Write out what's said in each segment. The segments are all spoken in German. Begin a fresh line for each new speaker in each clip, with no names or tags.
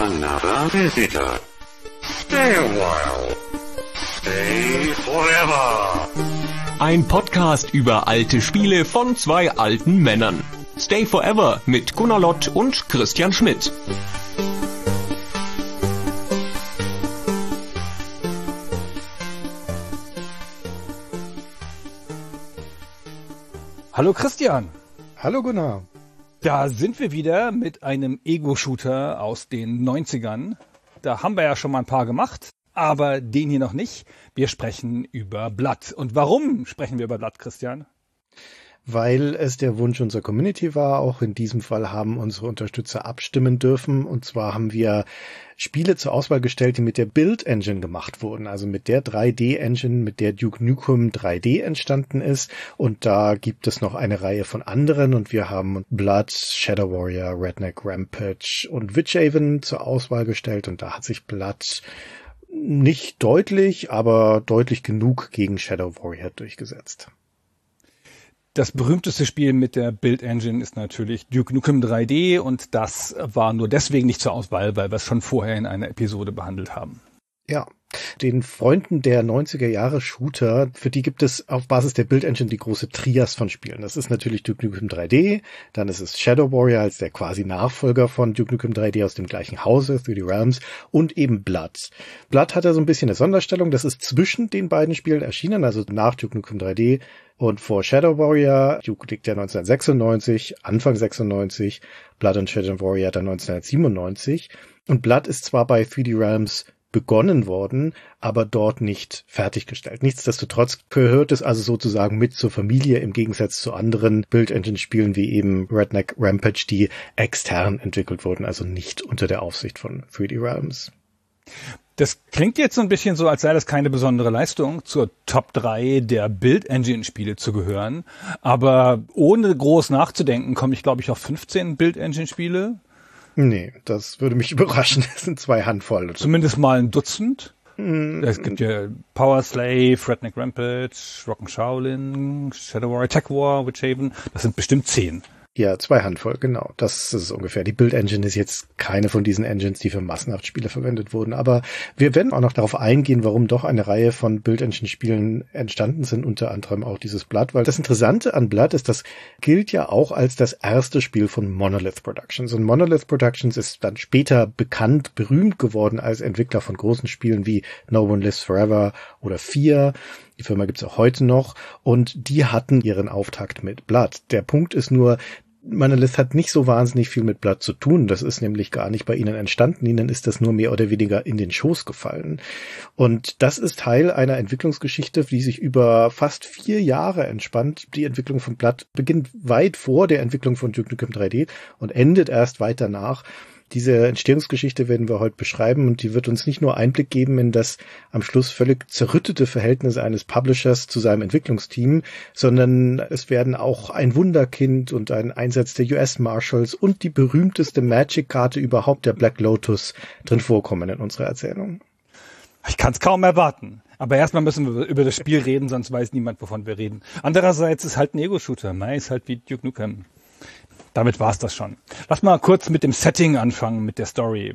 another visitor. Stay a while. Stay forever.
Ein Podcast über alte Spiele von zwei alten Männern. Stay Forever mit Gunnar Lott und Christian Schmidt.
Hallo Christian.
Hallo Gunnar.
Da sind wir wieder mit einem Ego-Shooter aus den 90ern. Da haben wir ja schon mal ein paar gemacht, aber den hier noch nicht. Wir sprechen über Blood. Und warum sprechen wir über Blood, Christian?
Weil es der Wunsch unserer Community war. Auch in diesem Fall haben unsere Unterstützer abstimmen dürfen. Und zwar haben wir Spiele zur Auswahl gestellt, die mit der Build Engine gemacht wurden. Also mit der 3D-Engine, mit der Duke Nukem 3D entstanden ist. Und da gibt es noch eine Reihe von anderen. Und wir haben Blood, Shadow Warrior, Redneck Rampage und Witchhaven zur Auswahl gestellt. Und da hat sich Blood nicht deutlich, aber deutlich genug gegen Shadow Warrior durchgesetzt.
Das berühmteste Spiel mit der Build Engine ist natürlich Duke Nukem 3D und das war nur deswegen nicht zur Auswahl, weil wir es schon vorher in einer Episode behandelt haben.
Ja, den Freunden der 90er Jahre Shooter, für die gibt es auf Basis der Build Engine die große Trias von Spielen. Das ist natürlich Duke Nukem 3D, dann ist es Shadow Warrior als der quasi Nachfolger von Duke Nukem 3D aus dem gleichen Hause, 3D Realms, und eben Blood. Blood hat ja so ein bisschen eine Sonderstellung, das ist zwischen den beiden Spielen erschienen, also nach Duke Nukem 3D und vor Shadow Warrior. Duke liegt ja 1996, Anfang 96, Blood und Shadow Warrior dann 1997. Und Blood ist zwar bei 3D Realms begonnen worden, aber dort nicht fertiggestellt. Nichtsdestotrotz gehört es also sozusagen mit zur Familie im Gegensatz zu anderen Build-Engine-Spielen wie eben Redneck Rampage, die extern entwickelt wurden, also nicht unter der Aufsicht von 3D Realms.
Das klingt jetzt so ein bisschen so, als sei das keine besondere Leistung, zur Top 3 der Build-Engine-Spiele zu gehören. Aber ohne groß nachzudenken, komme ich, glaube ich, auf 15 Build-Engine-Spiele.
Nee, das würde mich überraschen. Das sind 2 Handvoll.
Zumindest mal ein Dutzend. Es gibt ja Power Slave, Redneck Rampage, Rock'n' Shaolin, Shadow Warrior, Tech War, Witchhaven. Das sind bestimmt 10.
Ja, 2 Handvoll, genau. Das ist ungefähr. Die Build Engine ist jetzt keine von diesen Engines, die für massenhaft Spiele verwendet wurden. Aber wir werden auch noch darauf eingehen, warum doch eine Reihe von Build Engine Spielen entstanden sind, unter anderem auch dieses Blood. Weil das Interessante an Blood ist, das gilt ja auch als das erste Spiel von Monolith Productions. Und Monolith Productions ist dann später bekannt, berühmt geworden als Entwickler von großen Spielen wie No One Lives Forever oder 4. Die Firma gibt's auch heute noch und die hatten ihren Auftakt mit Blood. Der Punkt ist nur, Monolith hat nicht so wahnsinnig viel mit Blood zu tun. Das ist nämlich gar nicht bei ihnen entstanden. Ihnen ist das nur mehr oder weniger in den Schoß gefallen. Und das ist Teil einer Entwicklungsgeschichte, die sich über fast 4 Jahre entspannt. Die Entwicklung von Blood beginnt weit vor der Entwicklung von Duke Nukem 3D und endet erst weit danach. Diese Entstehungsgeschichte werden wir heute beschreiben und die wird uns nicht nur Einblick geben in das am Schluss völlig zerrüttete Verhältnis eines Publishers zu seinem Entwicklungsteam, sondern es werden auch ein Wunderkind und ein Einsatz der US Marshals und die berühmteste Magic-Karte überhaupt, der Black Lotus, drin vorkommen in unserer Erzählung.
Ich kann es kaum erwarten. Aber erstmal müssen wir über das Spiel reden, sonst weiß niemand, wovon wir reden. Andererseits ist halt ein Ego-Shooter. Ist halt wie Duke Nukem. Damit war's das schon. Lass mal kurz mit dem Setting anfangen, mit der Story.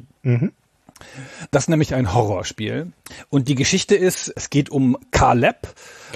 Das ist nämlich ein Horrorspiel. Und die Geschichte ist, es geht um Caleb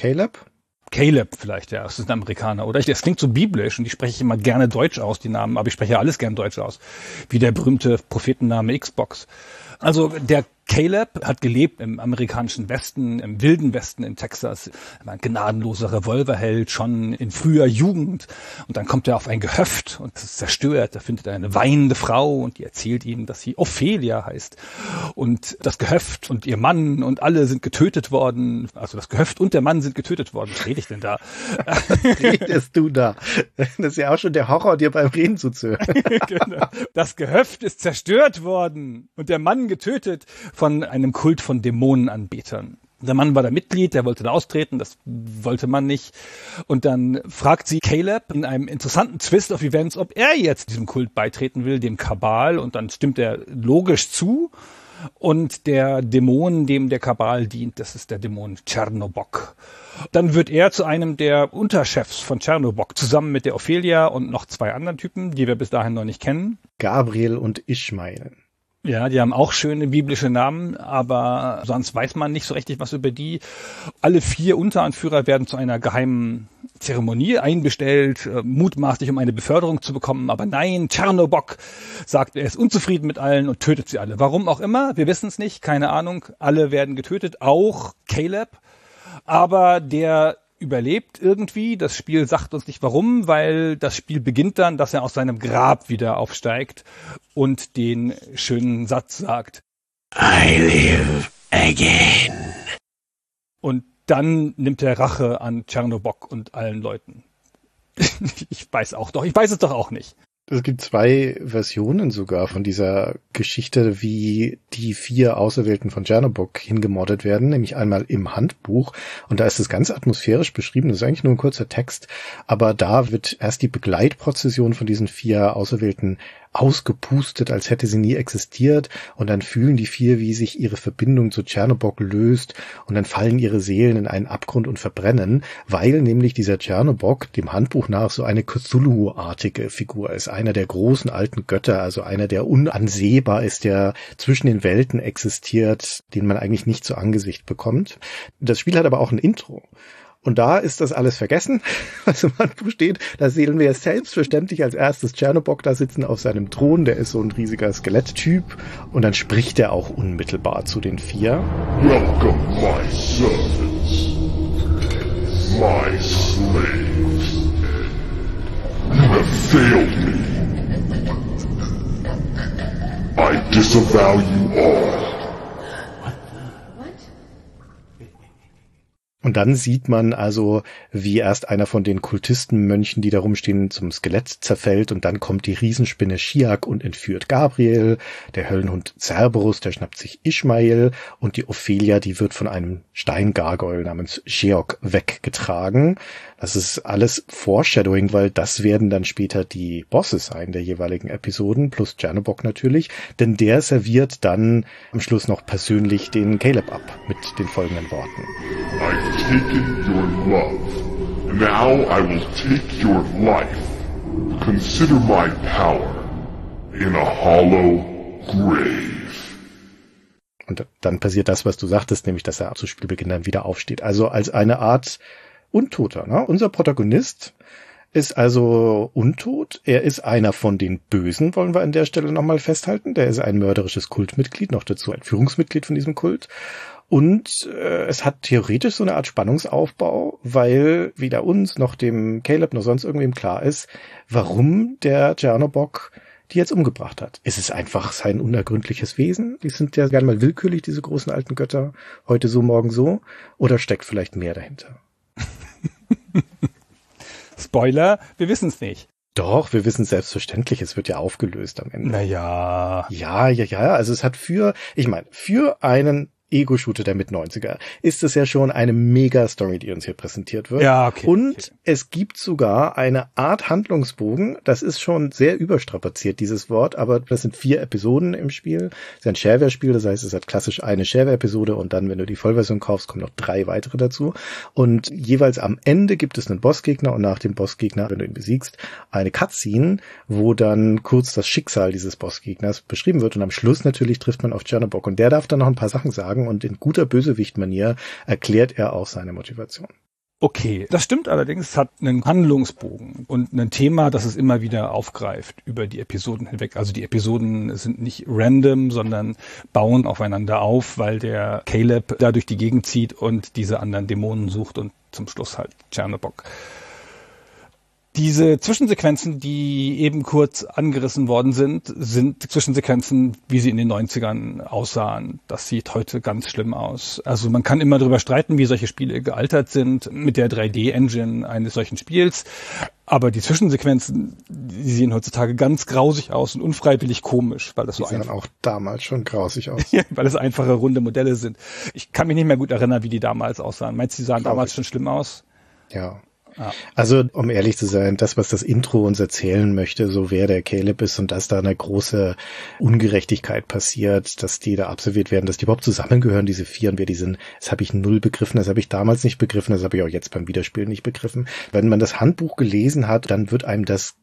vielleicht, ja. Das ist ein Amerikaner, oder? Das klingt so biblisch und die spreche ich immer gerne deutsch aus, die Namen. Aber ich spreche alles gern deutsch aus. Wie der berühmte Prophetenname Xbox. Also der Caleb hat gelebt im amerikanischen Westen, im wilden Westen in Texas. Er war ein gnadenloser Revolverheld, schon in früher Jugend. Und dann kommt er auf ein Gehöft und ist zerstört. Da findet er eine weinende Frau und die erzählt ihm, dass sie Ophelia heißt. Und das Gehöft und ihr Mann und alle sind getötet worden. Also das Gehöft und der Mann sind getötet worden. Was rede ich denn da?
Was redest du da? Das ist ja auch schon der Horror, dir beim Reden zuzuhören.
Genau. Das Gehöft ist zerstört worden und der Mann getötet von einem Kult von Dämonenanbetern. Der Mann war da Mitglied, der wollte da austreten, das wollte man nicht. Und dann fragt sie Caleb in einem interessanten Twist of Events, ob er jetzt diesem Kult beitreten will, dem Kabal. Und dann stimmt er logisch zu. Und der Dämon, dem der Kabal dient, das ist der Dämon Chernobog. Dann wird er zu einem der Unterchefs von Chernobog, zusammen mit der Ophelia und noch 2 anderen Typen, die wir bis dahin noch nicht kennen.
Gabriel und Ishmael.
Ja, die haben auch schöne biblische Namen, aber sonst weiß man nicht so richtig was über die. Alle 4 Unteranführer werden zu einer geheimen Zeremonie einbestellt, mutmaßlich um eine Beförderung zu bekommen. Aber nein, Tschernobok sagt, er ist unzufrieden mit allen und tötet sie alle. Warum auch immer, wir wissen es nicht, keine Ahnung. Alle werden getötet, auch Caleb. Aber der überlebt irgendwie. Das Spiel sagt uns nicht warum, weil das Spiel beginnt dann, dass er aus seinem Grab wieder aufsteigt und den schönen Satz sagt:
I live again.
Und dann nimmt er Rache an Tschernobok und allen Leuten. Ich weiß es doch auch nicht.
Es gibt 2 Versionen sogar von dieser Geschichte, wie die 4 Auserwählten von Tschernobok hingemordet werden, nämlich einmal im Handbuch. Und da ist es ganz atmosphärisch beschrieben. Das ist eigentlich nur ein kurzer Text. Aber da wird erst die Begleitprozession von diesen 4 Auserwählten ausgepustet, als hätte sie nie existiert. Und dann fühlen die 4, wie sich ihre Verbindung zu Tschernobok löst. Und dann fallen ihre Seelen in einen Abgrund und verbrennen, weil nämlich dieser Tschernobok dem Handbuch nach so eine Cthulhu-artige Figur ist. Einer der großen alten Götter, also einer, der unansehbar ist, der zwischen den Welten existiert, den man eigentlich nicht zu Angesicht bekommt. Das Spiel hat aber auch ein Intro. Und da ist das alles vergessen, was im Handbuch steht. Da sehen wir selbstverständlich als erstes Tschernobok da sitzen auf seinem Thron. Der ist so ein riesiger Skeletttyp. Und dann spricht er auch unmittelbar zu den 4.
Welcome, my servants, my slaves. You have failed me. I disavow you all.
Und dann sieht man also, wie erst einer von den Kultistenmönchen, die da rumstehen, zum Skelett zerfällt und dann kommt die Riesenspinne Shiak und entführt Gabriel, der Höllenhund Cerberus, der schnappt sich Ishmael und die Ophelia, die wird von einem Steingargoyle namens Sheok weggetragen. Das ist alles Foreshadowing, weil das werden dann später die Bosses sein der jeweiligen Episoden, plus Tschernobok natürlich, denn der serviert dann am Schluss noch persönlich den Caleb ab mit den folgenden Worten.
I've taken your love. Now I will take your life. Consider my power in a hollow grave.
Und dann passiert das, was du sagtest, nämlich, dass er zu Spielbeginn dann wieder aufsteht. Also als eine Art Untoter. Ne? Unser Protagonist ist also untot. Er ist einer von den Bösen, wollen wir an der Stelle nochmal festhalten. Der ist ein mörderisches Kultmitglied, noch dazu ein Führungsmitglied von diesem Kult. Und es hat theoretisch so eine Art Spannungsaufbau, weil weder uns noch dem Caleb noch sonst irgendwem klar ist, warum der Tschernobok die jetzt umgebracht hat. Ist es einfach sein unergründliches Wesen? Die sind ja gerne mal willkürlich, diese großen alten Götter. Heute so, morgen so. Oder steckt vielleicht mehr dahinter?
Spoiler, wir wissen es nicht.
Doch, wir wissen selbstverständlich, es wird ja aufgelöst am Ende.
Naja.
Ja. Also es hat für einen Ego-Shooter der Mit-90er ist es ja schon eine Mega-Story, die uns hier präsentiert wird.
Ja, okay.
Und es gibt sogar eine Art Handlungsbogen. Das ist schon sehr überstrapaziert, dieses Wort, aber das sind 4 Episoden im Spiel. Es ist ein Shareware-Spiel, das heißt, es hat klassisch eine Shareware-Episode und dann, wenn du die Vollversion kaufst, kommen noch 3 weitere dazu. Und jeweils am Ende gibt es einen Bossgegner und nach dem Bossgegner, wenn du ihn besiegst, eine Cutscene, wo dann kurz das Schicksal dieses Bossgegners beschrieben wird und am Schluss natürlich trifft man auf Tschernobok und der darf dann noch ein paar Sachen sagen und in guter Bösewicht-Manier erklärt er auch seine Motivation.
Okay, das stimmt allerdings. Es hat einen Handlungsbogen und ein Thema, das es immer wieder aufgreift über die Episoden hinweg. Also die Episoden sind nicht random, sondern bauen aufeinander auf, weil der Caleb da durch die Gegend zieht und diese anderen Dämonen sucht und zum Schluss halt Tschernobok. Diese Zwischensequenzen, die eben kurz angerissen worden sind Zwischensequenzen, wie sie in den 90ern aussahen. Das sieht heute ganz schlimm aus. Also man kann immer darüber streiten, wie solche Spiele gealtert sind mit der 3D-Engine eines solchen Spiels. Aber die Zwischensequenzen, die sehen heutzutage ganz grausig aus und unfreiwillig komisch, weil das so
einfach auch damals schon grausig aus.
Ja, weil es einfache, runde Modelle sind. Ich kann mich nicht mehr gut erinnern, wie die damals aussahen. Meinst du, die sahen damals schon schlimm aus?
Ja.
Ah.
Also, um ehrlich zu sein, das, was das Intro uns erzählen möchte, so wer der Caleb ist und dass da eine große Ungerechtigkeit passiert, dass die da absolviert werden, dass die überhaupt zusammengehören, diese 4 und wer die sind, das habe ich null begriffen, das habe ich damals nicht begriffen, das habe ich auch jetzt beim Wiederspielen nicht begriffen. Wenn man das Handbuch gelesen hat, dann wird einem das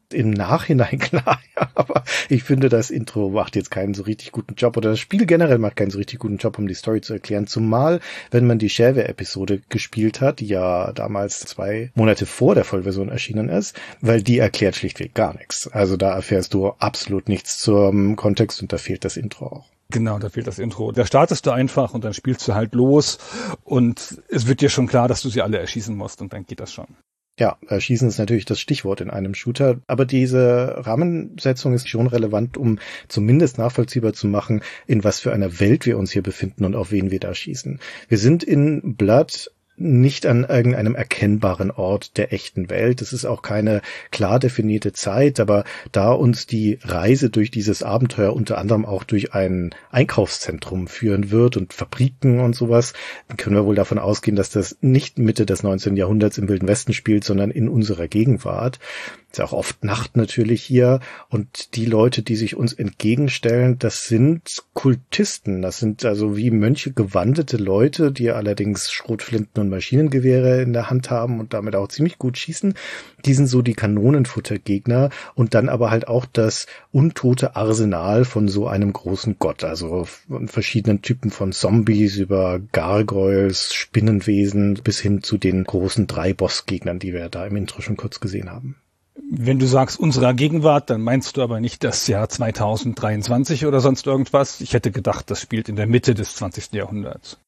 im Nachhinein klar, ja, aber ich finde, das Intro macht jetzt keinen so richtig guten Job oder das Spiel generell macht keinen so richtig guten Job, um die Story zu erklären. Zumal, wenn man die Shareware-Episode gespielt hat, die ja damals 2 Monate vor der Vollversion erschienen ist, weil die erklärt schlichtweg gar nichts. Also da erfährst du absolut nichts zum Kontext und da fehlt das Intro auch.
Genau, da fehlt das Intro. Da startest du einfach und dann spielst du halt los und es wird dir schon klar, dass du sie alle erschießen musst und dann geht das schon.
Ja, Schießen ist natürlich das Stichwort in einem Shooter, aber diese Rahmensetzung ist schon relevant, um zumindest nachvollziehbar zu machen, in was für einer Welt wir uns hier befinden und auf wen wir da schießen. Wir sind in Blood nicht an irgendeinem erkennbaren Ort der echten Welt. Es ist auch keine klar definierte Zeit, aber da uns die Reise durch dieses Abenteuer unter anderem auch durch ein Einkaufszentrum führen wird und Fabriken und sowas, können wir wohl davon ausgehen, dass das nicht Mitte des 19. Jahrhunderts im Wilden Westen spielt, sondern in unserer Gegenwart. Ist ja auch oft Nacht natürlich hier und die Leute, die sich uns entgegenstellen, das sind Kultisten. Das sind also wie Mönche gewandete Leute, die allerdings Schrotflinten und Maschinengewehre in der Hand haben und damit auch ziemlich gut schießen. Die sind so die Kanonenfuttergegner und dann aber halt auch das untote Arsenal von so einem großen Gott. Also von verschiedenen Typen von Zombies über Gargoyles, Spinnenwesen bis hin zu den großen 3 Bossgegnern, die wir da im Intro schon kurz gesehen haben.
Wenn du sagst unserer Gegenwart, dann meinst du aber nicht das Jahr 2023 oder sonst irgendwas. Ich hätte gedacht, das spielt in der Mitte des 20. Jahrhunderts.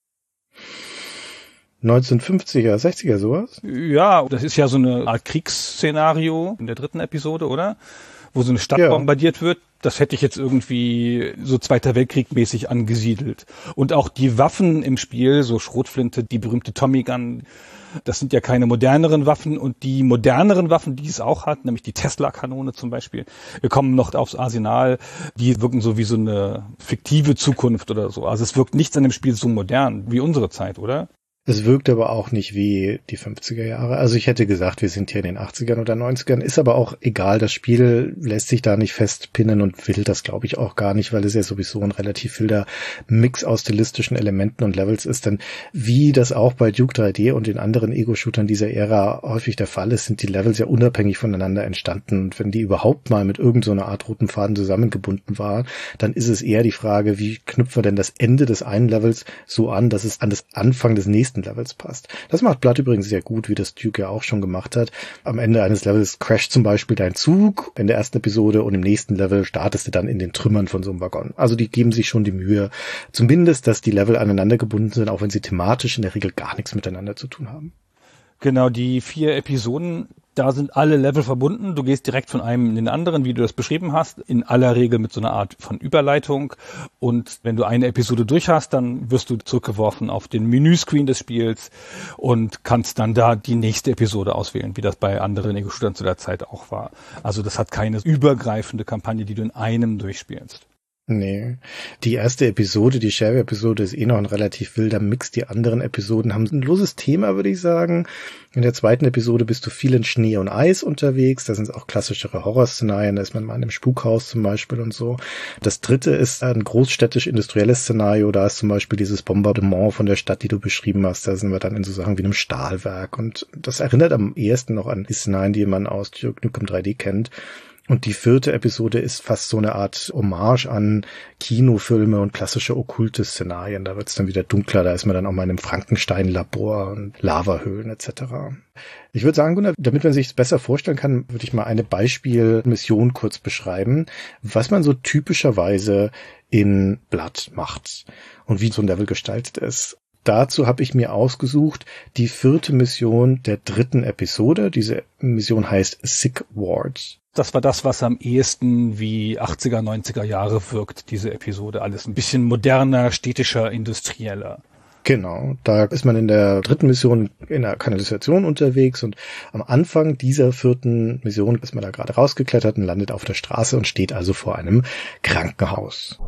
1950er, 60er, sowas?
Ja, das ist ja so eine Art Kriegsszenario in der 3. Episode, oder? Wo so eine Stadt bombardiert wird. Das hätte ich jetzt irgendwie so Zweiter Weltkrieg mäßig angesiedelt. Und auch die Waffen im Spiel, so Schrotflinte, die berühmte Tommy Gun, das sind ja keine moderneren Waffen. Und die moderneren Waffen, die es auch hat, nämlich die Tesla-Kanone zum Beispiel, wir kommen noch aufs Arsenal, die wirken so wie so eine fiktive Zukunft oder so. Also es wirkt nichts an dem Spiel so modern wie unsere Zeit, oder?
Es wirkt aber auch nicht wie die 50er Jahre. Also ich hätte gesagt, wir sind hier in den 80ern oder 90ern. Ist aber auch egal. Das Spiel lässt sich da nicht festpinnen und will das, glaube ich, auch gar nicht, weil es ja sowieso ein relativ wilder Mix aus stilistischen Elementen und Levels ist. Denn wie das auch bei Duke 3D und den anderen Ego-Shootern dieser Ära häufig der Fall ist, sind die Levels ja unabhängig voneinander entstanden. Und wenn die überhaupt mal mit irgendeiner Art roten Faden zusammengebunden waren, dann ist es eher die Frage, wie knüpfen wir denn das Ende des einen Levels so an, dass es an das Anfang des nächsten Levels passt. Das macht Blood übrigens sehr gut, wie das Duke ja auch schon gemacht hat. Am Ende eines Levels crasht zum Beispiel dein Zug in der ersten Episode und im nächsten Level startest du dann in den Trümmern von so einem Waggon. Also die geben sich schon die Mühe, zumindest, dass die Level aneinander gebunden sind, auch wenn sie thematisch in der Regel gar nichts miteinander zu tun haben.
Genau, die 4 Episoden, da sind alle Level verbunden. Du gehst direkt von einem in den anderen, wie du das beschrieben hast, in aller Regel mit so einer Art von Überleitung. Und wenn du eine Episode durch hast, dann wirst du zurückgeworfen auf den Menüscreen des Spiels und kannst dann da die nächste Episode auswählen, wie das bei anderen Ego-Shootern zu der Zeit auch war. Also das hat keine übergreifende Kampagne, die du in einem durchspielst.
Nee. Die erste Episode, die Shareware-Episode, ist noch ein relativ wilder Mix. Die anderen Episoden haben ein loses Thema, würde ich sagen. In der zweiten Episode bist du viel in Schnee und Eis unterwegs. Da sind auch klassischere Horrorszenarien. Da ist man mal in einem Spukhaus zum Beispiel und so. Das dritte ist ein großstädtisch-industrielles Szenario. Da ist zum Beispiel dieses Bombardement von der Stadt, die du beschrieben hast. Da sind wir dann in so Sachen wie einem Stahlwerk. Und das erinnert am ehesten noch an die Szenarien, die man aus Duke Nukem 3D kennt. Und die 4. Episode ist fast so eine Art Hommage an Kinofilme und klassische okkulte Szenarien. Da wird's dann wieder dunkler, da ist man dann auch mal in einem Frankenstein-Labor und Lavahöhlen etc. Ich würde sagen, Gunnar, damit man sich es besser vorstellen kann, würde ich mal eine Beispielmission kurz beschreiben, was man so typischerweise in Blood macht und wie so ein Level gestaltet ist. Dazu habe ich mir ausgesucht die 4. Mission der 3. Episode. Diese Mission heißt Sick Ward.
Das war das, was am ehesten wie 80er, 90er Jahre wirkt, diese Episode. Alles ein bisschen moderner, städtischer, industrieller.
Genau, da ist man in der 3. Mission in der Kanalisation unterwegs und am Anfang dieser 4. Mission ist man da gerade rausgeklettert und landet auf der Straße und steht also vor einem Krankenhaus.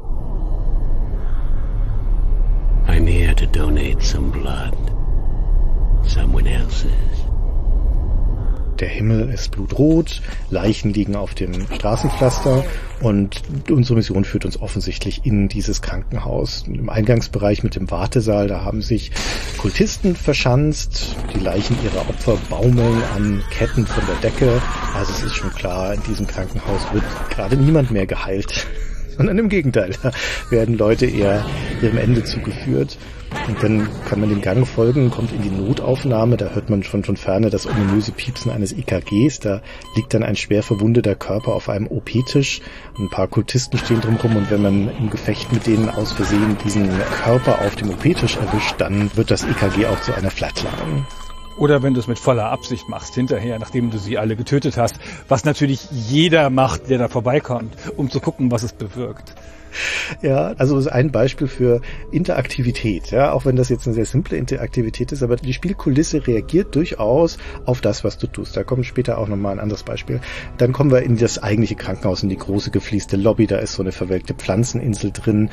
I'm here to donate some blood. Someone else's.
Der Himmel ist blutrot, Leichen liegen auf dem Straßenpflaster und unsere Mission führt uns offensichtlich in dieses Krankenhaus. Im Eingangsbereich mit dem Wartesaal, da haben sich Kultisten verschanzt, die Leichen ihrer Opfer baumeln an Ketten von der Decke. Also es ist schon klar, in diesem Krankenhaus wird gerade niemand mehr geheilt, sondern im Gegenteil, da werden Leute eher ihrem Ende zugeführt. Und dann kann man dem Gang folgen, kommt in die Notaufnahme, da hört man schon von Ferne das ominöse Piepsen eines EKGs, da liegt dann ein schwer verwundeter Körper auf einem OP-Tisch, ein paar Kultisten stehen drumherum und wenn man im Gefecht mit denen aus Versehen diesen Körper auf dem OP-Tisch erwischt, dann wird das EKG auch zu einer Flatline.
Oder wenn du es mit voller Absicht machst, hinterher, nachdem du sie alle getötet hast, was natürlich jeder macht, der da vorbeikommt, um zu gucken, was es bewirkt.
Ja, also das ist ein Beispiel für Interaktivität, ja, auch wenn das jetzt eine sehr simple Interaktivität ist, aber die Spielkulisse reagiert durchaus auf das, was du tust. Da kommt später auch nochmal ein anderes Beispiel. Dann kommen wir in das eigentliche Krankenhaus, in die große geflieste Lobby, da ist so eine verwelkte Pflanzeninsel drin,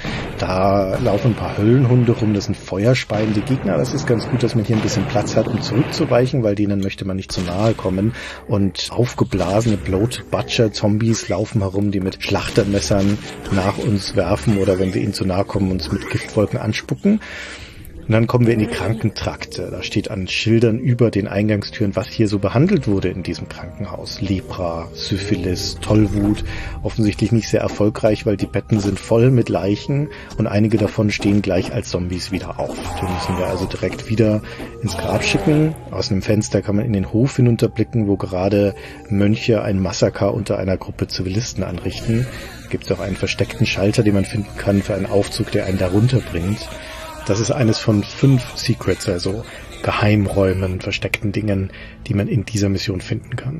da laufen ein paar Höllenhunde rum, das sind feuerspeiende Gegner, das ist ganz gut, dass man hier ein bisschen Platz hat, um zurückzuweichen, weil denen möchte man nicht zu nahe kommen und aufgeblasene Bloated Butcher Zombies laufen herum, die mit Schlachtermessern nach uns werfen oder wenn wir ihnen zu nahe kommen, uns mit Giftwolken anspucken. Und dann kommen wir in die Krankentrakte. Da steht an Schildern über den Eingangstüren, was hier so behandelt wurde in diesem Krankenhaus. Lepra, Syphilis, Tollwut. Offensichtlich nicht sehr erfolgreich, weil die Betten sind voll mit Leichen und einige davon stehen gleich als Zombies wieder auf. Die müssen wir also direkt wieder ins Grab schicken. Aus einem Fenster kann man in den Hof hinunterblicken, wo gerade Mönche ein Massaker unter einer Gruppe Zivilisten anrichten. Gibt es auch einen versteckten Schalter, den man finden kann für einen Aufzug, der einen da runterbringt. Das ist eines von 5 Secrets, also Geheimräumen, versteckten Dingen, die man in dieser Mission finden kann.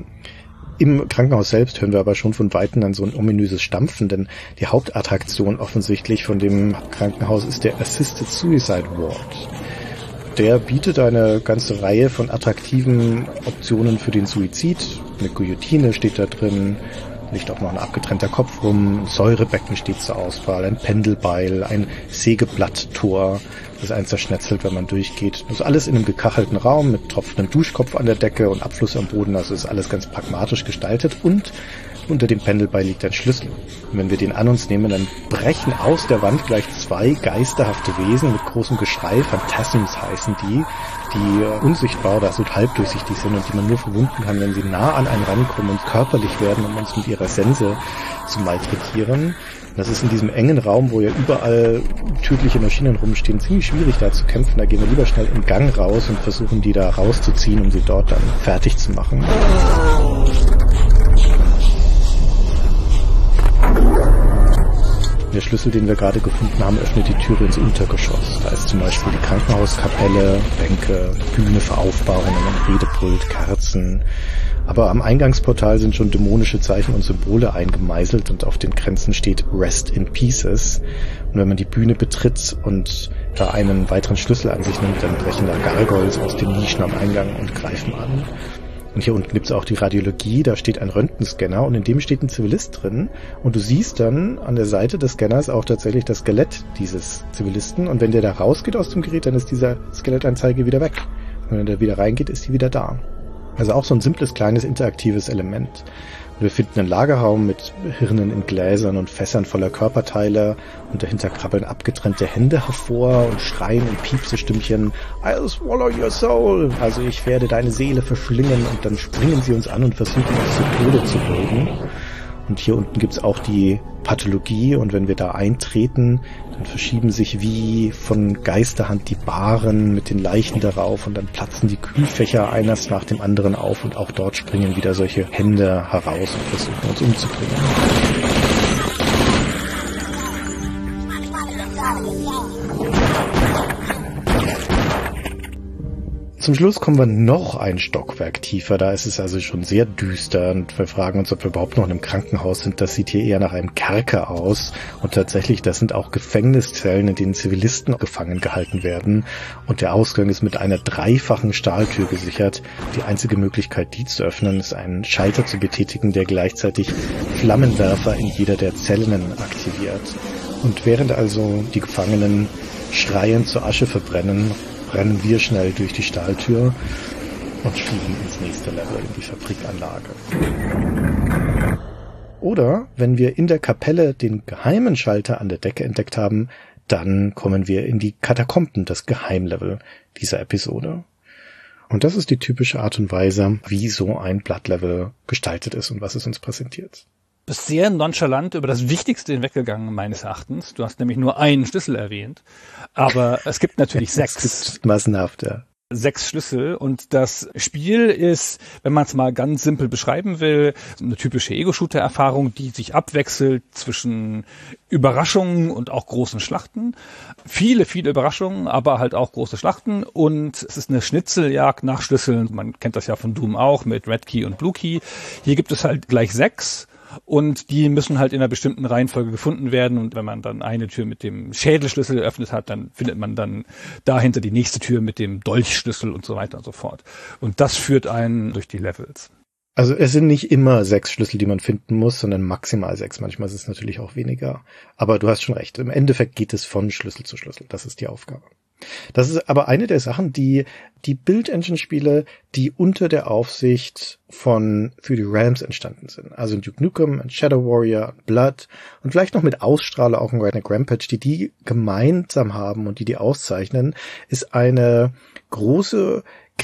Im Krankenhaus selbst hören wir aber schon von Weitem dann so ein ominöses Stampfen, denn die Hauptattraktion offensichtlich von dem Krankenhaus ist der Assisted Suicide Ward. Der bietet eine ganze Reihe von attraktiven Optionen für den Suizid. Eine Guillotine steht da drin, liegt auch noch ein abgetrennter Kopf rum, ein Säurebecken steht zur Auswahl, ein Pendelbeil, ein Sägeblatttor, das einen zerschnetzelt, wenn man durchgeht. Das ist alles in einem gekachelten Raum mit tropfendem Duschkopf an der Decke und Abfluss am Boden, also ist alles ganz pragmatisch gestaltet und unter dem Pendelbeil liegt ein Schlüssel. Und wenn wir den an uns nehmen, dann brechen aus der Wand gleich 2 geisterhafte Wesen mit großem Geschrei, Phantasms heißen die unsichtbar oder so halbdurchsichtig sind und die man nur verwunden kann, wenn sie nah an einen rankommen und körperlich werden, um uns mit ihrer Sense zu malträtieren. Das ist in diesem engen Raum, wo ja überall tödliche Maschinen rumstehen, ziemlich schwierig da zu kämpfen. Da gehen wir lieber schnell im Gang raus und versuchen die da rauszuziehen, um sie dort dann fertig zu machen. Der Schlüssel, den wir gerade gefunden haben, öffnet die Türe ins Untergeschoss. Da ist zum Beispiel die Krankenhauskapelle, Bänke, Bühne für Aufbahrungen, Redepult, Kerzen. Aber am Eingangsportal sind schon dämonische Zeichen und Symbole eingemeißelt und auf den Grenzen steht Rest in Pieces. Und wenn man die Bühne betritt und da einen weiteren Schlüssel an sich nimmt, dann brechen da Gargoyles aus den Nischen am Eingang und greifen an. Und hier unten gibt's auch die Radiologie, da steht ein Röntgenscanner und in dem steht ein Zivilist drin und du siehst dann an der Seite des Scanners auch tatsächlich das Skelett dieses Zivilisten und wenn der da rausgeht aus dem Gerät, dann ist dieser Skelettanzeige wieder weg. Und wenn der wieder reingeht, ist die wieder da. Also auch so ein simples, kleines, interaktives Element. Und wir finden einen Lagerraum mit Hirnen in Gläsern und Fässern voller Körperteile und dahinter krabbeln abgetrennte Hände hervor und schreien in Piepsestimmchen I'll swallow your soul, also ich werde deine Seele verschlingen und dann springen sie uns an und versuchen uns zu Tode zu würgen. Und hier unten gibt's auch die Pathologie und wenn wir da eintreten, dann verschieben sich wie von Geisterhand die Bahren mit den Leichen darauf und dann platzen die Kühlfächer eines nach dem anderen auf und auch dort springen wieder solche Hände heraus und versuchen uns umzubringen. Zum Schluss kommen wir noch ein Stockwerk tiefer, da ist es also schon sehr düster und wir fragen uns, ob wir überhaupt noch in einem Krankenhaus sind. Das sieht hier eher nach einem Kerker aus und tatsächlich, das sind auch Gefängniszellen, in denen Zivilisten gefangen gehalten werden und der Ausgang ist mit einer 3-fachen Stahltür gesichert. Die einzige Möglichkeit, die zu öffnen, ist einen Schalter zu betätigen, der gleichzeitig Flammenwerfer in jeder der Zellen aktiviert. Und während also die Gefangenen schreiend zur Asche verbrennen, rennen wir schnell durch die Stahltür und fliegen ins nächste Level, in die Fabrikanlage. Oder, wenn wir in der Kapelle den geheimen Schalter an der Decke entdeckt haben, dann kommen wir in die Katakomben, das Geheimlevel dieser Episode. Und das ist die typische Art und Weise, wie so ein Blood-Level gestaltet ist und was es uns präsentiert.
Du bist sehr nonchalant über das Wichtigste hinweggegangen, meines Erachtens. Du hast nämlich nur einen Schlüssel erwähnt. Aber es gibt natürlich 6.
Es gibt massenhaft, ja.
6 Schlüssel und das Spiel ist, wenn man es mal ganz simpel beschreiben will, eine typische Ego-Shooter-Erfahrung, die sich abwechselt zwischen Überraschungen und auch großen Schlachten. Viele Überraschungen, aber halt auch große Schlachten und es ist eine Schnitzeljagd nach Schlüsseln. Man kennt das ja von Doom auch mit Red Key und Blue Key. Hier gibt es halt gleich 6. Und die müssen halt in einer bestimmten Reihenfolge gefunden werden. Und wenn man dann eine Tür mit dem Schädelschlüssel geöffnet hat, dann findet man dann dahinter die nächste Tür mit dem Dolchschlüssel und so weiter und so fort. Und das führt einen durch die Levels.
Also es sind nicht immer 6 Schlüssel, die man finden muss, sondern maximal 6. Manchmal ist es natürlich auch weniger. Aber du hast schon recht. Im Endeffekt geht es von Schlüssel zu Schlüssel. Das ist die Aufgabe. Das ist aber eine der Sachen, die Build-Engine-Spiele, die unter der Aufsicht von 3D Realms entstanden sind. Also Duke Nukem, Shadow Warrior, Blood und vielleicht noch mit Ausstrahler auch ein Redneck Rampage, die gemeinsam haben und die auszeichnen, ist eine große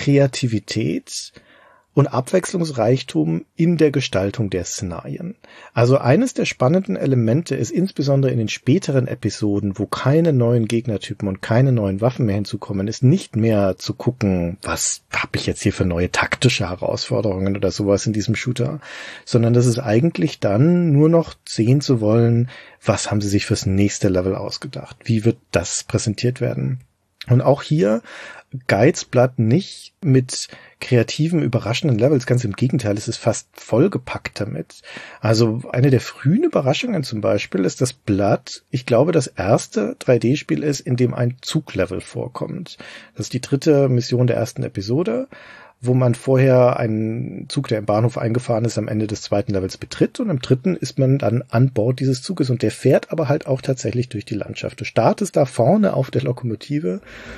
Kreativität und Abwechslungsreichtum in der Gestaltung der Szenarien. Also eines der spannenden Elemente ist insbesondere in den späteren Episoden, wo keine neuen Gegnertypen und keine neuen Waffen mehr hinzukommen, ist nicht mehr zu gucken, was habe ich jetzt hier für neue taktische Herausforderungen oder sowas in diesem Shooter, sondern das ist eigentlich dann nur noch sehen zu wollen, was haben sie sich fürs nächste Level ausgedacht, wie wird das präsentiert werden. Und auch hier guides Blood nicht mit kreativen, überraschenden Levels. Ganz im Gegenteil, es ist fast vollgepackt damit. Also eine der frühen Überraschungen zum Beispiel ist, dass Blood, ich glaube, das erste 3D-Spiel ist, in dem ein Zuglevel vorkommt. Das ist die 3. Mission der ersten Episode, wo man vorher einen Zug, der im Bahnhof eingefahren ist, am Ende des 2. Levels betritt und im 3. ist man dann an Bord dieses Zuges und der fährt aber halt auch tatsächlich durch die Landschaft. Du startest da vorne auf der Lokomotive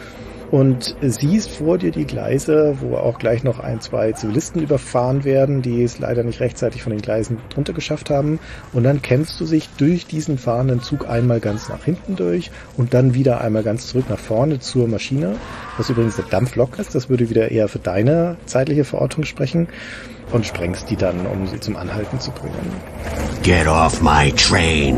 und siehst vor dir die Gleise, wo auch gleich noch 1, 2 Zivilisten überfahren werden, die es leider nicht rechtzeitig von den Gleisen drunter geschafft haben. Und dann kämpfst du dich durch diesen fahrenden Zug einmal ganz nach hinten durch und dann wieder einmal ganz zurück nach vorne zur Maschine, was übrigens der Dampflok ist. Das würde wieder eher für deine zeitliche Verortung sprechen. Und sprengst die dann, um sie zum Anhalten zu bringen.
Get off my train.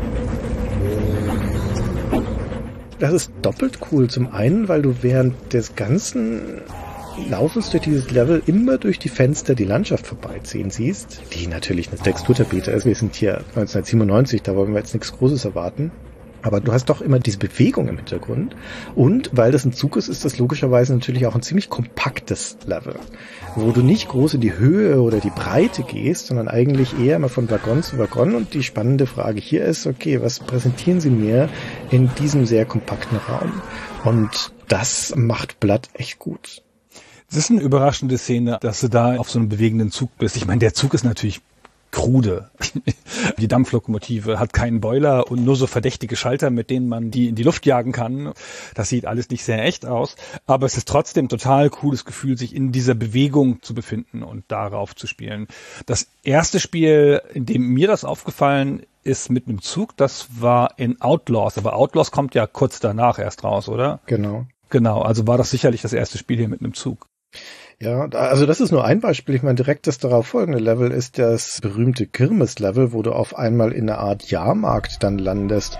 Das ist doppelt cool. Zum einen, weil du während des ganzen Laufens durch dieses Level immer durch die Fenster die Landschaft vorbeiziehen siehst, die natürlich eine Texturtapete ist. Wir sind hier 1997, da wollen wir jetzt nichts Großes erwarten. Aber du hast doch immer diese Bewegung im Hintergrund. Und weil das ein Zug ist, ist das logischerweise natürlich auch ein ziemlich kompaktes Level, wo du nicht groß in die Höhe oder die Breite gehst, sondern eigentlich eher mal von Waggon zu Waggon. Und die spannende Frage hier ist, okay, was präsentieren sie mir in diesem sehr kompakten Raum? Und das macht Blood echt gut.
Es ist eine überraschende Szene, dass du da auf so einem bewegenden Zug bist. Ich meine, der Zug ist natürlich krude. Die Dampflokomotive hat keinen Boiler und nur so verdächtige Schalter, mit denen man die in die Luft jagen kann. Das sieht alles nicht sehr echt aus, aber es ist trotzdem total cooles Gefühl, sich in dieser Bewegung zu befinden und darauf zu spielen. Das erste Spiel, in dem mir das aufgefallen ist mit einem Zug, das war in Outlaws, aber Outlaws kommt ja kurz danach erst raus, oder? Genau, also war das sicherlich das erste Spiel hier mit einem Zug.
Ja, also das ist nur ein Beispiel. Ich meine, direkt das darauf folgende Level ist das berühmte Kirmes-Level, wo du auf einmal in einer Art Jahrmarkt dann landest.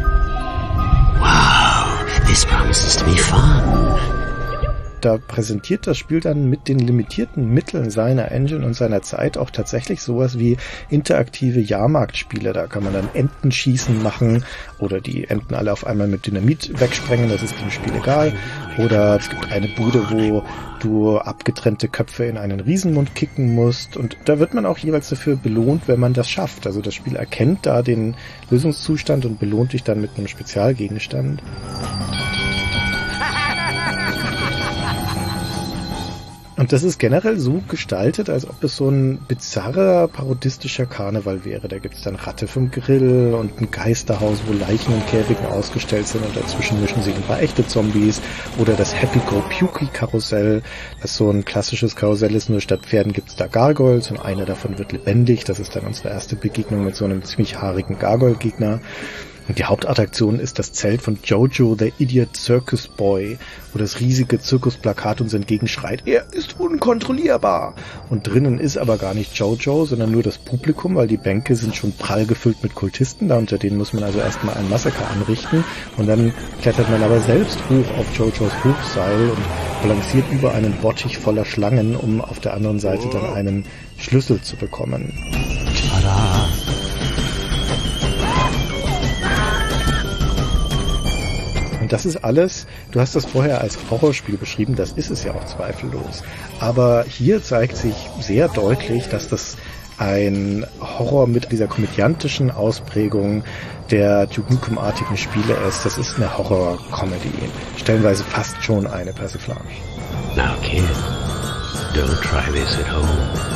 Wow, this promises to be fun.
Da präsentiert das Spiel dann mit den limitierten Mitteln seiner Engine und seiner Zeit auch tatsächlich sowas wie interaktive Jahrmarktspiele. Da kann man dann Entenschießen machen oder die Enten alle auf einmal mit Dynamit wegsprengen, das ist dem Spiel egal. Oder es gibt eine Bude, wo du abgetrennte Köpfe in einen Riesenmund kicken musst und da wird man auch jeweils dafür belohnt, wenn man das schafft. Also das Spiel erkennt da den Lösungszustand und belohnt dich dann mit einem Spezialgegenstand. Und das ist generell so gestaltet, als ob es so ein bizarrer, parodistischer Karneval wäre. Da gibt's dann Ratte vom Grill und ein Geisterhaus, wo Leichen in Käfigen ausgestellt sind und dazwischen mischen sich ein paar echte Zombies. Oder das Happy-Go-Puky-Karussell, das so ein klassisches Karussell ist, nur statt Pferden gibt's da Gargoyles und einer davon wird lebendig. Das ist dann unsere erste Begegnung mit so einem ziemlich haarigen Gargoyle-Gegner. Und die Hauptattraktion ist das Zelt von Jojo, the Idiot Circus Boy, wo das riesige Zirkusplakat uns entgegenschreit, er ist unkontrollierbar. Und drinnen ist aber gar nicht Jojo, sondern nur das Publikum, weil die Bänke sind schon prall gefüllt mit Kultisten, da unter denen muss man also erstmal ein Massaker anrichten. Und dann klettert man aber selbst hoch auf Jojos Hochseil und balanciert über einen Bottich voller Schlangen, um auf der anderen Seite dann einen Schlüssel zu bekommen.
Tada!
Und das ist alles, du hast das vorher als Horrorspiel beschrieben, das ist es ja auch zweifellos. Aber hier zeigt sich sehr deutlich, dass das ein Horror mit dieser komödiantischen Ausprägung der Duke Nukem-artigen Spiele ist. Das ist eine Horror-Comedy. Stellenweise fast schon eine Persiflage.
Now, kid, don't try this at home.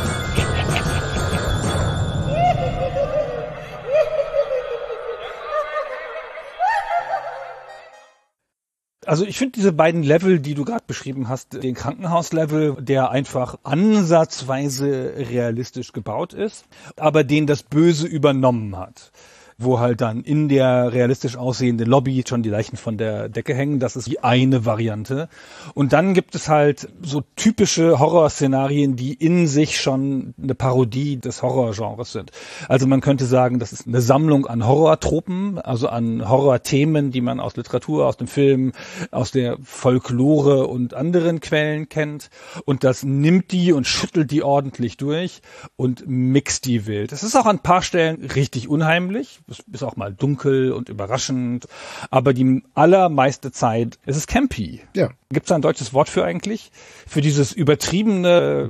Also ich finde diese beiden Level, die du gerade beschrieben hast, den Krankenhauslevel, der einfach ansatzweise realistisch gebaut ist, aber den das Böse übernommen hat, wo halt dann in der realistisch aussehenden Lobby schon die Leichen von der Decke hängen. Das ist die eine Variante. Und dann gibt es halt so typische Horrorszenarien, die in sich schon eine Parodie des Horrorgenres sind. Also man könnte sagen, das ist eine Sammlung an Horrortropen, also an Horrorthemen, die man aus Literatur, aus dem Film, aus der Folklore und anderen Quellen kennt. Und das nimmt die und schüttelt die ordentlich durch und mixt die wild. Es ist auch an ein paar Stellen richtig unheimlich. Es ist auch mal dunkel und überraschend, aber die allermeiste Zeit ist es campy.
Ja.
Gibt es da ein deutsches Wort für eigentlich? Für dieses übertriebene,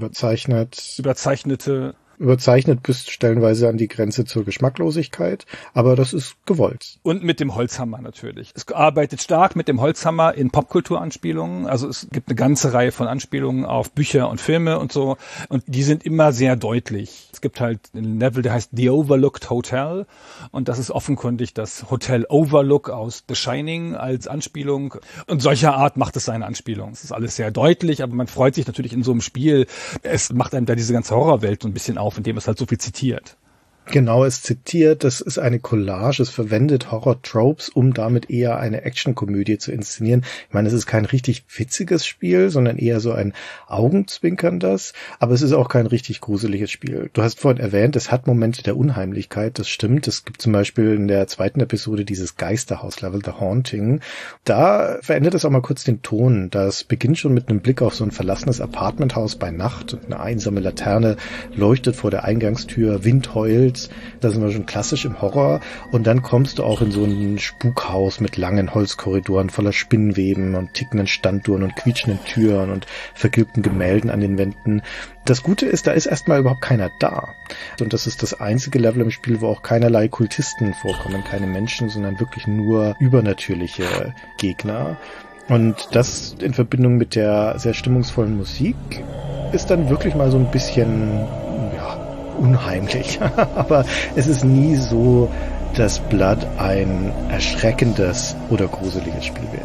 Überzeichnet bis stellenweise an die Grenze zur Geschmacklosigkeit, aber das ist gewollt.
Und mit dem Holzhammer natürlich. Es arbeitet stark mit dem Holzhammer in Popkulturanspielungen. Also es gibt eine ganze Reihe von Anspielungen auf Bücher und Filme und so. Und die sind immer sehr deutlich. Es gibt halt einen Level, der heißt The Overlooked Hotel. Und das ist offenkundig das Hotel Overlook aus The Shining als Anspielung. Und solcher Art macht es seine Anspielung. Es ist alles sehr deutlich, aber man freut sich natürlich in so einem Spiel. Es macht einem da diese ganze Horrorwelt so ein bisschen auf, indem es halt so viel zitiert.
Genau, es zitiert, das ist eine Collage, es verwendet Horror-Tropes, um damit eher eine Actionkomödie zu inszenieren. Ich meine, es ist kein richtig witziges Spiel, sondern eher so ein augenzwinkerndes, aber es ist auch kein richtig gruseliges Spiel. Du hast vorhin erwähnt, es hat Momente der Unheimlichkeit, das stimmt. Es gibt zum Beispiel in der zweiten Episode dieses Geisterhaus-Level, The Haunting. Da verändert es auch mal kurz den Ton. Das beginnt schon mit einem Blick auf so ein verlassenes Apartmenthaus bei Nacht und eine einsame Laterne leuchtet vor der Eingangstür, Wind heult. Da sind wir schon klassisch im Horror. Und dann kommst du auch in so ein Spukhaus mit langen Holzkorridoren voller Spinnweben und tickenden Standuhren und quietschenden Türen und vergilbten Gemälden an den Wänden. Das Gute ist, da ist erstmal überhaupt keiner da. Und das ist das einzige Level im Spiel, wo auch keinerlei Kultisten vorkommen, keine Menschen, sondern wirklich nur übernatürliche Gegner. Und das in Verbindung mit der sehr stimmungsvollen Musik ist dann wirklich mal so ein bisschen, unheimlich. Aber es ist nie so, dass Blood ein erschreckendes oder gruseliges Spiel wäre.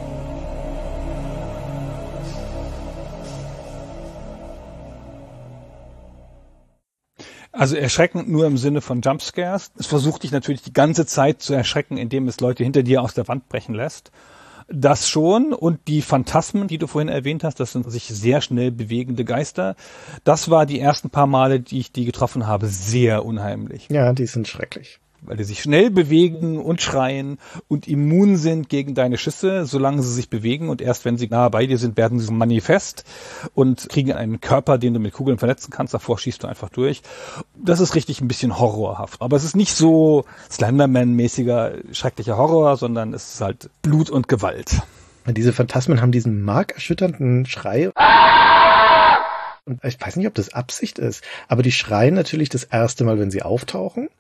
Also erschreckend nur im Sinne von Jumpscares. Es versucht dich natürlich die ganze Zeit zu erschrecken, indem es Leute hinter dir aus der Wand brechen lässt. Das schon. Und die Phantasmen, die du vorhin erwähnt hast, das sind sich sehr schnell bewegende Geister. Das war die ersten paar Male, die ich die getroffen habe, sehr unheimlich.
Ja, die sind schrecklich.
Weil die sich schnell bewegen und schreien und immun sind gegen deine Schüsse, solange sie sich bewegen. Und erst wenn sie nahe bei dir sind, werden sie manifest und kriegen einen Körper, den du mit Kugeln verletzen kannst. Davor schießt du einfach durch. Das ist richtig ein bisschen horrorhaft. Aber es ist nicht so Slenderman-mäßiger, schrecklicher Horror, sondern es ist halt Blut und Gewalt.
Diese Phantasmen haben diesen markerschütternden Schrei. Und ich weiß nicht, ob das Absicht ist, aber die schreien natürlich das erste Mal, wenn sie auftauchen.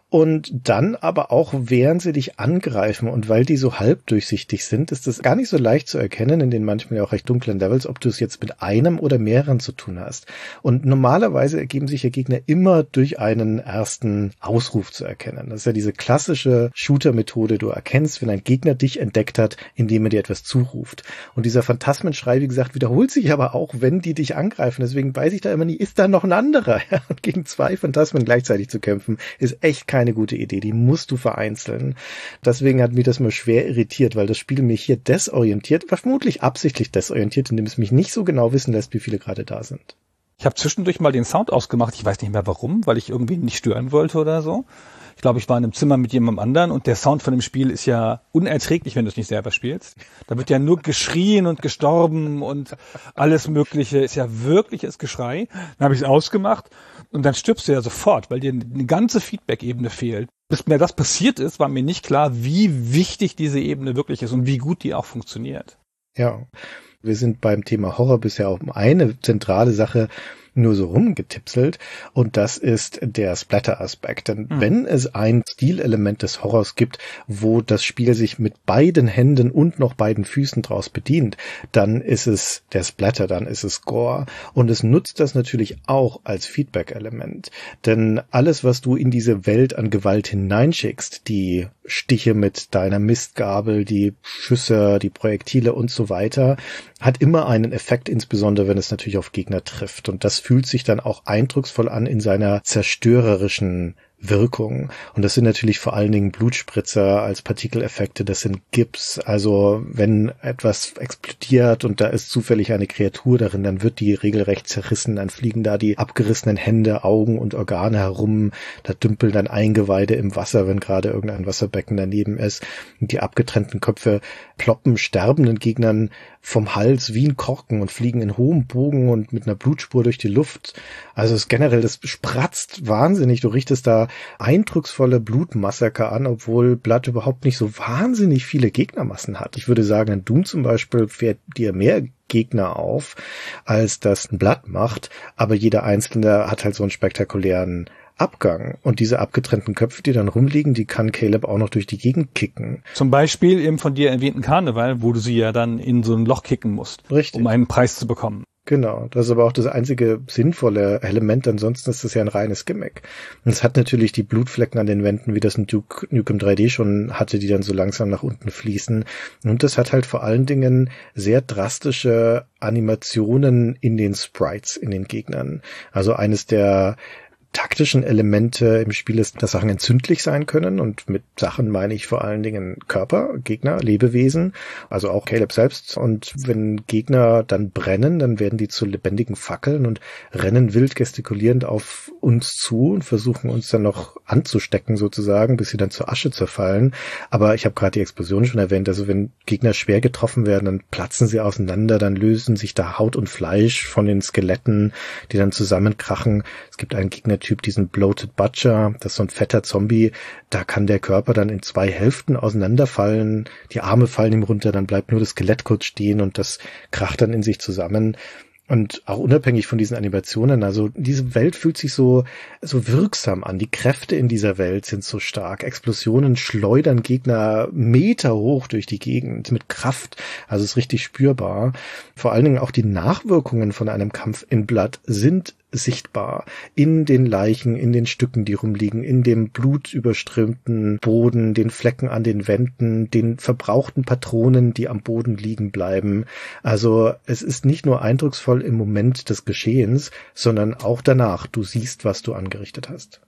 Und dann aber auch, während sie dich angreifen und weil die so halbdurchsichtig sind, ist es gar nicht so leicht zu erkennen in den manchmal auch recht dunklen Levels, ob du es jetzt mit einem oder mehreren zu tun hast. Und normalerweise ergeben sich ja Gegner immer durch einen ersten Ausruf zu erkennen. Das ist ja diese klassische Shooter-Methode. Du erkennst, wenn ein Gegner dich entdeckt hat, indem er dir etwas zuruft. Und dieser Phantasmenschrei, wie gesagt, wiederholt sich aber auch, wenn die dich angreifen. Deswegen weiß ich da immer nie, ist da noch ein anderer? Und gegen 2 Phantasmen gleichzeitig zu kämpfen, ist echt keine gute Idee. Die musst du vereinzeln. Deswegen hat mich das mal schwer irritiert, weil das Spiel mich hier desorientiert, vermutlich absichtlich desorientiert, indem es mich nicht so genau wissen lässt, wie viele gerade da sind.
Ich habe zwischendurch mal den Sound ausgemacht. Ich weiß nicht mehr warum, weil ich irgendwie nicht stören wollte oder so. Ich glaube, ich war in einem Zimmer mit jemandem anderen und der Sound von dem Spiel ist ja unerträglich, wenn du es nicht selber spielst. Da wird ja nur geschrien und gestorben und alles Mögliche. Ist ja wirkliches Geschrei. Dann habe ich es ausgemacht und dann stirbst du ja sofort, weil dir eine ganze Feedback-Ebene fehlt. Bis mir das passiert ist, war mir nicht klar, wie wichtig diese Ebene wirklich ist und wie gut die auch funktioniert.
Ja, wir sind beim Thema Horror bisher auf eine zentrale Sache nur so rumgetipselt und das ist der Splatter-Aspekt. Denn wenn es ein Stilelement des Horrors gibt, wo das Spiel sich mit beiden Händen und noch beiden Füßen draus bedient, dann ist es der Splatter, dann ist es Gore. Und es nutzt das natürlich auch als Feedback-Element. Denn alles, was du in diese Welt an Gewalt hineinschickst, die Stiche mit deiner Mistgabel, die Schüsse, die Projektile und so weiter, hat immer einen Effekt, insbesondere wenn es natürlich auf Gegner trifft. Und das fühlt sich dann auch eindrucksvoll an in seiner zerstörerischen Wirkung. Und das sind natürlich vor allen Dingen Blutspritzer als Partikeleffekte, das sind Gips. Also wenn etwas explodiert und da ist zufällig eine Kreatur darin, dann wird die regelrecht zerrissen, dann fliegen da die abgerissenen Hände, Augen und Organe herum, da dümpeln dann Eingeweide im Wasser, wenn gerade irgendein Wasserbecken daneben ist. Und die abgetrennten Köpfe ploppen sterbenden Gegnern vom Hals wie ein Korken und fliegen in hohem Bogen und mit einer Blutspur durch die Luft. Also es generell, das spratzt wahnsinnig. Du richtest da eindrucksvolle Blutmassaker an, obwohl Blood überhaupt nicht so wahnsinnig viele Gegnermassen hat. Ich würde sagen, in Doom zum Beispiel fährt dir mehr Gegner auf, als das ein Blood macht, aber jeder Einzelne hat halt so einen spektakulären Abgang. Und diese abgetrennten Köpfe, die dann rumliegen, die kann Caleb auch noch durch die Gegend kicken.
Zum Beispiel im von dir erwähnten Karneval, wo du sie ja dann in so ein Loch kicken musst,
richtig,
um einen Preis zu bekommen.
Genau, das ist aber auch das einzige sinnvolle Element, ansonsten ist das ja ein reines Gimmick. Und es hat natürlich die Blutflecken an den Wänden, wie das in Duke Nukem 3D schon hatte, die dann so langsam nach unten fließen. Und das hat halt vor allen Dingen sehr drastische Animationen in den Sprites, in den Gegnern. Also eines der taktischen Elemente im Spiel ist, dass Sachen entzündlich sein können und mit Sachen meine ich vor allen Dingen Körper, Gegner, Lebewesen, also auch Caleb selbst und wenn Gegner dann brennen, dann werden die zu lebendigen Fackeln und rennen wild gestikulierend auf uns zu und versuchen uns dann noch anzustecken sozusagen, bis sie dann zur Asche zerfallen, aber ich habe gerade die Explosion schon erwähnt, also wenn Gegner schwer getroffen werden, dann platzen sie auseinander, dann lösen sich da Haut und Fleisch von den Skeletten, die dann zusammenkrachen. Es gibt einen Gegnertyp, diesen Bloated Butcher, das ist so ein fetter Zombie, da kann der Körper dann in 2 Hälften auseinanderfallen, die Arme fallen ihm runter, dann bleibt nur das Skelett kurz stehen und das kracht dann in sich zusammen. Und auch unabhängig von diesen Animationen, also diese Welt fühlt sich so wirksam an. Die Kräfte in dieser Welt sind so stark. Explosionen schleudern Gegner Meter hoch durch die Gegend mit Kraft. Also es ist richtig spürbar. Vor allen Dingen auch die Nachwirkungen von einem Kampf in Blood sind sichtbar in den Leichen, in den Stücken, die rumliegen, in dem blutüberströmten Boden, den Flecken an den Wänden, den verbrauchten Patronen, die am Boden liegen bleiben. Also es ist nicht nur eindrucksvoll im Moment des Geschehens, sondern auch danach. Du siehst, was du angerichtet hast.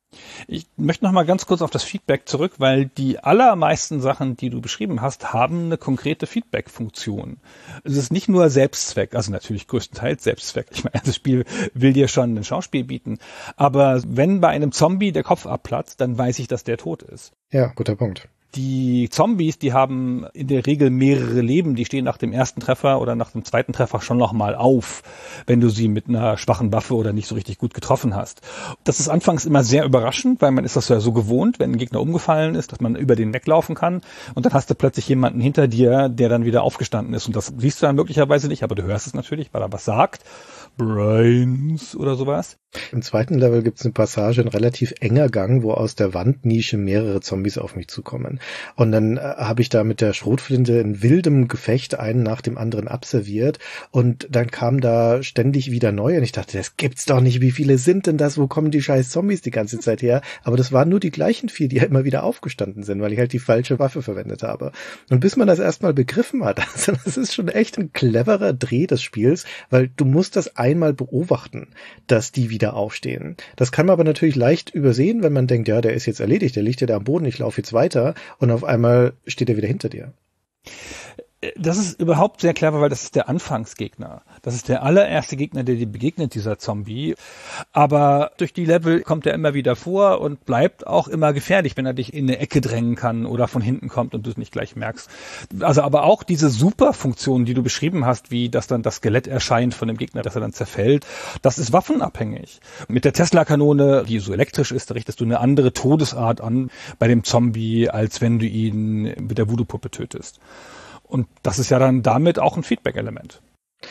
Ich möchte noch mal ganz kurz auf das Feedback zurück, weil die allermeisten Sachen, die du beschrieben hast, haben eine konkrete Feedback-Funktion. Es ist nicht nur Selbstzweck, also natürlich größtenteils Selbstzweck. Ich meine, das Spiel will dir schon ein Schauspiel bieten. Aber wenn bei einem Zombie der Kopf abplatzt, dann weiß ich, dass der tot ist.
Ja, guter Punkt.
Die Zombies, die haben in der Regel mehrere Leben, die stehen nach dem ersten Treffer oder nach dem zweiten Treffer schon nochmal auf, wenn du sie mit einer schwachen Waffe oder nicht so richtig gut getroffen hast. Das ist anfangs immer sehr überraschend, weil man ist das ja so gewohnt, wenn ein Gegner umgefallen ist, dass man über den weglaufen kann und dann hast du plötzlich jemanden hinter dir, der dann wieder aufgestanden ist und das siehst du dann möglicherweise nicht, aber du hörst es natürlich, weil er was sagt Brains oder sowas.
Im zweiten Level gibt es eine Passage, ein relativ enger Gang, wo aus der Wandnische mehrere Zombies auf mich zukommen. Und dann habe ich da mit der Schrotflinte in wildem Gefecht einen nach dem anderen abserviert. Und dann kamen da ständig wieder neue. Und ich dachte, das gibt's doch nicht. Wie viele sind denn das? Wo kommen die scheiß Zombies die ganze Zeit her? Aber das waren nur die gleichen 4, die halt immer wieder aufgestanden sind, weil ich halt die falsche Waffe verwendet habe. Und bis man das erstmal begriffen hat, also das ist schon echt ein cleverer Dreh des Spiels, weil du musst das einmal beobachten, dass die wieder aufstehen. Das kann man aber natürlich leicht übersehen, wenn man denkt, ja, der ist jetzt erledigt, der liegt ja da am Boden, ich laufe jetzt weiter und auf einmal steht er wieder hinter dir.
Das ist überhaupt sehr clever, weil das ist der Anfangsgegner. Das ist der allererste Gegner, der dir begegnet, dieser Zombie. Aber durch die Level kommt er immer wieder vor und bleibt auch immer gefährlich, wenn er dich in eine Ecke drängen kann oder von hinten kommt und du es nicht gleich merkst. Also aber auch diese Superfunktion, die du beschrieben hast, wie dass dann das Skelett erscheint von dem Gegner, dass er dann zerfällt, das ist waffenabhängig. Mit der Tesla-Kanone, die so elektrisch ist, da richtest du eine andere Todesart an bei dem Zombie, als wenn du ihn mit der Voodoo-Puppe tötest. Und das ist ja dann damit auch ein Feedback-Element.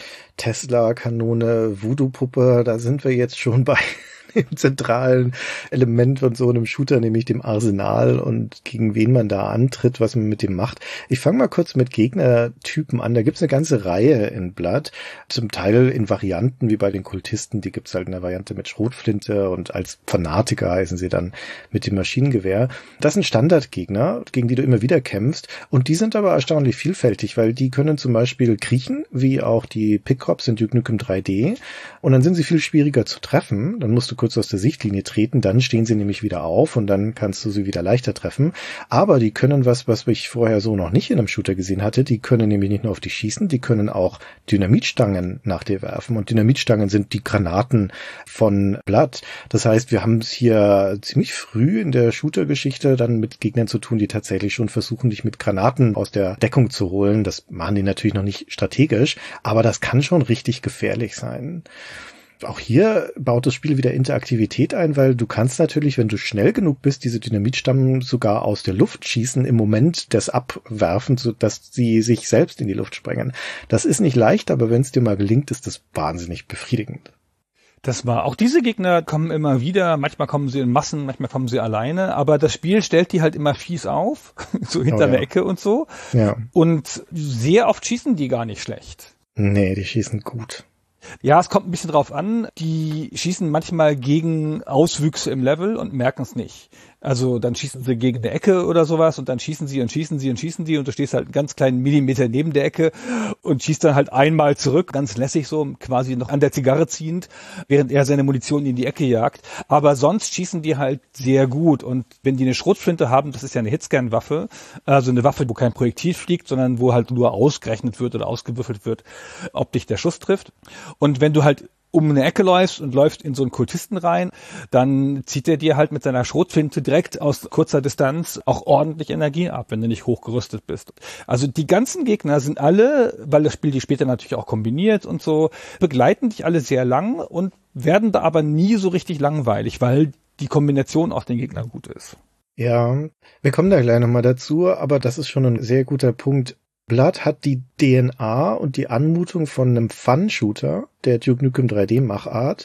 Tesla-Kanone, Voodoo-Puppe, da sind wir jetzt schon bei dem zentralen Element von so einem Shooter, nämlich dem Arsenal und gegen wen man da antritt, was man mit dem macht. Ich fange mal kurz mit Gegnertypen an. Da gibt's eine ganze Reihe in Blood, zum Teil in Varianten wie bei den Kultisten. Die gibt's halt in der Variante mit Schrotflinte und als Fanatiker heißen sie dann mit dem Maschinengewehr. Das sind Standardgegner, gegen die du immer wieder kämpfst und die sind aber erstaunlich vielfältig, weil die können zum Beispiel kriechen, wie auch die Pickups in Duke Nukem 3D und dann sind sie viel schwieriger zu treffen. Dann musst du kurz aus der Sichtlinie treten, dann stehen sie nämlich wieder auf und dann kannst du sie wieder leichter treffen. Aber die können was ich vorher so noch nicht in einem Shooter gesehen hatte, die können nämlich nicht nur auf dich schießen, die können auch Dynamitstangen nach dir werfen und Dynamitstangen sind die Granaten von Blood. Das heißt, wir haben es hier ziemlich früh in der Shooter-Geschichte dann mit Gegnern zu tun, die tatsächlich schon versuchen, dich mit Granaten aus der Deckung zu holen. Das machen die natürlich noch nicht strategisch, aber das kann schon richtig gefährlich sein. Auch hier baut das Spiel wieder Interaktivität ein, weil du kannst natürlich, wenn du schnell genug bist, diese Dynamitstangen sogar aus der Luft schießen, im Moment das abwerfen, sodass sie sich selbst in die Luft sprengen. Das ist nicht leicht, aber wenn es dir mal gelingt, ist das wahnsinnig befriedigend.
Das war, auch diese Gegner kommen immer wieder, manchmal kommen sie in Massen, manchmal kommen sie alleine, aber das Spiel stellt die halt immer fies auf, so hinter der Ecke und so.
Ja.
Und sehr oft schießen die gar nicht schlecht.
Nee, die schießen gut.
Ja, es kommt ein bisschen drauf an. Die schießen manchmal gegen Auswüchse im Level und merken es nicht. Also dann schießen sie gegen eine Ecke oder sowas und dann schießen sie und schießen sie und schießen die und du stehst halt einen ganz kleinen Millimeter neben der Ecke und schießt dann halt einmal zurück, ganz lässig so, quasi noch an der Zigarre ziehend, während er seine Munition in die Ecke jagt. Aber sonst schießen die halt sehr gut und wenn die eine Schrotflinte haben, das ist ja eine Hitscan-Waffe, also eine Waffe, wo kein Projektil fliegt, sondern wo halt nur ausgerechnet wird oder ausgewürfelt wird, ob dich der Schuss trifft. Und wenn du halt um eine Ecke läufst und läufst in so einen Kultisten rein, dann zieht er dir halt mit seiner Schrotflinte direkt aus kurzer Distanz auch ordentlich Energie ab, wenn du nicht hochgerüstet bist. Also die ganzen Gegner sind alle, weil das Spiel die später natürlich auch kombiniert und so, begleiten dich alle sehr lang und werden da aber nie so richtig langweilig, weil die Kombination aus den Gegnern gut ist.
Ja, wir kommen da gleich nochmal dazu, aber das ist schon ein sehr guter Punkt. Blood hat die DNA und die Anmutung von einem Fun-Shooter, der Duke Nukem 3D-Machart,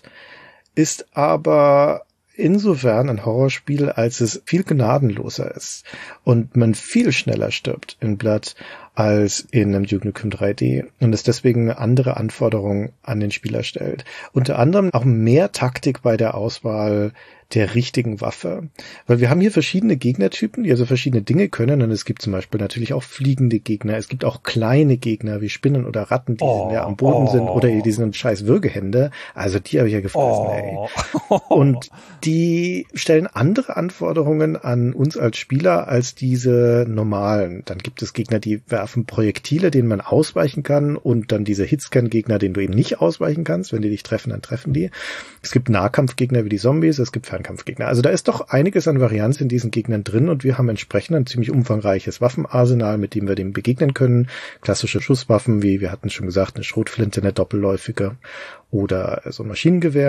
ist aber insofern ein Horrorspiel, als es viel gnadenloser ist und man viel schneller stirbt in Blood als in einem Duke Nukem 3D und es deswegen andere Anforderungen an den Spieler stellt. Unter anderem auch mehr Taktik bei der Auswahl der richtigen Waffe. Weil wir haben hier verschiedene Gegnertypen, die also verschiedene Dinge können und es gibt zum Beispiel natürlich auch fliegende Gegner. Es gibt auch kleine Gegner wie Spinnen oder Ratten, die ja am Boden sind oder diese scheiß Würgehände. Also die habe ich ja gefressen, ey. Und die stellen andere Anforderungen an uns als Spieler als diese normalen. Dann gibt es Gegner, die werfen Projektile, denen man ausweichen kann und dann diese Hitscan-Gegner, denen du eben nicht ausweichen kannst. Wenn die dich treffen, dann treffen die. Es gibt Nahkampfgegner wie die Zombies, es gibt Fernkampfgegner. Also da ist doch einiges an Varianz in diesen Gegnern drin und wir haben entsprechend ein ziemlich umfangreiches Waffenarsenal, mit dem wir dem begegnen können. Klassische Schusswaffen, wie wir hatten schon gesagt, eine Schrotflinte, eine doppelläufige oder so ein Maschinengewehr.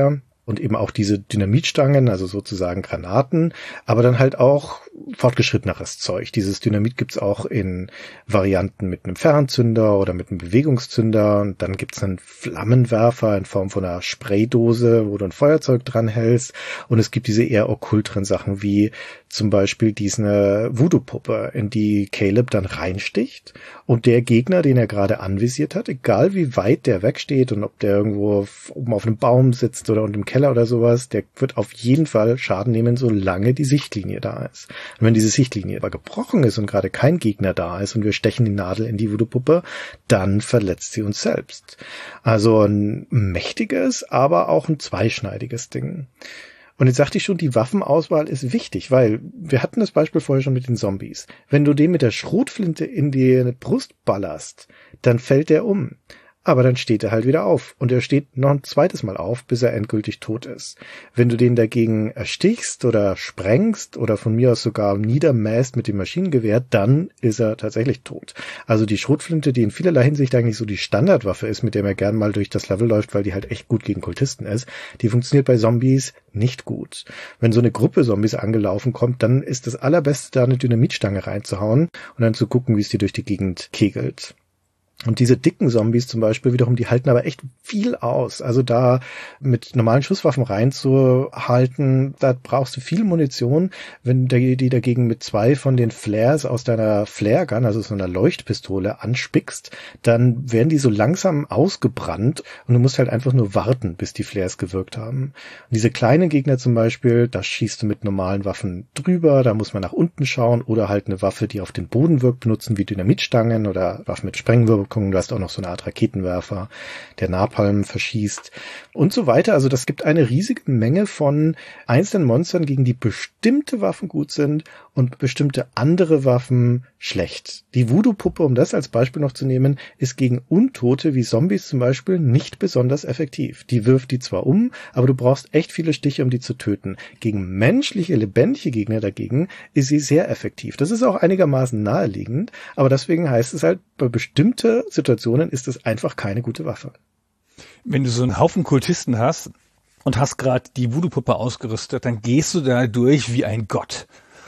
und eben auch diese Dynamitstangen, also sozusagen Granaten, aber dann halt auch fortgeschritteneres Zeug. Dieses Dynamit gibt's auch in Varianten mit einem Fernzünder oder mit einem Bewegungszünder, und dann gibt's einen Flammenwerfer in Form von einer Spraydose, wo du ein Feuerzeug dran hältst, und es gibt diese eher okkulteren Sachen, wie zum Beispiel diese Voodoo-Puppe, in die Caleb dann reinsticht, und der Gegner, den er gerade anvisiert hat, egal wie weit der wegsteht und ob der irgendwo oben auf einem Baum sitzt oder unten im Keller oder sowas, der wird auf jeden Fall Schaden nehmen, solange die Sichtlinie da ist. Und wenn diese Sichtlinie aber gebrochen ist und gerade kein Gegner da ist und wir stechen die Nadel in die Voodoo-Puppe, dann verletzt sie uns selbst. Also ein mächtiges, aber auch ein zweischneidiges Ding. Und jetzt sagte ich schon, die Waffenauswahl ist wichtig, weil wir hatten das Beispiel vorher schon mit den Zombies. Wenn du den mit der Schrotflinte in die Brust ballerst, dann fällt der um. Aber dann steht er halt wieder auf. Und er steht noch ein zweites Mal auf, bis er endgültig tot ist. Wenn du den dagegen erstichst oder sprengst oder von mir aus sogar niedermähst mit dem Maschinengewehr, dann ist er tatsächlich tot. Also die Schrotflinte, die in vielerlei Hinsicht eigentlich so die Standardwaffe ist, mit der man gern mal durch das Level läuft, weil die halt echt gut gegen Kultisten ist, die funktioniert bei Zombies nicht gut. Wenn so eine Gruppe Zombies angelaufen kommt, dann ist das Allerbeste, da eine Dynamitstange reinzuhauen und dann zu gucken, wie es die durch die Gegend kegelt. Und diese dicken Zombies zum Beispiel wiederum, die halten aber echt viel aus. Also da mit normalen Schusswaffen reinzuhalten, da brauchst du viel Munition. Wenn du die dagegen mit 2 von den Flares aus deiner Flare-Gun, also so einer Leuchtpistole, anspickst, dann werden die so langsam ausgebrannt und du musst halt einfach nur warten, bis die Flares gewirkt haben. Und diese kleinen Gegner zum Beispiel, da schießt du mit normalen Waffen drüber, da muss man nach unten schauen oder halt eine Waffe, die auf den Boden wirkt, benutzen, wie Dynamitstangen oder Waffen mit Sprengwirkung. Du hast auch noch so eine Art Raketenwerfer, der Napalm verschießt und so weiter. Also das gibt eine riesige Menge von einzelnen Monstern, gegen die bestimmte Waffen gut sind und bestimmte andere Waffen schlecht. Die Voodoo-Puppe, um das als Beispiel noch zu nehmen, ist gegen Untote wie Zombies zum Beispiel nicht besonders effektiv. Die wirft die zwar um, aber du brauchst echt viele Stiche, um die zu töten. Gegen menschliche, lebendige Gegner dagegen ist sie sehr effektiv. Das ist auch einigermaßen naheliegend, aber deswegen heißt es halt, bei bestimmten Situationen ist es einfach keine gute Waffe.
Wenn du so einen Haufen Kultisten hast und hast gerade die Voodoo-Puppe ausgerüstet, dann gehst du da durch wie ein Gott.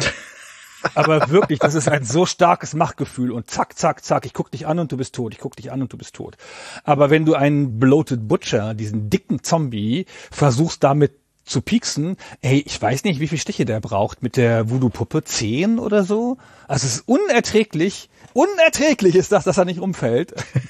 Aber wirklich, das ist ein so starkes Machtgefühl und zack, zack, zack, ich guck dich an und du bist tot, ich guck dich an und du bist tot. Aber wenn du einen Bloated Butcher, diesen dicken Zombie, versuchst damit zu pieksen, ey, ich weiß nicht, wie viele Stiche der braucht mit der Voodoo-Puppe, 10 oder so. Also es ist unerträglich ist das, dass er nicht umfällt.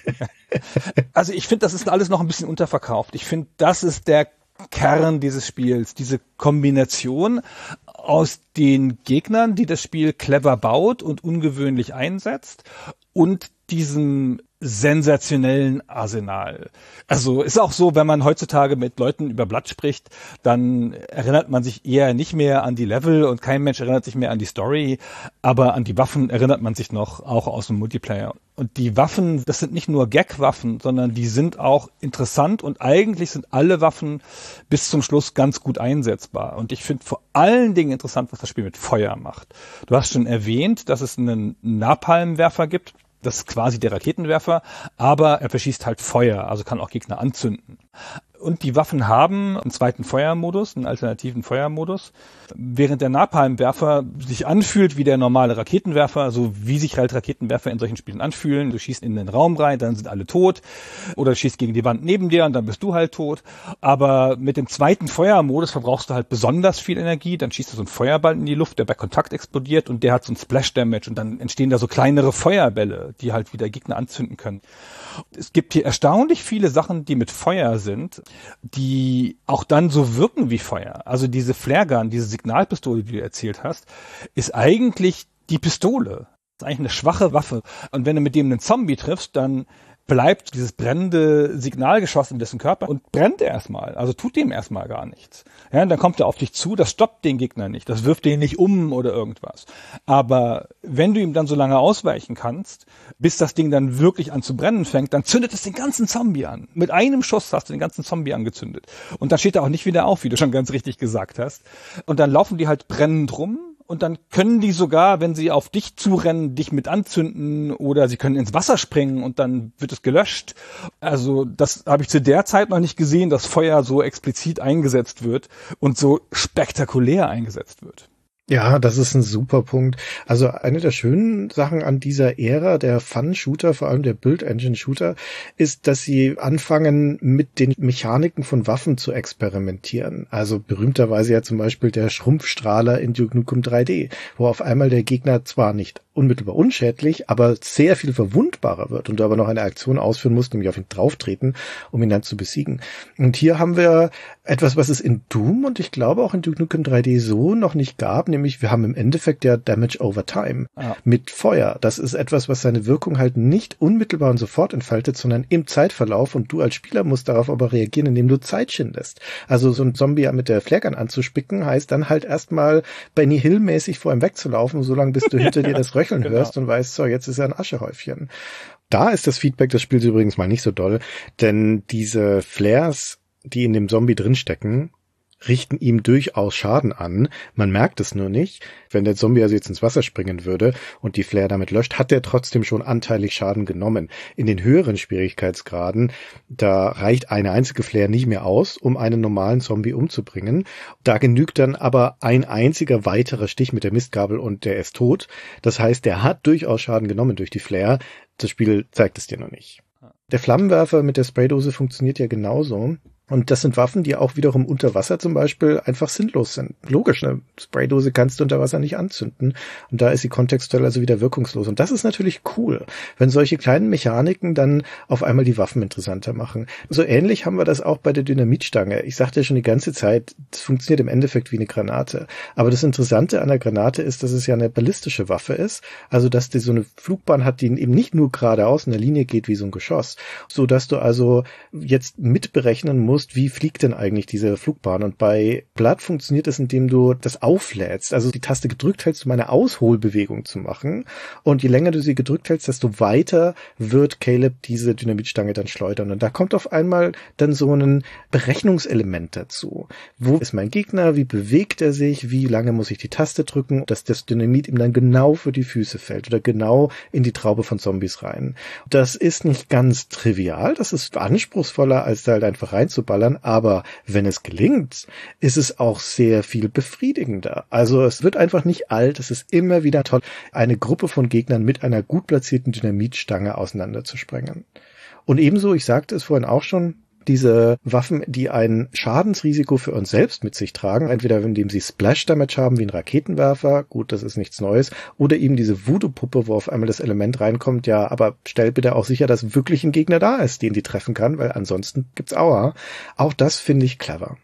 Also ich finde, das ist alles noch ein bisschen unterverkauft. Ich finde, das ist der Kern dieses Spiels, diese Kombination aus den Gegnern, die das Spiel clever baut und ungewöhnlich einsetzt, und diesem sensationellen Arsenal. Also ist auch so, wenn man heutzutage mit Leuten über Blood spricht, dann erinnert man sich eher nicht mehr an die Level und kein Mensch erinnert sich mehr an die Story, aber an die Waffen erinnert man sich noch, auch aus dem Multiplayer. Und die Waffen, das sind nicht nur Gag-Waffen, sondern die sind auch interessant und eigentlich sind alle Waffen bis zum Schluss ganz gut einsetzbar. Und ich finde vor allen Dingen interessant, was das Spiel mit Feuer macht. Du hast schon erwähnt, dass es einen Napalmwerfer gibt. Das ist quasi der Raketenwerfer, aber er verschießt halt Feuer, also kann auch Gegner anzünden. Und die Waffen haben einen zweiten Feuermodus, einen alternativen Feuermodus. Während der Napalmwerfer sich anfühlt wie der normale Raketenwerfer, so wie sich halt Raketenwerfer in solchen Spielen anfühlen. Du schießt in den Raum rein, dann sind alle tot. Oder du schießt gegen die Wand neben dir und dann bist du halt tot. Aber mit dem zweiten Feuermodus verbrauchst du halt besonders viel Energie. Dann schießt du so einen Feuerball in die Luft, der bei Kontakt explodiert und der hat so einen Splash-Damage. Und dann entstehen da so kleinere Feuerbälle, die halt wieder Gegner anzünden können. Es gibt hier erstaunlich viele Sachen, die mit Feuer sind, die auch dann so wirken wie Feuer. Also diese Flare-Gun, diese Signalpistole, die du erzählt hast, ist eigentlich die Pistole. Das ist eigentlich eine schwache Waffe. Und wenn du mit dem einen Zombie triffst, dann bleibt dieses brennende Signalgeschoss in dessen Körper und brennt erstmal. Also tut dem erstmal gar nichts. Ja, und dann kommt er auf dich zu, das stoppt den Gegner nicht, das wirft den nicht um oder irgendwas. Aber wenn du ihm dann so lange ausweichen kannst, bis das Ding dann wirklich an zu brennen fängt, dann zündet es den ganzen Zombie an. Mit einem Schuss hast du den ganzen Zombie angezündet. Und dann steht er auch nicht wieder auf, wie du schon ganz richtig gesagt hast. Und dann laufen die halt brennend rum. Und dann können die sogar, wenn sie auf dich zurennen, dich mit anzünden oder sie können ins Wasser springen und dann wird es gelöscht. Also das habe ich zu der Zeit noch nicht gesehen, dass Feuer so explizit eingesetzt wird und so spektakulär eingesetzt wird.
Ja, das ist ein super Punkt. Also eine der schönen Sachen an dieser Ära der Fun-Shooter, vor allem der Build-Engine-Shooter, ist, dass sie anfangen, mit den Mechaniken von Waffen zu experimentieren. Also berühmterweise ja zum Beispiel der Schrumpfstrahler in Duke Nukem 3D, wo auf einmal der Gegner zwar nicht unmittelbar unschädlich, aber sehr viel verwundbarer wird und du aber noch eine Aktion ausführen musst, nämlich auf ihn drauftreten, um ihn dann zu besiegen. Und hier haben wir etwas, was es in Doom und ich glaube auch in Duke Nukem 3D so noch nicht gab, nämlich wir haben im Endeffekt ja Damage over Time mit Feuer. Das ist etwas, was seine Wirkung halt nicht unmittelbar und sofort entfaltet, sondern im Zeitverlauf und du als Spieler musst darauf aber reagieren, indem du Zeit schindest. Also so ein Zombie mit der Flaregun anzuspicken, heißt dann halt erstmal Benny Hill-mäßig vor ihm wegzulaufen, solange bis du hinter dir das Röcheln hörst und weißt, so, jetzt ist er ein Aschehäufchen. Da ist das Feedback des Spiels übrigens mal nicht so doll, denn diese Flares, die in dem Zombie drinstecken, richten ihm durchaus Schaden an. Man merkt es nur nicht. Wenn der Zombie also jetzt ins Wasser springen würde und die Flare damit löscht, hat er trotzdem schon anteilig Schaden genommen. In den höheren Schwierigkeitsgraden, da reicht eine einzige Flare nicht mehr aus, um einen normalen Zombie umzubringen. Da genügt dann aber ein einziger weiterer Stich mit der Mistgabel und der ist tot. Das heißt, der hat durchaus Schaden genommen durch die Flare. Das Spiel zeigt es dir noch nicht. Der Flammenwerfer mit der Spraydose funktioniert ja genauso. Und das sind Waffen, die auch wiederum unter Wasser zum Beispiel einfach sinnlos sind. Logisch, eine Spraydose kannst du unter Wasser nicht anzünden. Und da ist sie kontextuell also wieder wirkungslos. Und das ist natürlich cool, wenn solche kleinen Mechaniken dann auf einmal die Waffen interessanter machen. So ähnlich haben wir das auch bei der Dynamitstange. Ich sagte ja schon die ganze Zeit, das funktioniert im Endeffekt wie eine Granate. Aber das Interessante an der Granate ist, dass es ja eine ballistische Waffe ist. Also, dass die so eine Flugbahn hat, die eben nicht nur geradeaus in der Linie geht wie so ein Geschoss. So dass du also jetzt mitberechnen musst, wie fliegt denn eigentlich diese Flugbahn? Und bei Blood funktioniert es, indem du das auflädst, also die Taste gedrückt hältst, um eine Ausholbewegung zu machen. Und je länger du sie gedrückt hältst, desto weiter wird Caleb diese Dynamitstange dann schleudern. Und da kommt auf einmal dann so ein Berechnungselement dazu. Wo ist mein Gegner? Wie bewegt er sich? Wie lange muss ich die Taste drücken, dass das Dynamit ihm dann genau für die Füße fällt oder genau in die Traube von Zombies rein? Das ist nicht ganz trivial. Das ist anspruchsvoller, als da halt einfach reinzuballern, aber wenn es gelingt, ist es auch sehr viel befriedigender. Also es wird einfach nicht alt, es ist immer wieder toll, eine Gruppe von Gegnern mit einer gut platzierten Dynamitstange auseinanderzusprengen. Und ebenso, ich sagte es vorhin auch schon, diese Waffen, die ein Schadensrisiko für uns selbst mit sich tragen, entweder indem sie Splash-Damage haben wie ein Raketenwerfer, gut, das ist nichts Neues, oder eben diese Voodoo-Puppe, wo auf einmal das Element reinkommt, ja, aber stell bitte auch sicher, dass wirklich ein Gegner da ist, den die treffen kann, weil ansonsten gibt's Aua. Auch das finde ich clever.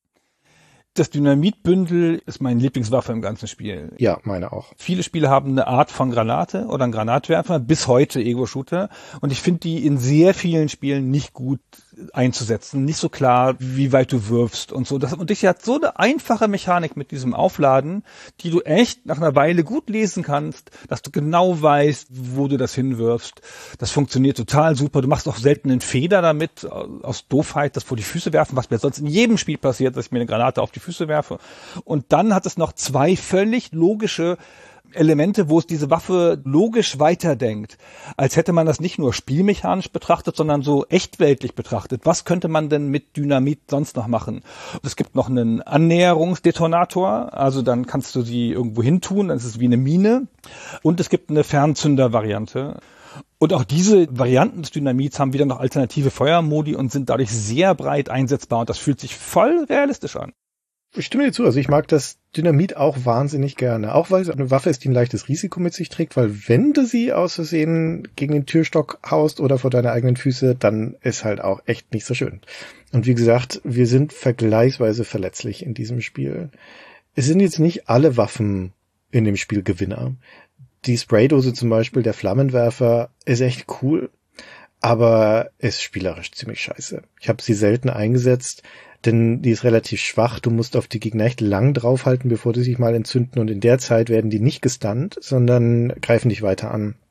Das Dynamitbündel ist meine Lieblingswaffe im ganzen Spiel.
Ja, meine auch.
Viele Spiele haben eine Art von Granate oder einen Granatwerfer, bis heute Ego-Shooter. Und ich finde die in sehr vielen Spielen nicht gut einzusetzen. Nicht so klar, wie weit du wirfst und so. Und das hat so eine einfache Mechanik mit diesem Aufladen, die du echt nach einer Weile gut lesen kannst, dass du genau weißt, wo du das hinwirfst. Das funktioniert total super. Du machst auch selten einen Fehler damit, aus Doofheit, das vor die Füße werfen, was mir sonst in jedem Spiel passiert, dass ich mir eine Granate auf die Füße werfe. Und dann hat es noch zwei völlig logische Elemente, wo es diese Waffe logisch weiterdenkt, als hätte man das nicht nur spielmechanisch betrachtet, sondern so echtweltlich betrachtet. Was könnte man denn mit Dynamit sonst noch machen? Es gibt noch einen Annäherungsdetonator, also dann kannst du sie irgendwo hin tun, dann ist es wie eine Mine. Und es gibt eine Fernzünder-Variante. Und auch diese Varianten des Dynamits haben wieder noch alternative Feuermodi und sind dadurch sehr breit einsetzbar und das fühlt sich voll realistisch an.
Ich stimme dir zu. Also ich mag das Dynamit auch wahnsinnig gerne. Auch weil es eine Waffe ist, die ein leichtes Risiko mit sich trägt, weil wenn du sie aus Versehen gegen den Türstock haust oder vor deine eigenen Füße, dann ist halt auch echt nicht so schön. Und wie gesagt, wir sind vergleichsweise verletzlich in diesem Spiel. Es sind jetzt nicht alle Waffen in dem Spiel Gewinner. Die Spraydose zum Beispiel, der Flammenwerfer, ist echt cool, aber ist spielerisch ziemlich scheiße. Ich habe sie selten eingesetzt, denn die ist relativ schwach. Du musst auf die Gegner echt lang draufhalten, bevor die sich mal entzünden. Und in der Zeit werden die nicht gestunt, sondern greifen dich weiter an.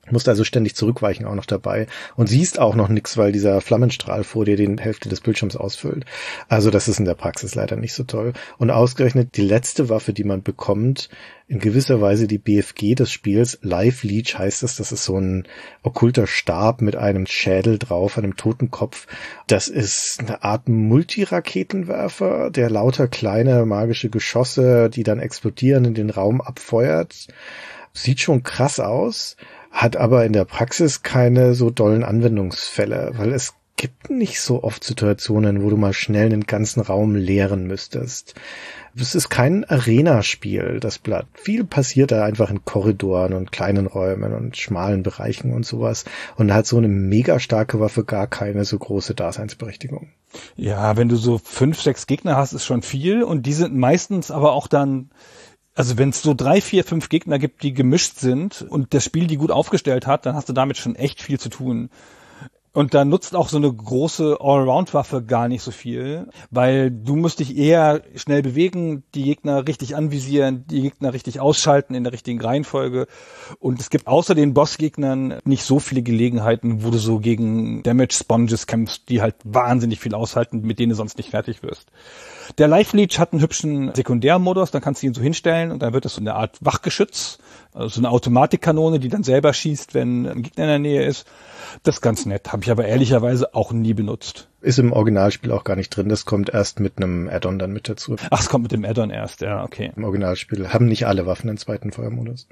Musst also ständig zurückweichen auch noch dabei und siehst auch noch nichts, weil dieser Flammenstrahl vor dir die Hälfte des Bildschirms ausfüllt. Also das ist in der Praxis leider nicht so toll. Und ausgerechnet die letzte Waffe, die man bekommt, in gewisser Weise die BFG des Spiels, Live Leech heißt es, das ist so ein okkulter Stab mit einem Schädel drauf, einem Totenkopf. Das ist eine Art Multiraketenwerfer, der lauter kleine magische Geschosse, die dann explodieren, in den Raum abfeuert. Sieht schon krass aus. Hat aber in der Praxis keine so dollen Anwendungsfälle, weil es gibt nicht so oft Situationen, wo du mal schnell einen ganzen Raum leeren müsstest. Es ist kein Arena-Spiel, das Blatt. Viel passiert da einfach in Korridoren und kleinen Räumen und schmalen Bereichen und sowas. Und da hat so eine mega starke Waffe gar keine so große Daseinsberechtigung.
Ja, wenn du so 5, 6 Gegner hast, ist schon viel. Und die sind meistens aber auch dann... Also wenn es so 3, 4, 5 Gegner gibt, die gemischt sind und das Spiel die gut aufgestellt hat, dann hast du damit schon echt viel zu tun. Und da nutzt auch so eine große Allround-Waffe gar nicht so viel, weil du musst dich eher schnell bewegen, die Gegner richtig anvisieren, die Gegner richtig ausschalten in der richtigen Reihenfolge. Und es gibt außer den Bossgegnern nicht so viele Gelegenheiten, wo du so gegen Damage-Sponges kämpfst, die halt wahnsinnig viel aushalten, mit denen du sonst nicht fertig wirst. Der Live Leech hat einen hübschen Sekundärmodus, dann kannst du ihn so hinstellen und dann wird das so eine Art Wachgeschütz, also so eine Automatikkanone, die dann selber schießt, wenn ein Gegner in der Nähe ist. Das ist ganz nett, habe ich aber ehrlicherweise auch nie benutzt.
Ist im Originalspiel auch gar nicht drin, das kommt erst mit einem Add-on dann mit dazu.
Ach, es kommt mit dem Add-on erst, ja, okay.
Im Originalspiel haben nicht alle Waffen einen zweiten Feuermodus.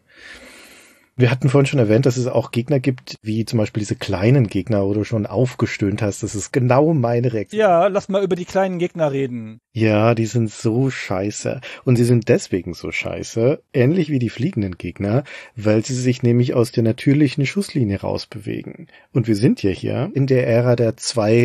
Wir hatten vorhin schon erwähnt, dass es auch Gegner gibt, wie zum Beispiel diese kleinen Gegner, wo du schon aufgestöhnt hast. Das ist genau meine Reaktion.
Ja, lass mal über die kleinen Gegner reden.
Ja, die sind so scheiße. Und sie sind deswegen so scheiße, ähnlich wie die fliegenden Gegner, weil sie sich nämlich aus der natürlichen Schusslinie rausbewegen. Und wir sind ja hier in der Ära der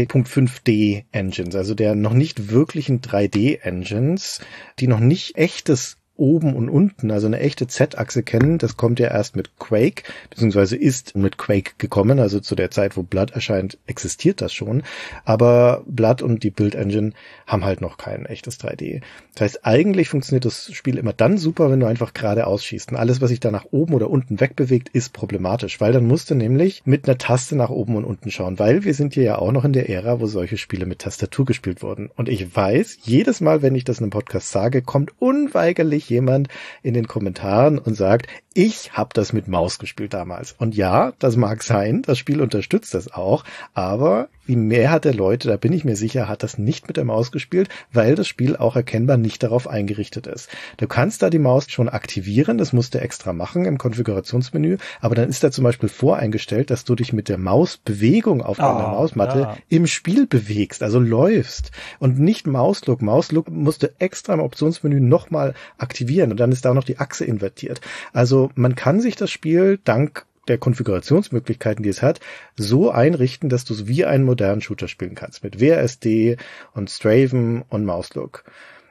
2.5D Engines, also der noch nicht wirklichen 3D Engines, die noch nicht echtes oben und unten, also eine echte Z-Achse kennen. Das kommt ja erst mit Quake, beziehungsweise ist mit Quake gekommen, also zu der Zeit, wo Blood erscheint, existiert das schon. Aber Blood und die Build Engine haben halt noch kein echtes 3D. Das heißt, eigentlich funktioniert das Spiel immer dann super, wenn du einfach geradeaus schießt. Und alles, was sich da nach oben oder unten wegbewegt, ist problematisch, weil dann musst du nämlich mit einer Taste nach oben und unten schauen, weil wir sind hier ja auch noch in der Ära, wo solche Spiele mit Tastatur gespielt wurden. Und ich weiß, jedes Mal, wenn ich das in einem Podcast sage, kommt unweigerlich jemand in den Kommentaren und sagt, ich habe das mit Maus gespielt damals. Und ja, das mag sein, das Spiel unterstützt das auch, aber die Mehrheit der Leute, da bin ich mir sicher, hat das nicht mit der Maus gespielt, weil das Spiel auch erkennbar nicht darauf eingerichtet ist. Du kannst da die Maus schon aktivieren, das musst du extra machen im Konfigurationsmenü, aber dann ist da zum Beispiel voreingestellt, dass du dich mit der Mausbewegung auf deiner Mausmatte im Spiel bewegst, also läufst und nicht Mauslook. Mauslook musst du extra im Optionsmenü nochmal aktivieren und dann ist da auch noch die Achse invertiert. Also man kann sich das Spiel dank der Konfigurationsmöglichkeiten, die es hat, so einrichten, dass du es wie einen modernen Shooter spielen kannst. Mit WASD und Strafen und Mauslook.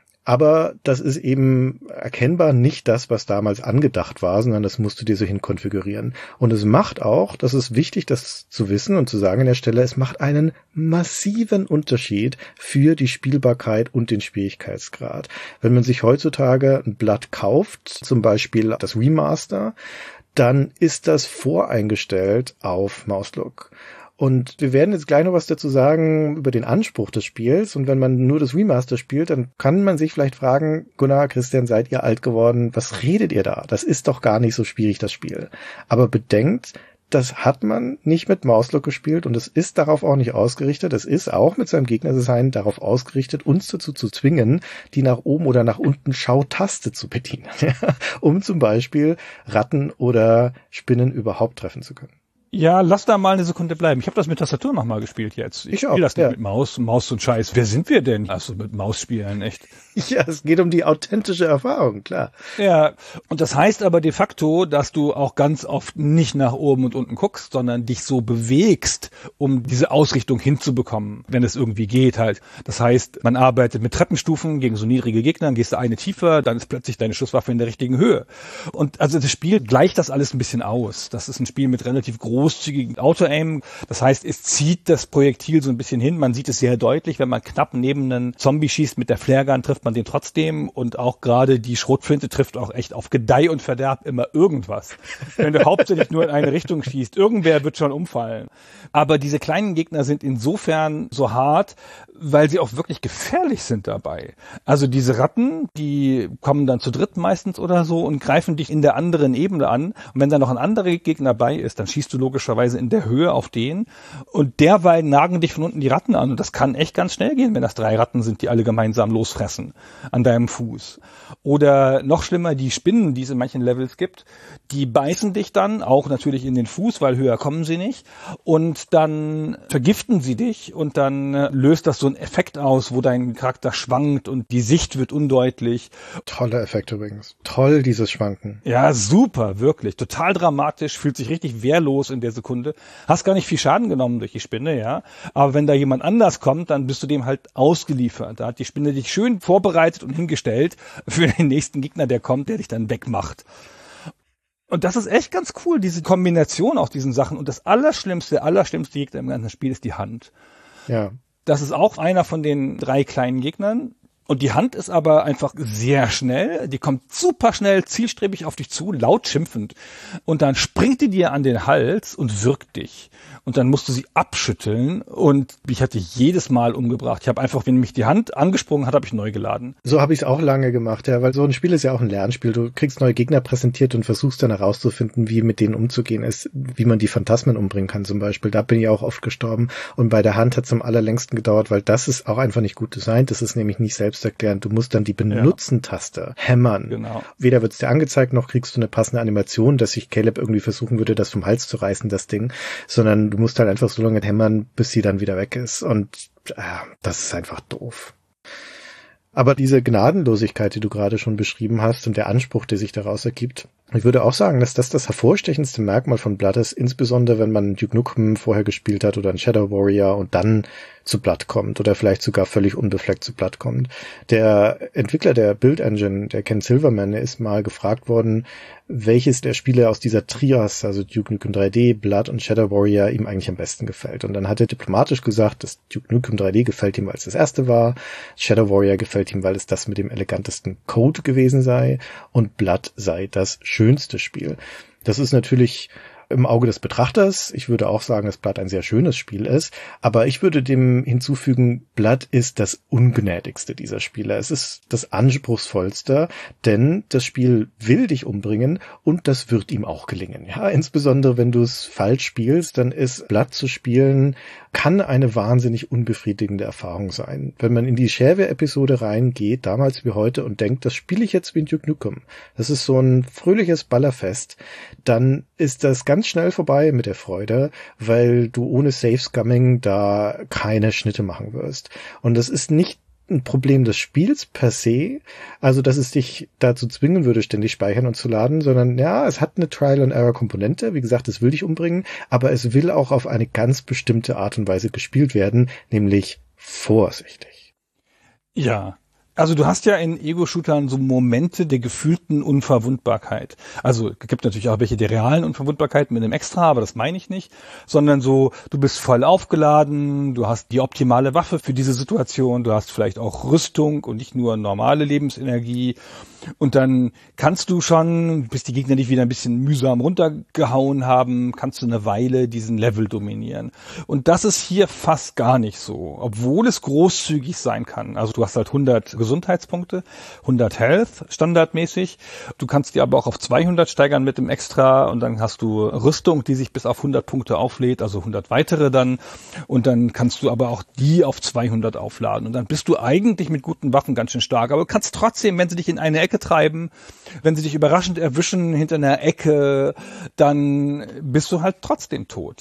Aber das ist eben erkennbar nicht das, was damals angedacht war, sondern das musst du dir so hin konfigurieren. Und es macht auch, das ist wichtig, das zu wissen und zu sagen an der Stelle, es macht einen massiven Unterschied für die Spielbarkeit und den Schwierigkeitsgrad. Wenn man sich heutzutage ein Blatt kauft, zum Beispiel das Remaster, dann ist das voreingestellt auf Mauslook. Und wir werden jetzt gleich noch was dazu sagen über den Anspruch des Spiels. Und wenn man nur das Remaster spielt, dann kann man sich vielleicht fragen, Gunnar, Christian, seid ihr alt geworden? Was redet ihr da? Das ist doch gar nicht so schwierig, das Spiel. Aber bedenkt, das hat man nicht mit Mauslook gespielt und es ist darauf auch nicht ausgerichtet. Es ist auch mit seinem Gegnerdesign darauf ausgerichtet, uns dazu zu zwingen, die nach oben oder nach unten Schautaste zu bedienen, um zum Beispiel Ratten oder Spinnen überhaupt treffen zu können.
Ja, lass da mal eine Sekunde bleiben. Ich habe das mit Tastatur nochmal gespielt jetzt. Ich spiele das nicht mit Maus und Scheiß. Wer sind wir denn? Also mit Maus spielen, echt.
Ja, es geht um die authentische Erfahrung, klar.
Ja, und das heißt aber de facto, dass du auch ganz oft nicht nach oben und unten guckst, sondern dich so bewegst, um diese Ausrichtung hinzubekommen, wenn es irgendwie geht halt. Das heißt, man arbeitet mit Treppenstufen gegen so niedrige Gegner, dann gehst du eine tiefer, dann ist plötzlich deine Schusswaffe in der richtigen Höhe. Und also das Spiel gleicht das alles ein bisschen aus. Das ist ein Spiel mit relativ großen großzügigen Auto-Aim. Das heißt, es zieht das Projektil so ein bisschen hin. Man sieht es sehr deutlich, wenn man knapp neben einen Zombie schießt mit der Flaregun, trifft man den trotzdem. Und auch gerade die Schrotflinte trifft auch echt auf Gedeih und Verderb immer irgendwas. Wenn du hauptsächlich nur in eine Richtung schießt, irgendwer wird schon umfallen. Aber diese kleinen Gegner sind insofern so hart, weil sie auch wirklich gefährlich sind dabei. Also diese Ratten, die kommen dann zu dritt meistens oder so und greifen dich in der anderen Ebene an. Und wenn da noch ein anderer Gegner dabei ist, dann schießt du logischerweise in der Höhe auf den. Und derweil nagen dich von unten die Ratten an. Und das kann echt ganz schnell gehen, wenn das 3 Ratten sind, die alle gemeinsam losfressen an deinem Fuß. Oder noch schlimmer, die Spinnen, die es in manchen Levels gibt, die beißen dich dann, auch natürlich in den Fuß, weil höher kommen sie nicht. Und dann vergiften sie dich und dann löst das so einen Effekt aus, wo dein Charakter schwankt und die Sicht wird undeutlich.
Toller Effekt übrigens. Toll, dieses Schwanken.
Ja, super, wirklich. Total dramatisch, fühlt sich richtig wehrlos in der Sekunde. Hast gar nicht viel Schaden genommen durch die Spinne, ja. Aber wenn da jemand anders kommt, dann bist du dem halt ausgeliefert. Da hat die Spinne dich schön vorbereitet und hingestellt für den nächsten Gegner, der kommt, der dich dann wegmacht. Und das ist echt ganz cool, diese Kombination aus diesen Sachen. Und das allerschlimmste Gegner im ganzen Spiel ist die Hand.
Ja.
Das ist auch einer von den 3 kleinen Gegnern. Und die Hand ist aber einfach sehr schnell. Die kommt super schnell, zielstrebig auf dich zu, laut schimpfend. Und dann springt die dir an den Hals und würgt dich. Und dann musst du sie abschütteln. Und ich hatte jedes Mal umgebracht. Ich habe einfach, wenn mich die Hand angesprungen hat, habe ich neu geladen.
So habe ich es auch lange gemacht, ja, weil so ein Spiel ist ja auch ein Lernspiel. Du kriegst neue Gegner präsentiert und versuchst dann herauszufinden, wie mit denen umzugehen ist, wie man die Phantasmen umbringen kann zum Beispiel. Da bin ich auch oft gestorben. Und bei der Hand hat es am allerlängsten gedauert, weil das ist auch einfach nicht gut designt. Das ist nämlich nicht selbsterklärend. Du musst dann die Benutzen-Taste hämmern.
Genau.
Weder wird es dir angezeigt, noch kriegst du eine passende Animation, dass sich Caleb irgendwie versuchen würde, das vom Hals zu reißen, das Ding. Sondern du musst halt einfach so lange hämmern, bis sie dann wieder weg ist. Und das ist einfach doof. Aber diese Gnadenlosigkeit, die du gerade schon beschrieben hast und der Anspruch, der sich daraus ergibt, ich würde auch sagen, dass das hervorstechendste Merkmal von Blood ist, insbesondere wenn man Duke Nukem vorher gespielt hat oder ein Shadow Warrior und dann zu Blood kommt oder vielleicht sogar völlig unbefleckt zu Blood kommt. Der Entwickler der Build Engine, der Ken Silverman, ist mal gefragt worden, welches der Spiele aus dieser Trias, also Duke Nukem 3D, Blood und Shadow Warrior, ihm eigentlich am besten gefällt. Und dann hat er diplomatisch gesagt, dass Duke Nukem 3D gefällt ihm, weil es das erste war, Shadow Warrior gefällt ihm, weil es das mit dem elegantesten Code gewesen sei und Blood sei das schönste Spiel. Das ist natürlich im Auge des Betrachters. Ich würde auch sagen, dass Blood ein sehr schönes Spiel ist, aber ich würde dem hinzufügen, Blood ist das ungnädigste dieser Spiele. Es ist das anspruchsvollste, denn das Spiel will dich umbringen und das wird ihm auch gelingen. Ja, insbesondere wenn du es falsch spielst, dann ist Blood zu spielen, kann eine wahnsinnig unbefriedigende Erfahrung sein. Wenn man in die Shareware-Episode reingeht, damals wie heute, und denkt, das spiele ich jetzt wie in Duke Nukem, das ist so ein fröhliches Ballerfest, dann ist das ganz schnell vorbei mit der Freude, weil du ohne Safe-Scumming da keine Schnitte machen wirst. Und das ist nicht ein Problem des Spiels per se, also dass es dich dazu zwingen würde, ständig speichern und zu laden, sondern ja, es hat eine Trial-and-Error-Komponente. Wie gesagt, es will dich umbringen, aber es will auch auf eine ganz bestimmte Art und Weise gespielt werden, nämlich vorsichtig.
Ja. Also du hast ja in Ego-Shootern so Momente der gefühlten Unverwundbarkeit. Also es gibt natürlich auch welche der realen Unverwundbarkeit mit einem Extra, aber das meine ich nicht, sondern so, du bist voll aufgeladen, du hast die optimale Waffe für diese Situation, du hast vielleicht auch Rüstung und nicht nur normale Lebensenergie. Und dann kannst du schon, bis die Gegner dich wieder ein bisschen mühsam runtergehauen haben, kannst du eine Weile diesen Level dominieren. Und das ist hier fast gar nicht so, obwohl es großzügig sein kann. Also du hast halt 100 Gesundheitspunkte, 100 Health standardmäßig. Du kannst die aber auch auf 200 steigern mit dem Extra und dann hast du Rüstung, die sich bis auf 100 Punkte auflädt, also 100 weitere dann. Und dann kannst du aber auch die auf 200 aufladen. Und dann bist du eigentlich mit guten Waffen ganz schön stark. Aber du kannst trotzdem, wenn sie dich in eine Ecke treiben, wenn sie dich überraschend erwischen hinter einer Ecke, dann bist du halt trotzdem tot.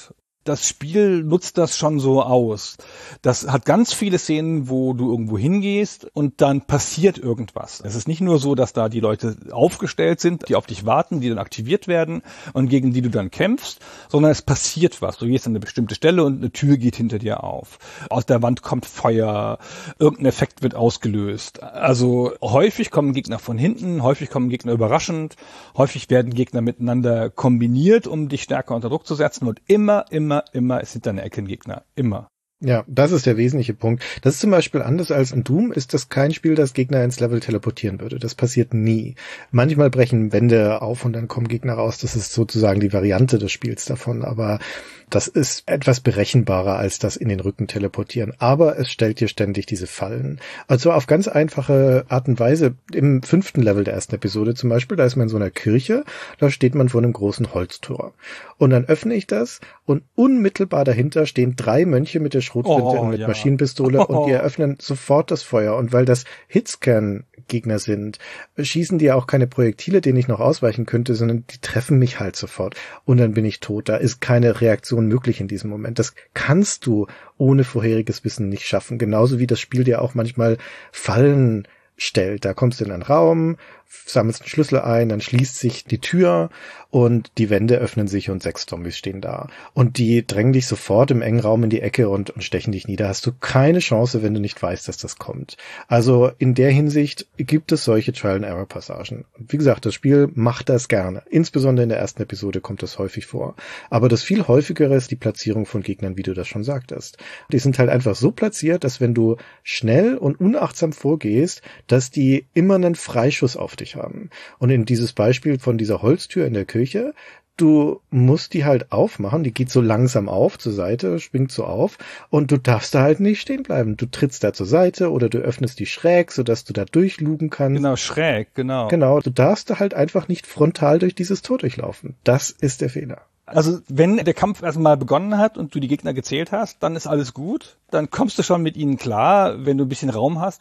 Das Spiel nutzt das schon so aus. Das hat ganz viele Szenen, wo du irgendwo hingehst und dann passiert irgendwas. Es ist nicht nur so, dass da die Leute aufgestellt sind, die auf dich warten, die dann aktiviert werden und gegen die du dann kämpfst, sondern es passiert was. Du gehst an eine bestimmte Stelle und eine Tür geht hinter dir auf. Aus der Wand kommt Feuer, irgendein Effekt wird ausgelöst. Also häufig kommen Gegner von hinten, häufig kommen Gegner überraschend, häufig werden Gegner miteinander kombiniert, um dich stärker unter Druck zu setzen und immer ist hinter einer Ecke ein Gegner. Immer.
Ja, das ist der wesentliche Punkt. Das ist zum Beispiel anders als in Doom, ist das kein Spiel, das Gegner ins Level teleportieren würde. Das passiert nie. Manchmal brechen Wände auf und dann kommen Gegner raus. Das ist sozusagen die Variante des Spiels davon. Aber das ist etwas berechenbarer als das in den Rücken teleportieren. Aber es stellt dir ständig diese Fallen. Also auf ganz einfache Art und Weise. Im 5. Level der ersten Episode zum Beispiel, da ist man in so einer Kirche, da steht man vor einem großen Holztor. Und dann öffne ich das und unmittelbar dahinter stehen 3 Mönche mit der Schrotflinte und mit Maschinenpistole und die eröffnen sofort das Feuer. Und weil das Hitscan-Gegner sind, schießen die auch keine Projektile, denen ich noch ausweichen könnte, sondern die treffen mich halt sofort. Und dann bin ich tot. Da ist keine Reaktion möglich in diesem Moment. Das kannst du ohne vorheriges Wissen nicht schaffen. Genauso wie das Spiel dir auch manchmal Fallen stellt. Da kommst du in einen Raum, sammelst einen Schlüssel ein, dann schließt sich die Tür und die Wände öffnen sich und 6 Zombies stehen da. Und die drängen dich sofort im engen Raum in die Ecke und stechen dich nieder. Hast du keine Chance, wenn du nicht weißt, dass das kommt. Also in der Hinsicht gibt es solche Trial-and-Error-Passagen. Und wie gesagt, das Spiel macht das gerne. Insbesondere in der ersten Episode kommt das häufig vor. Aber das viel häufigere ist die Platzierung von Gegnern, wie du das schon sagtest. Die sind halt einfach so platziert, dass wenn du schnell und unachtsam vorgehst, dass die immer einen Freischuss auf dich haben. Und in dieses Beispiel von dieser Holztür in der Kirche, du musst die halt aufmachen, die geht so langsam auf zur Seite, schwingt so auf und du darfst da halt nicht stehen bleiben. Du trittst da zur Seite oder du öffnest die schräg, sodass du da durchlugen kannst.
Genau, schräg, genau.
Genau, du darfst da halt einfach nicht frontal durch dieses Tor durchlaufen. Das ist der Fehler.
Also wenn der Kampf erstmal begonnen hat und du die Gegner gezählt hast, dann ist alles gut. Dann kommst du schon mit ihnen klar, wenn du ein bisschen Raum hast.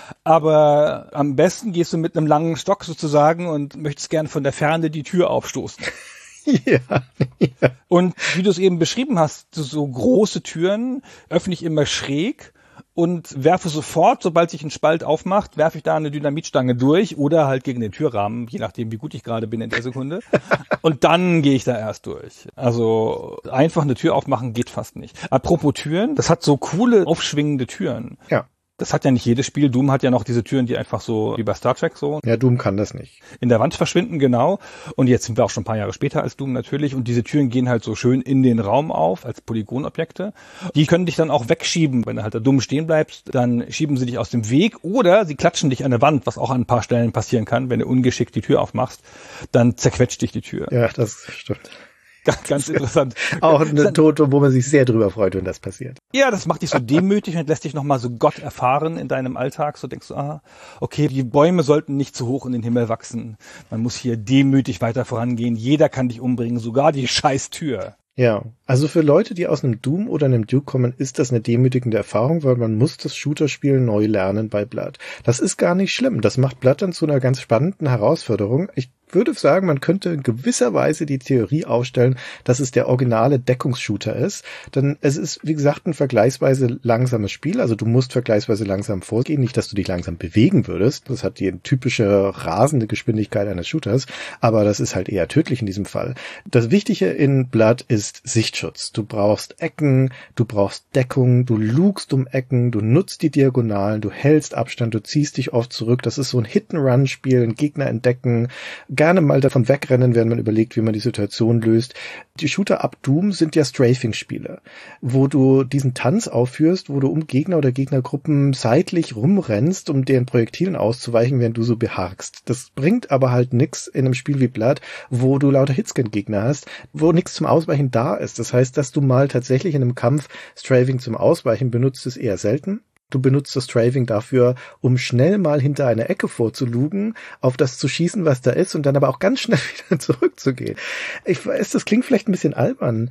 Aber am besten gehst du mit einem langen Stock sozusagen und möchtest gern von der Ferne die Tür aufstoßen.
Ja.
Und wie du es eben beschrieben hast, so große Türen öffne ich immer schräg und werfe sofort, sobald sich ein Spalt aufmacht, werfe ich da eine Dynamitstange durch oder halt gegen den Türrahmen, je nachdem, wie gut ich gerade bin in der Sekunde. Und dann gehe ich da erst durch. Also einfach eine Tür aufmachen geht fast nicht. Apropos Türen, das hat so coole, aufschwingende Türen.
Ja.
Das hat ja nicht jedes Spiel. Doom hat ja noch diese Türen, die einfach so, wie bei Star Trek so.
Ja, Doom kann das nicht.
In der Wand verschwinden, genau. Und jetzt sind wir auch schon ein paar Jahre später als Doom natürlich. Und diese Türen gehen halt so schön in den Raum auf, als Polygonobjekte. Die können dich dann auch wegschieben. Wenn du halt da dumm stehen bleibst, dann schieben sie dich aus dem Weg. Oder sie klatschen dich an der Wand, was auch an ein paar Stellen passieren kann. Wenn du ungeschickt die Tür aufmachst, dann zerquetscht dich die Tür.
Ja, das stimmt.
Ganz interessant.
Auch eine Tote, wo man sich sehr drüber freut, wenn das passiert.
Ja, das macht dich so demütig und lässt dich nochmal so Gott erfahren in deinem Alltag. So denkst du, okay, die Bäume sollten nicht zu hoch in den Himmel wachsen. Man muss hier demütig weiter vorangehen. Jeder kann dich umbringen, sogar die scheiß Tür.
Ja, also für Leute, die aus einem Doom oder einem Duke kommen, ist das eine demütigende Erfahrung, weil man muss das Shooter-Spiel neu lernen bei Blood. Das ist gar nicht schlimm. Das macht Blood dann zu einer ganz spannenden Herausforderung. Ich würde sagen, man könnte in gewisser Weise die Theorie aufstellen, dass es der originale Deckungsshooter ist. Denn es ist, wie gesagt, ein vergleichsweise langsames Spiel. Also du musst vergleichsweise langsam vorgehen. Nicht, dass du dich langsam bewegen würdest. Das hat die typische rasende Geschwindigkeit eines Shooters. Aber das ist halt eher tödlich in diesem Fall. Das Wichtige in Blood ist Sichtschutz. Du brauchst Ecken, du brauchst Deckung, du lugst um Ecken, du nutzt die Diagonalen, du hältst Abstand, du ziehst dich oft zurück. Das ist so ein Hit-and-Run-Spiel, ein Gegner entdecken, gerne mal davon wegrennen, während man überlegt, wie man die Situation löst. Die Shooter ab Doom sind ja Strafing-Spiele, wo du diesen Tanz aufführst, wo du um Gegner oder Gegnergruppen seitlich rumrennst, um deren Projektilen auszuweichen, während du so beharkst. Das bringt aber halt nix in einem Spiel wie Blood, wo du lauter Hitscan-Gegner hast, wo nichts zum Ausweichen da ist. Das heißt, dass du mal tatsächlich in einem Kampf Strafing zum Ausweichen benutzt, ist eher selten. Du benutzt das Strafing dafür, um schnell mal hinter eine Ecke vorzulugen, auf das zu schießen, was da ist, und dann aber auch ganz schnell wieder zurückzugehen. Ich weiß, das klingt vielleicht ein bisschen albern,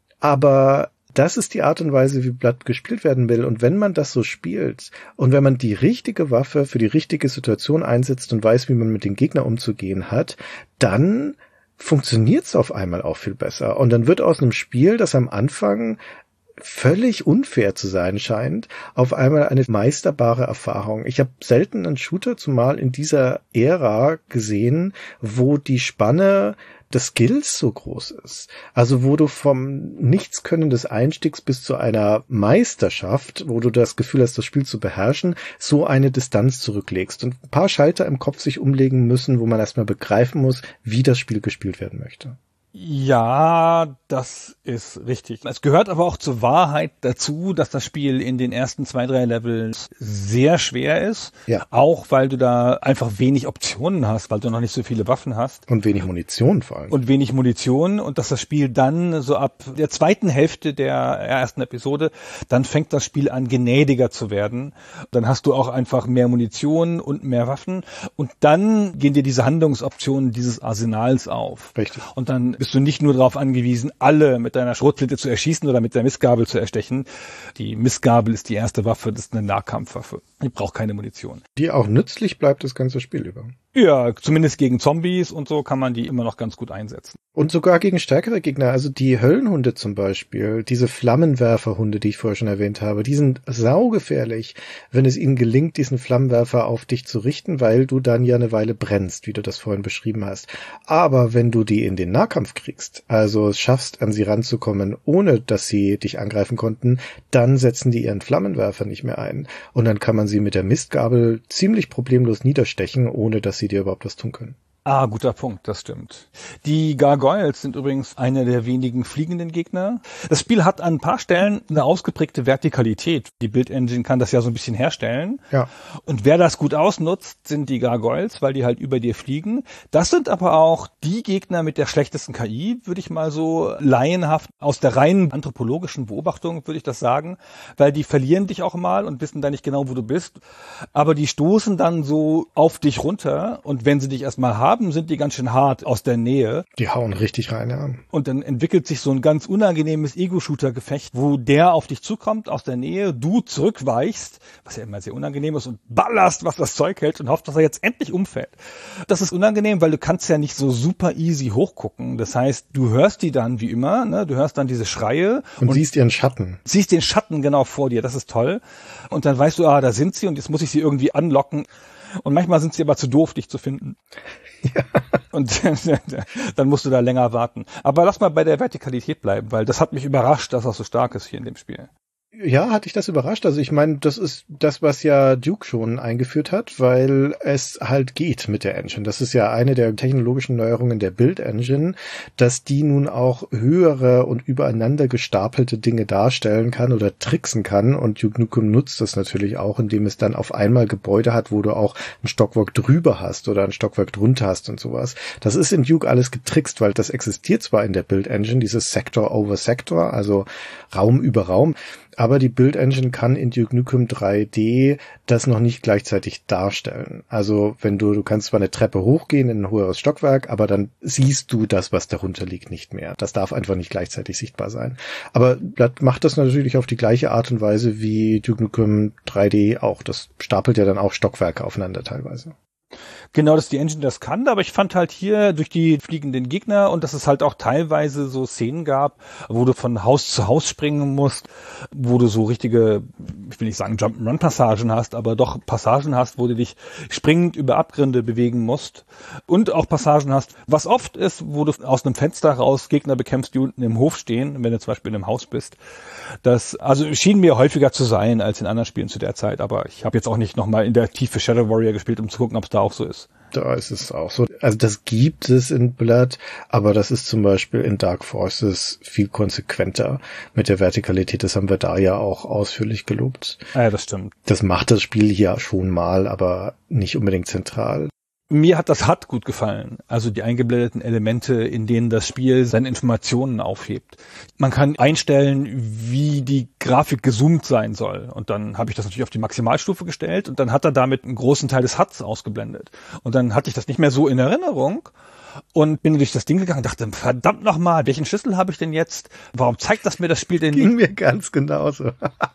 aber das ist die Art und Weise, wie Blood gespielt werden will. Und wenn man das so spielt und wenn man die richtige Waffe für die richtige Situation einsetzt und weiß, wie man mit den Gegnern umzugehen hat, dann funktioniert's auf einmal auch viel besser. Und dann wird aus einem Spiel, das am Anfang völlig unfair zu sein scheint, auf einmal eine meisterbare Erfahrung. Ich habe selten einen Shooter, zumal in dieser Ära, gesehen, wo die Spanne des Skills so groß ist. Also wo du vom Nichtskönnen des Einstiegs bis zu einer Meisterschaft, wo du das Gefühl hast, das Spiel zu beherrschen, so eine Distanz zurücklegst und ein paar Schalter im Kopf sich umlegen müssen, wo man erstmal begreifen muss, wie das Spiel gespielt werden möchte.
Ja, das ist richtig. Es gehört aber auch zur Wahrheit dazu, dass das Spiel in den ersten 2-3 Levels sehr schwer ist.
Ja.
Auch weil du da einfach wenig Optionen hast, weil du noch nicht so viele Waffen hast.
Und wenig Munition vor allem.
Und wenig Munition. Und dass das Spiel dann so ab der zweiten Hälfte der ersten Episode, dann fängt das Spiel an, gnädiger zu werden. Dann hast du auch einfach mehr Munition und mehr Waffen. Und dann gehen dir diese Handlungsoptionen dieses Arsenals auf.
Richtig.
Und dann bist du nicht nur darauf angewiesen, alle mit deiner Schrotflinte zu erschießen oder mit der Mistgabel zu erstechen. Die Mistgabel ist die erste Waffe, das ist eine Nahkampfwaffe. Die braucht keine Munition.
Die auch nützlich bleibt das ganze Spiel über.
Ja, zumindest gegen Zombies und so kann man die immer noch ganz gut einsetzen.
Und sogar gegen stärkere Gegner, also die Höllenhunde zum Beispiel, diese Flammenwerferhunde, die ich vorher schon erwähnt habe, die sind saugefährlich, wenn es ihnen gelingt, diesen Flammenwerfer auf dich zu richten, weil du dann ja eine Weile brennst, wie du das vorhin beschrieben hast. Aber wenn du die in den Nahkampf kriegst, also es schaffst, an sie ranzukommen, ohne dass sie dich angreifen konnten, dann setzen die ihren Flammenwerfer nicht mehr ein. Und dann kann man sie mit der Mistgabel ziemlich problemlos niederstechen, ohne dass sie dir überhaupt was tun können.
Ah, guter Punkt, das stimmt. Die Gargoyles sind übrigens einer der wenigen fliegenden Gegner. Das Spiel hat an ein paar Stellen eine ausgeprägte Vertikalität. Die Build Engine kann das ja so ein bisschen herstellen.
Ja.
Und wer das gut ausnutzt, sind die Gargoyles, weil die halt über dir fliegen. Das sind aber auch die Gegner mit der schlechtesten KI, würde ich mal so laienhaft aus der reinen anthropologischen Beobachtung, würde ich das sagen, weil die verlieren dich auch mal und wissen dann nicht genau, wo du bist. Aber die stoßen dann so auf dich runter und wenn sie dich erstmal haben, sind die ganz schön hart aus der Nähe.
Die hauen richtig rein, ja.
Und dann entwickelt sich so ein ganz unangenehmes Ego-Shooter-Gefecht, wo der auf dich zukommt aus der Nähe, du zurückweichst, was ja immer sehr unangenehm ist, und ballerst, was das Zeug hält und hoffst, dass er jetzt endlich umfällt. Das ist unangenehm, weil du kannst ja nicht so super easy hochgucken. Das heißt, du hörst die dann wie immer, ne? Du hörst dann diese Schreie.
Und siehst ihren Schatten.
Siehst den Schatten genau vor dir, das ist toll. Und dann weißt du, da sind sie und jetzt muss ich sie irgendwie anlocken. Und manchmal sind sie aber zu doof, dich zu finden. Ja. Und dann musst du da länger warten. Aber lass mal bei der Vertikalität bleiben, weil das hat mich überrascht, dass das so stark ist hier in dem Spiel.
Ja, hat dich das überrascht? Also ich meine, das ist das, was ja Duke schon eingeführt hat, weil es halt geht mit der Engine. Das ist ja eine der technologischen Neuerungen der Build Engine, dass die nun auch höhere und übereinander gestapelte Dinge darstellen kann oder tricksen kann. Und Duke Nukem nutzt das natürlich auch, indem es dann auf einmal Gebäude hat, wo du auch ein Stockwerk drüber hast oder ein Stockwerk drunter hast und sowas. Das ist in Duke alles getrickst, weil das existiert zwar in der Build Engine, dieses Sector over Sector, also Raum über Raum, aber die Build Engine kann in Duke Nukem 3D das noch nicht gleichzeitig darstellen. Also wenn du kannst zwar eine Treppe hochgehen in ein höheres Stockwerk, aber dann siehst du das, was darunter liegt, nicht mehr. Das darf einfach nicht gleichzeitig sichtbar sein. Aber das macht das natürlich auf die gleiche Art und Weise wie Duke Nukem 3D auch. Das stapelt ja dann auch Stockwerke aufeinander teilweise.
Genau, dass die Engine das kann, aber ich fand halt hier durch die fliegenden Gegner und dass es halt auch teilweise so Szenen gab, wo du von Haus zu Haus springen musst, wo du so richtige, ich will nicht sagen Jump'n'Run-Passagen hast, aber doch Passagen hast, wo du dich springend über Abgründe bewegen musst und auch Passagen hast, was oft ist, wo du aus einem Fenster raus Gegner bekämpfst, die unten im Hof stehen, wenn du zum Beispiel in einem Haus bist. Das also schien mir häufiger zu sein als in anderen Spielen zu der Zeit, aber ich habe jetzt auch nicht nochmal in der Tiefe Shadow Warrior gespielt, um zu gucken, ob es da auch so ist.
Da ist es auch so. Also das gibt es in Blood, aber das ist zum Beispiel in Dark Forces viel konsequenter mit der Vertikalität. Das haben wir da ja auch ausführlich gelobt.
Ja, das stimmt.
Das macht das Spiel hier schon mal, aber nicht unbedingt zentral.
Mir hat das HUD gut gefallen, also die eingeblendeten Elemente, in denen das Spiel seine Informationen aufhebt. Man kann einstellen, wie die Grafik gezoomt sein soll und dann habe ich das natürlich auf die Maximalstufe gestellt und dann hat er damit einen großen Teil des HUDs ausgeblendet und dann hatte ich das nicht mehr so in Erinnerung und bin durch das Ding gegangen und dachte, verdammt nochmal, welchen Schlüssel habe ich denn jetzt? Warum zeigt das mir das Spiel denn nicht?
Ging mir ganz genauso.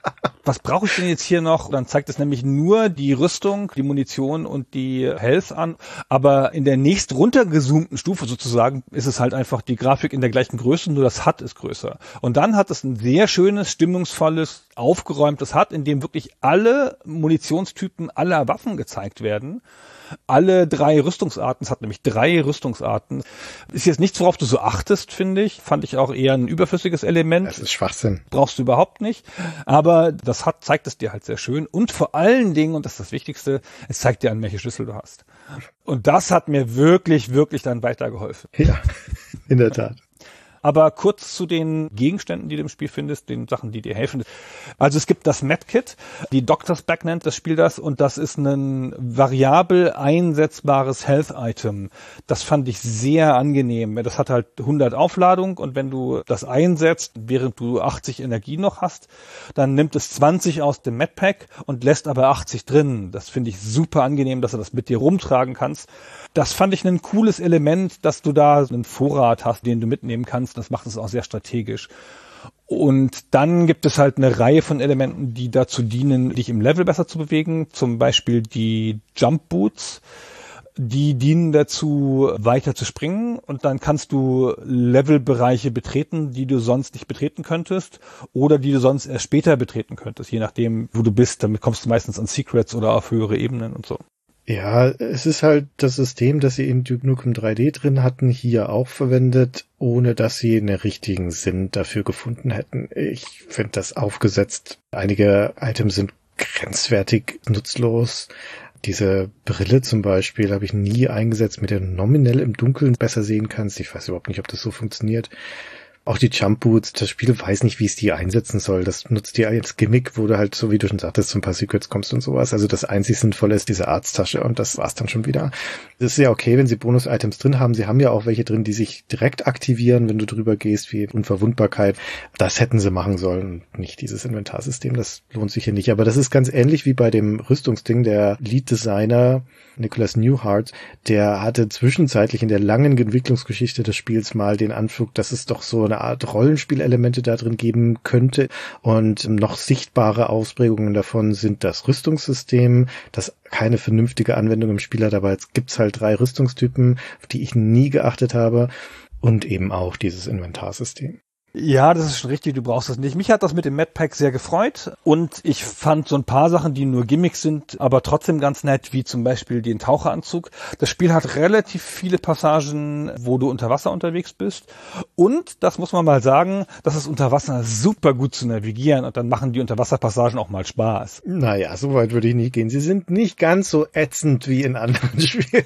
was brauche ich denn jetzt hier noch? Dann zeigt es nämlich nur die Rüstung, die Munition und die Health an. Aber in der nächst runtergezoomten Stufe sozusagen ist es halt einfach die Grafik in der gleichen Größe, nur das HUD ist größer. Und dann hat es ein sehr schönes, stimmungsvolles, aufgeräumtes HUD, in dem wirklich alle Munitionstypen aller Waffen gezeigt werden. Alle 3 Rüstungsarten, es hat nämlich 3 Rüstungsarten. Ist jetzt nichts, worauf du so achtest, finde ich. Fand ich auch eher ein überflüssiges Element.
Das ist Schwachsinn.
Brauchst du überhaupt nicht. Aber das zeigt es dir halt sehr schön. Und vor allen Dingen, und das ist das Wichtigste, es zeigt dir an, welche Schlüssel du hast. Und das hat mir wirklich, wirklich dann weitergeholfen.
Ja, in der Tat.
Aber kurz zu den Gegenständen, die du im Spiel findest, den Sachen, die dir helfen. Also es gibt das Medkit, die Doctor's Bag nennt das Spiel das, und das ist ein variabel einsetzbares Health-Item. Das fand ich sehr angenehm. Das hat halt 100 Aufladung, und wenn du das einsetzt, während du 80 Energie noch hast, dann nimmt es 20 aus dem Medpack und lässt aber 80 drin. Das finde ich super angenehm, dass du das mit dir rumtragen kannst. Das fand ich ein cooles Element, dass du da einen Vorrat hast, den du mitnehmen kannst. Das macht es auch sehr strategisch. Und dann gibt es halt eine Reihe von Elementen, die dazu dienen, dich im Level besser zu bewegen. Zum Beispiel die Jump Boots. Die dienen dazu, weiter zu springen, und dann kannst du Levelbereiche betreten, die du sonst nicht betreten könntest oder die du sonst erst später betreten könntest, je nachdem, wo du bist. Damit kommst du meistens an Secrets oder auf höhere Ebenen und so.
Ja, es ist halt das System, das sie in Duke Nukem 3D drin hatten, hier auch verwendet, ohne dass sie einen richtigen Sinn dafür gefunden hätten. Ich finde das aufgesetzt. Einige Items sind grenzwertig nutzlos. Diese Brille zum Beispiel habe ich nie eingesetzt, mit der du nominell im Dunkeln besser sehen kannst. Ich weiß überhaupt nicht, ob das so funktioniert. Auch die Jump Boots, das Spiel weiß nicht, wie es die einsetzen soll. Das nutzt dir als Gimmick, wo du halt, so wie du schon sagtest, zu ein paar Secrets kommst und sowas. Also das einzig Sinnvolle ist diese Arzttasche, und das war's dann schon wieder. Das ist ja okay, wenn sie Bonus-Items drin haben. Sie haben ja auch welche drin, die sich direkt aktivieren, wenn du drüber gehst, wie Unverwundbarkeit. Das hätten sie machen sollen, nicht dieses Inventarsystem. Das lohnt sich hier nicht. Aber das ist ganz ähnlich wie bei dem Rüstungsding. Der Lead-Designer Nicholas Newhart, der hatte zwischenzeitlich in der langen Entwicklungsgeschichte des Spiels mal den Anflug, dass es doch so eine Art Rollenspielelemente da drin geben könnte, und noch sichtbare Ausprägungen davon sind das Rüstungssystem, das keine vernünftige Anwendung im Spiel hat, aber jetzt gibt's halt 3 Rüstungstypen, auf die ich nie geachtet habe, und eben auch dieses Inventarsystem.
Ja, das ist schon richtig, du brauchst das nicht. Mich hat das mit dem Medpack sehr gefreut, und ich fand so ein paar Sachen, die nur Gimmicks sind, aber trotzdem ganz nett, wie zum Beispiel den Taucheranzug. Das Spiel hat relativ viele Passagen, wo du unter Wasser unterwegs bist, und, das muss man mal sagen, das ist unter Wasser super gut zu navigieren, und dann machen die Unterwasserpassagen auch mal Spaß.
Naja, so weit würde ich nicht gehen. Sie sind nicht ganz so ätzend wie in anderen Spielen.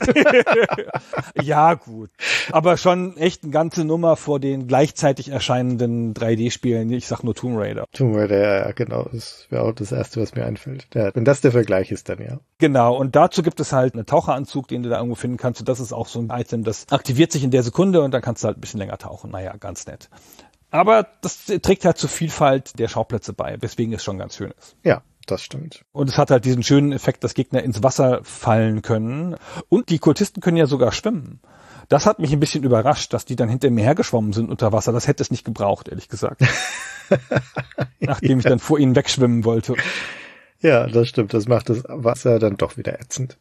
Ja, gut. Aber schon echt eine ganze Nummer vor den gleichzeitig erscheinenden 3D-Spielen. Ich sag nur Tomb Raider.
Tomb Raider, ja, genau. Das wäre auch das Erste, was mir einfällt. Ja, wenn das der Vergleich ist, dann ja.
Genau. Und dazu gibt es halt einen Taucheranzug, den du da irgendwo finden kannst. Und das ist auch so ein Item, das aktiviert sich in der Sekunde, und dann kannst du halt ein bisschen länger tauchen. Naja, ganz nett. Aber das trägt halt zur Vielfalt der Schauplätze bei, weswegen es schon ganz schön ist.
Ja. Das stimmt.
Und es hat halt diesen schönen Effekt, dass Gegner ins Wasser fallen können. Und die Kultisten können ja sogar schwimmen. Das hat mich ein bisschen überrascht, dass die dann hinter mir hergeschwommen sind unter Wasser. Das hätte es nicht gebraucht, ehrlich gesagt. Nachdem ich dann vor ihnen wegschwimmen wollte.
Ja, das stimmt. Das macht das Wasser dann doch wieder ätzend.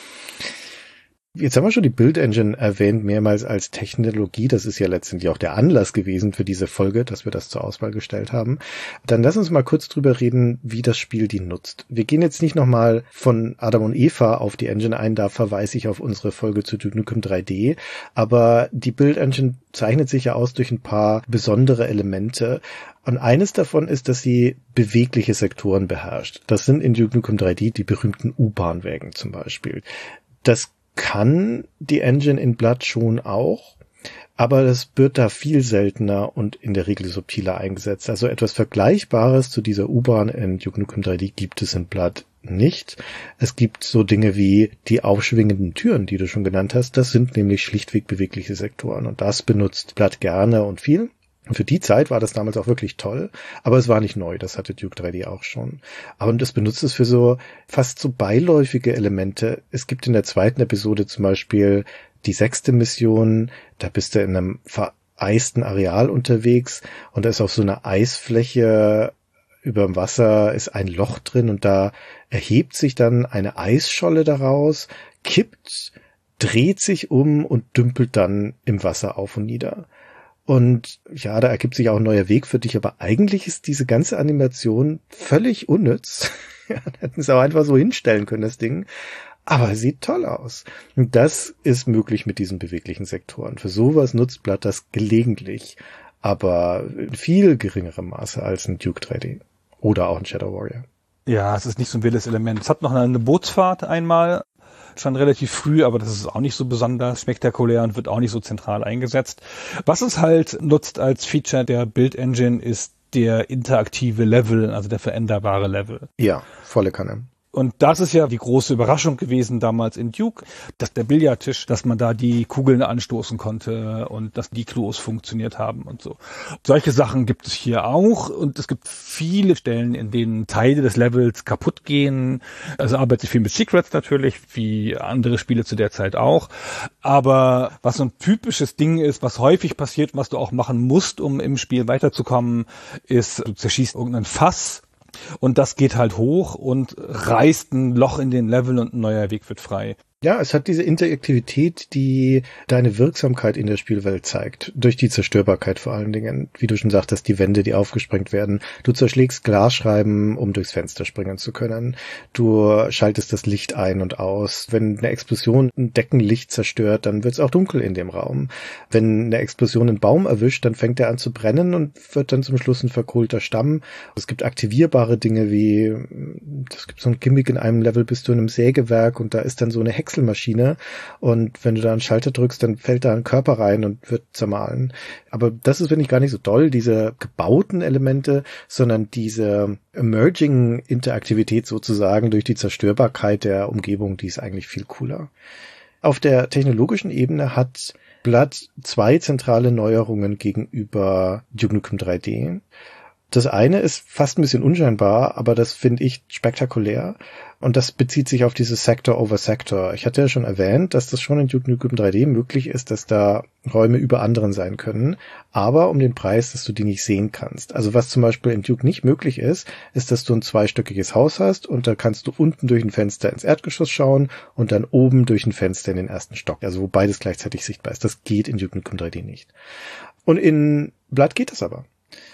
Jetzt haben wir schon die Build Engine erwähnt, mehrmals als Technologie. Das ist ja letztendlich auch der Anlass gewesen für diese Folge, dass wir das zur Auswahl gestellt haben. Dann lass uns mal kurz drüber reden, wie das Spiel die nutzt. Wir gehen jetzt nicht nochmal von Adam und Eva auf die Engine ein, da verweise ich auf unsere Folge zu Duke Nukem 3D. Aber die Build Engine zeichnet sich ja aus durch ein paar besondere Elemente. Und eines davon ist, dass sie bewegliche Sektoren beherrscht. Das sind in Duke Nukem 3D die berühmten U-Bahn-Wägen zum Beispiel. Das kann die Engine in Blood schon auch, aber das wird da viel seltener und in der Regel subtiler eingesetzt. Also etwas Vergleichbares zu dieser U-Bahn in Duke Nukem 3D gibt es in Blood nicht. Es gibt so Dinge wie die aufschwingenden Türen, die du schon genannt hast. Das sind nämlich schlichtweg bewegliche Sektoren, und das benutzt Blood gerne und viel. Und für die Zeit war das damals auch wirklich toll, aber es war nicht neu, das hatte Duke 3D auch schon. Aber das benutzt es für so fast so beiläufige Elemente. Es gibt in der 2. Episode zum Beispiel die 6. Mission, da bist du in einem vereisten Areal unterwegs, und da ist auf so einer Eisfläche über dem Wasser ist ein Loch drin und da erhebt sich dann eine Eisscholle daraus, kippt, dreht sich um und dümpelt dann im Wasser auf und nieder. Und ja, da ergibt sich auch ein neuer Weg für dich, aber eigentlich ist diese ganze Animation völlig unnütz. Ja, hätten es auch einfach so hinstellen können, das Ding. Aber es sieht toll aus. Und das ist möglich mit diesen beweglichen Sektoren. Für sowas nutzt Blood das gelegentlich, aber in viel geringerem Maße als ein Duke 3D. Oder auch ein Shadow Warrior.
Ja, es ist nicht so ein wildes Element. Es hat noch eine Bootsfahrt einmal, schon relativ früh, aber das ist auch nicht so besonders spektakulär und wird auch nicht so zentral eingesetzt. Was es halt nutzt als Feature der Build Engine ist der interaktive Level, also der veränderbare Level.
Ja, volle Kanne.
Und das ist ja die große Überraschung gewesen damals in Duke, dass der Billardtisch, dass man da die Kugeln anstoßen konnte und dass die Klos funktioniert haben und so. Solche Sachen gibt es hier auch und es gibt viele Stellen, in denen Teile des Levels kaputt gehen. Also arbeitet sich viel mit Secrets natürlich, wie andere Spiele zu der Zeit auch. Aber was so ein typisches Ding ist, was häufig passiert, was du auch machen musst, um im Spiel weiterzukommen, ist, du zerschießt irgendein Fass. Und das geht halt hoch und reißt ein Loch in den Level und ein neuer Weg wird frei.
Ja, es hat diese Interaktivität, die deine Wirksamkeit in der Spielwelt zeigt. Durch die Zerstörbarkeit vor allen Dingen. Wie du schon sagtest, die Wände, die aufgesprengt werden. Du zerschlägst Glasscheiben, um durchs Fenster springen zu können. Du schaltest das Licht ein und aus. Wenn eine Explosion ein Deckenlicht zerstört, dann wird es auch dunkel in dem Raum. Wenn eine Explosion einen Baum erwischt, dann fängt er an zu brennen und wird dann zum Schluss ein verkohlter Stamm. Es gibt aktivierbare Dinge wie, es gibt so ein Gimmick in einem Level, bist du in einem Sägewerk und da ist dann so eine Häckselmaschine und wenn du da einen Schalter drückst, dann fällt da ein Körper rein und wird zermahlen. Aber das ist, finde ich, gar nicht so doll, diese gebauten Elemente, sondern diese emerging Interaktivität sozusagen durch die Zerstörbarkeit der Umgebung, die ist eigentlich viel cooler. Auf der technologischen Ebene hat Blood zwei zentrale Neuerungen gegenüber Duke Nukem 3D. Das eine ist fast ein bisschen unscheinbar, aber das finde ich spektakulär. Und das bezieht sich auf dieses Sector over Sector. Ich hatte ja schon erwähnt, dass das schon in Duke Nukem 3D möglich ist, dass da Räume über anderen sein können, aber um den Preis, dass du die nicht sehen kannst. Also was zum Beispiel in Duke nicht möglich ist, ist, dass du ein zweistöckiges Haus hast und da kannst du unten durch ein Fenster ins Erdgeschoss schauen und dann oben durch ein Fenster in den ersten Stock. Also wo beides gleichzeitig sichtbar ist. Das geht in Duke Nukem 3D nicht. Und in Blood geht das aber.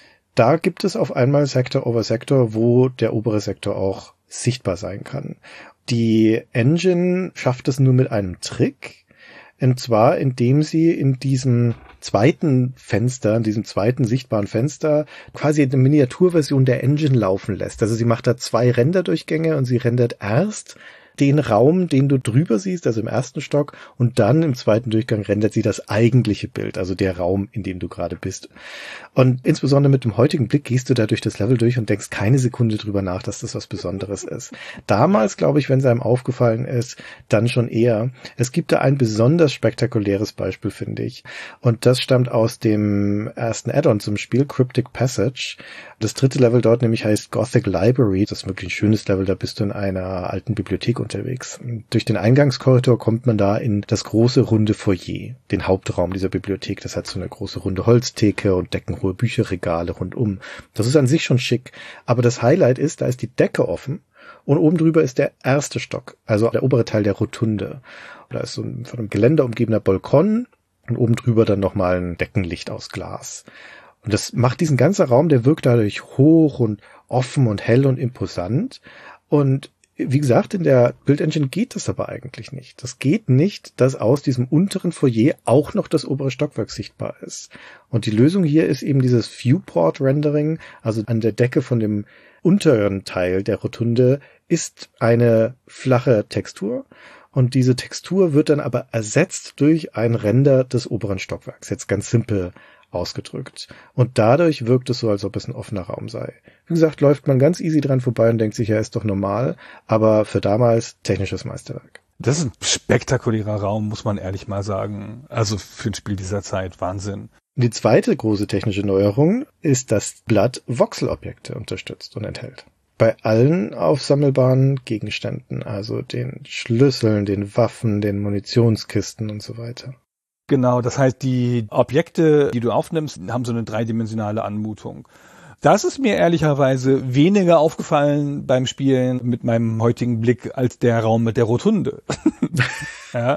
Da gibt es auf einmal Sector over Sector, wo der obere Sektor auch sichtbar sein kann. Die Engine schafft es nur mit einem Trick, und zwar indem sie in diesem zweiten Fenster, in diesem zweiten sichtbaren Fenster quasi eine Miniaturversion der Engine laufen lässt. Also sie macht da 2 Renderdurchgänge und sie rendert erst den Raum, den du drüber siehst, also im ersten Stock, und dann im zweiten Durchgang rendert sie das eigentliche Bild, also der Raum, in dem du gerade bist. Und insbesondere mit dem heutigen Blick gehst du da durch das Level durch und denkst keine Sekunde drüber nach, dass das was Besonderes ist. Damals, glaube ich, wenn es einem aufgefallen ist, dann schon eher. Es gibt da ein besonders spektakuläres Beispiel, finde ich. Und das stammt aus dem ersten Add-on zum Spiel, Cryptic Passage. Das 3. Level dort nämlich heißt Gothic Library. Das ist wirklich ein schönes Level, da bist du in einer alten Bibliothek unterwegs. Durch den Eingangskorridor kommt man da in das große runde Foyer, den Hauptraum dieser Bibliothek. Das hat so eine große runde Holztheke und deckenhohe Bücherregale rundum. Das ist an sich schon schick. Aber das Highlight ist, da ist die Decke offen und oben drüber ist der erste Stock, also der obere Teil der Rotunde. Da ist so ein von einem Geländer umgebener Balkon und oben drüber dann nochmal ein Deckenlicht aus Glas. Und das macht diesen ganzen Raum, der wirkt dadurch hoch und offen und hell und imposant. Und wie gesagt, in der Build Engine geht das aber eigentlich nicht. Das geht nicht, dass aus diesem unteren Foyer auch noch das obere Stockwerk sichtbar ist. Und die Lösung hier ist eben dieses Viewport Rendering, also an der Decke von dem unteren Teil der Rotunde ist eine flache Textur. Und diese Textur wird dann aber ersetzt durch ein Render des oberen Stockwerks. Jetzt ganz simpel ausgedrückt. Und dadurch wirkt es so, als ob es ein offener Raum sei. Wie gesagt, läuft man ganz easy dran vorbei und denkt sich, ja, ist doch normal, aber für damals technisches Meisterwerk.
Das ist ein spektakulärer Raum, muss man ehrlich mal sagen. Also für ein Spiel dieser Zeit, Wahnsinn.
Die zweite große technische Neuerung ist, dass Blood Voxelobjekte unterstützt und enthält. Bei allen aufsammelbaren Gegenständen, also den Schlüsseln, den Waffen, den Munitionskisten und so weiter.
Genau, das heißt, die Objekte, die du aufnimmst, haben so eine dreidimensionale Anmutung. Das ist mir ehrlicherweise weniger aufgefallen beim Spielen mit meinem heutigen Blick als der Raum mit der Rotunde. Ja.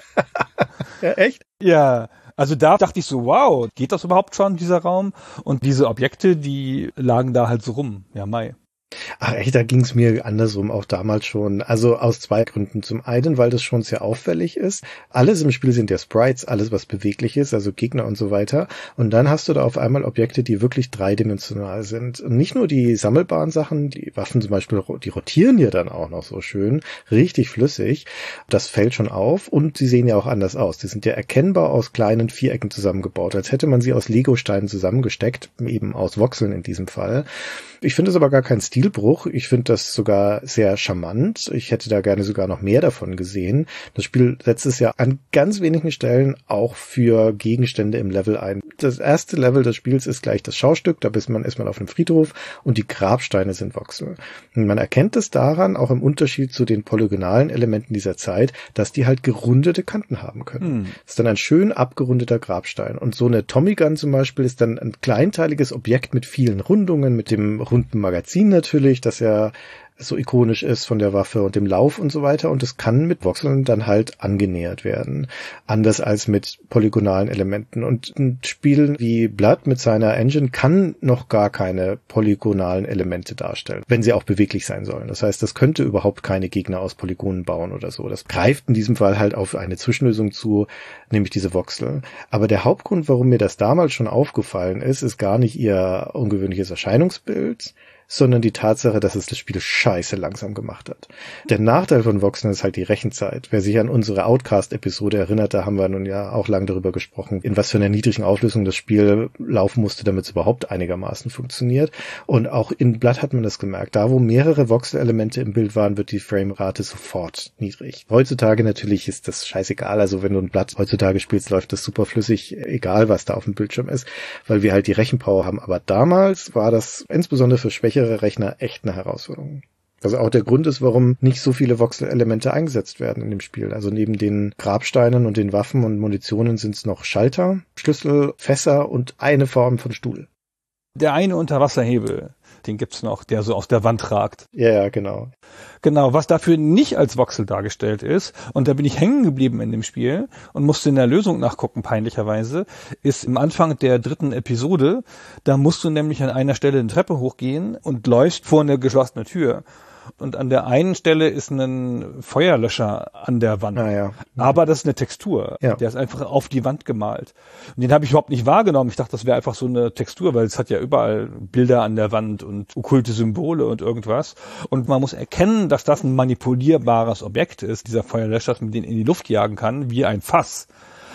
Ja, echt?
Ja, also da dachte ich so, wow, geht das überhaupt schon, dieser Raum? Und diese Objekte, die lagen da halt so rum. Ja, Mai.
Ach echt, da ging es mir andersrum auch damals schon. Also aus zwei Gründen. Zum einen, weil das schon sehr auffällig ist. Alles im Spiel sind ja Sprites, alles was beweglich ist, also Gegner und so weiter. Und dann hast du da auf einmal Objekte, die wirklich dreidimensional sind. Und nicht nur die sammelbaren Sachen, die Waffen zum Beispiel, die rotieren ja dann auch noch so schön, richtig flüssig. Das fällt schon auf und sie sehen ja auch anders aus. Die sind ja erkennbar aus kleinen Vierecken zusammengebaut, als hätte man sie aus Lego-Steinen zusammengesteckt, eben aus Voxeln in diesem Fall. Ich finde es aber gar kein Stilbruch. Ich finde das sogar sehr charmant. Ich hätte da gerne sogar noch mehr davon gesehen. Das Spiel setzt es ja an ganz wenigen Stellen auch für Gegenstände im Level ein. Das erste Level des Spiels ist gleich das Schaustück. Da ist man auf einem Friedhof und die Grabsteine sind Voxel. Und man erkennt es daran, auch im Unterschied zu den polygonalen Elementen dieser Zeit, dass die halt gerundete Kanten haben können. Das ist dann ein schön abgerundeter Grabstein. Und so eine Tommy Gun zum Beispiel ist dann ein kleinteiliges Objekt mit vielen Rundungen, mit dem runden Magazin natürlich, das ja so ikonisch ist von der Waffe und dem Lauf und so weiter. Und es kann mit Voxeln dann halt angenähert werden. Anders als mit polygonalen Elementen. Und ein Spiel wie Blood mit seiner Engine kann noch gar keine polygonalen Elemente darstellen, wenn sie auch beweglich sein sollen. Das heißt, das könnte überhaupt keine Gegner aus Polygonen bauen oder so. Das greift in diesem Fall halt auf eine Zwischenlösung zu, nämlich diese Voxel. Aber der Hauptgrund, warum mir das damals schon aufgefallen ist gar nicht ihr ungewöhnliches Erscheinungsbild, sondern die Tatsache, dass es das Spiel scheiße langsam gemacht hat. Der Nachteil von Voxeln ist halt die Rechenzeit. Wer sich an unsere Outcast-Episode erinnert, da haben wir nun ja auch lange darüber gesprochen, in was für einer niedrigen Auflösung das Spiel laufen musste, damit es überhaupt einigermaßen funktioniert. Und auch in Blood hat man das gemerkt. Da, wo mehrere Voxel-Elemente im Bild waren, wird die Framerate sofort niedrig. Heutzutage natürlich ist das scheißegal. Also wenn du ein Blood heutzutage spielst, läuft das super flüssig, egal was da auf dem Bildschirm ist, weil wir halt die Rechenpower haben. Aber damals war das insbesondere für schwächere Rechner echt eine Herausforderung. Also auch der Grund ist, warum nicht so viele Voxel-Elemente eingesetzt werden in dem Spiel. Also neben den Grabsteinen und den Waffen und Munitionen sind es noch Schalter, Schlüssel, Fässer und eine Form von Stuhl.
Der eine Unterwasserhebel, den gibt's noch, der so aus der Wand ragt.
Ja, genau.
Genau, was dafür nicht als Voxel dargestellt ist, und da bin ich hängen geblieben in dem Spiel und musste in der Lösung nachgucken, peinlicherweise, ist im Anfang der 3. Episode, da musst du nämlich an einer Stelle eine Treppe hochgehen und läufst vor eine geschlossene Tür. Und an der einen Stelle ist ein Feuerlöscher an der Wand.
Ja.
Aber das ist eine Textur. Ja. Der ist einfach auf die Wand gemalt. Und den habe ich überhaupt nicht wahrgenommen. Ich dachte, das wäre einfach so eine Textur, weil es hat ja überall Bilder an der Wand und okkulte Symbole und irgendwas. Und man muss erkennen, dass das ein manipulierbares Objekt ist, dieser Feuerlöscher, dass man den in die Luft jagen kann, wie ein Fass.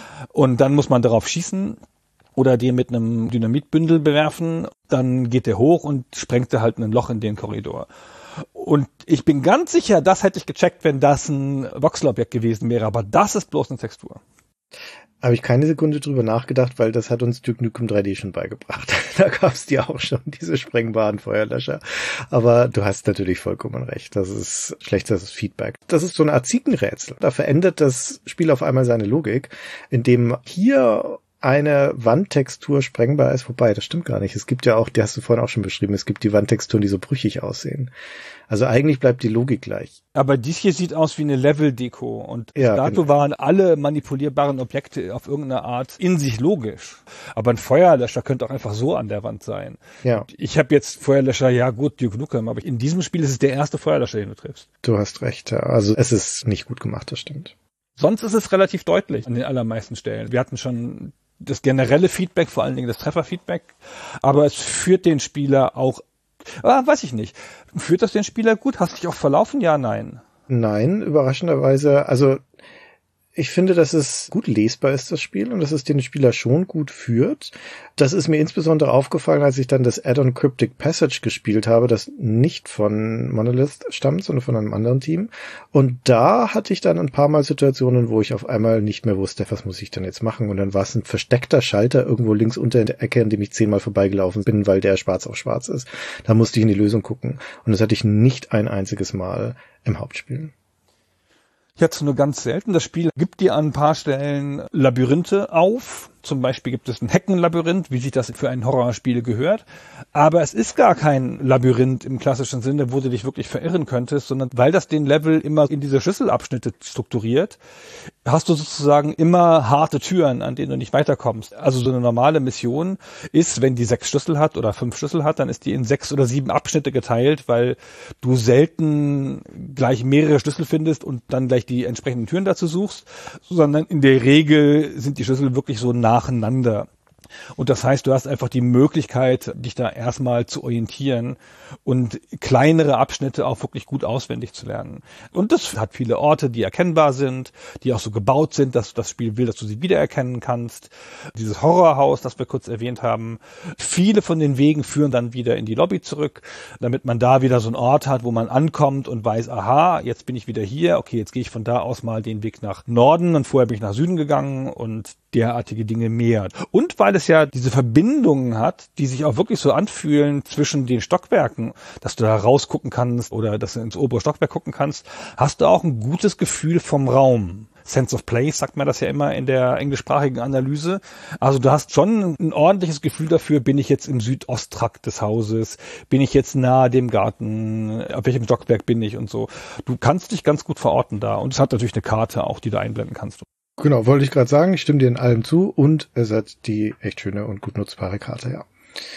Und dann muss man darauf schießen oder den mit einem Dynamitbündel bewerfen. Dann geht der hoch und sprengt halt ein Loch in den Korridor. Und ich bin ganz sicher, das hätte ich gecheckt, wenn das ein Voxelobjekt gewesen wäre, aber das ist bloß eine Textur.
Habe ich keine Sekunde drüber nachgedacht, weil das hat uns Duke Nukem 3D schon beigebracht. Da gab es die auch schon, diese sprengbaren Feuerlöscher. Aber du hast natürlich vollkommen recht. Das ist schlechtes Feedback. Das ist so eine Art Ziegenrätsel. Da verändert das Spiel auf einmal seine Logik, indem hier eine Wandtextur sprengbar ist, wobei, das stimmt gar nicht. Es gibt ja auch, die hast du vorhin auch schon beschrieben, es gibt die Wandtexturen, die so brüchig aussehen. Also eigentlich bleibt die Logik gleich.
Aber dies hier sieht aus wie eine Level-Deko und bis dato waren alle manipulierbaren Objekte auf irgendeine Art in sich logisch. Aber ein Feuerlöscher könnte auch einfach so an der Wand sein.
Ja.
Ich habe jetzt Feuerlöscher, ja gut, Duke Nukem, aber in diesem Spiel ist es der erste Feuerlöscher, den du triffst.
Du hast recht, ja. Also es ist nicht gut gemacht, das stimmt.
Sonst ist es relativ deutlich an den allermeisten Stellen. Wir hatten schon das generelle Feedback, vor allen Dingen das Trefferfeedback, aber es führt den Spieler auch, weiß ich nicht, führt das den Spieler gut? Hast du dich auch verlaufen? Ja, nein.
Nein, überraschenderweise, also ich finde, dass es gut lesbar ist, das Spiel, und dass es den Spieler schon gut führt. Das ist mir insbesondere aufgefallen, als ich dann das Add-on Cryptic Passage gespielt habe, das nicht von Monolith stammt, sondern von einem anderen Team. Und da hatte ich dann ein paar Mal Situationen, wo ich auf einmal nicht mehr wusste, was muss ich denn jetzt machen? Und dann war es ein versteckter Schalter irgendwo links unter in der Ecke, an dem ich 10-mal vorbeigelaufen bin, weil der schwarz auf schwarz ist. Da musste ich in die Lösung gucken. Und das hatte ich nicht ein einziges Mal im Hauptspiel.
Ich hatte es nur ganz selten. Das Spiel gibt dir an ein paar Stellen Labyrinthe auf, Zum Beispiel gibt es ein Heckenlabyrinth, wie sich das für ein Horrorspiel gehört. Aber es ist gar kein Labyrinth im klassischen Sinne, wo du dich wirklich verirren könntest, sondern weil das den Level immer in diese Schlüsselabschnitte strukturiert, hast du sozusagen immer harte Türen, an denen du nicht weiterkommst. Also so eine normale Mission ist, wenn die 6 Schlüssel hat oder 5 Schlüssel hat, dann ist die in 6 oder 7 Abschnitte geteilt, weil du selten gleich mehrere Schlüssel findest und dann gleich die entsprechenden Türen dazu suchst, sondern in der Regel sind die Schlüssel wirklich so nacheinander. Und das heißt, du hast einfach die Möglichkeit, dich da erstmal zu orientieren und kleinere Abschnitte auch wirklich gut auswendig zu lernen. Und das hat viele Orte, die erkennbar sind, die auch so gebaut sind, dass das Spiel will, dass du sie wiedererkennen kannst. Dieses Horrorhaus, das wir kurz erwähnt haben, viele von den Wegen führen dann wieder in die Lobby zurück, damit man da wieder so einen Ort hat, wo man ankommt und weiß, aha, jetzt bin ich wieder hier, okay, jetzt gehe ich von da aus mal den Weg nach Norden und vorher bin ich nach Süden gegangen und derartige Dinge mehr. Und weil es ja diese Verbindungen hat, die sich auch wirklich so anfühlen zwischen den Stockwerken, dass du da rausgucken kannst oder dass du ins obere Stockwerk gucken kannst, hast du auch ein gutes Gefühl vom Raum. Sense of Place sagt man das ja immer in der englischsprachigen Analyse. Also du hast schon ein ordentliches Gefühl dafür, bin ich jetzt im Südosttrakt des Hauses, bin ich jetzt nahe dem Garten, auf welchem Stockwerk bin ich und so. Du kannst dich ganz gut verorten da und es hat natürlich eine Karte auch, die du einblenden kannst.
Genau, wollte ich gerade sagen, ich stimme dir in allem zu und es hat die echt schöne und gut nutzbare Karte, ja.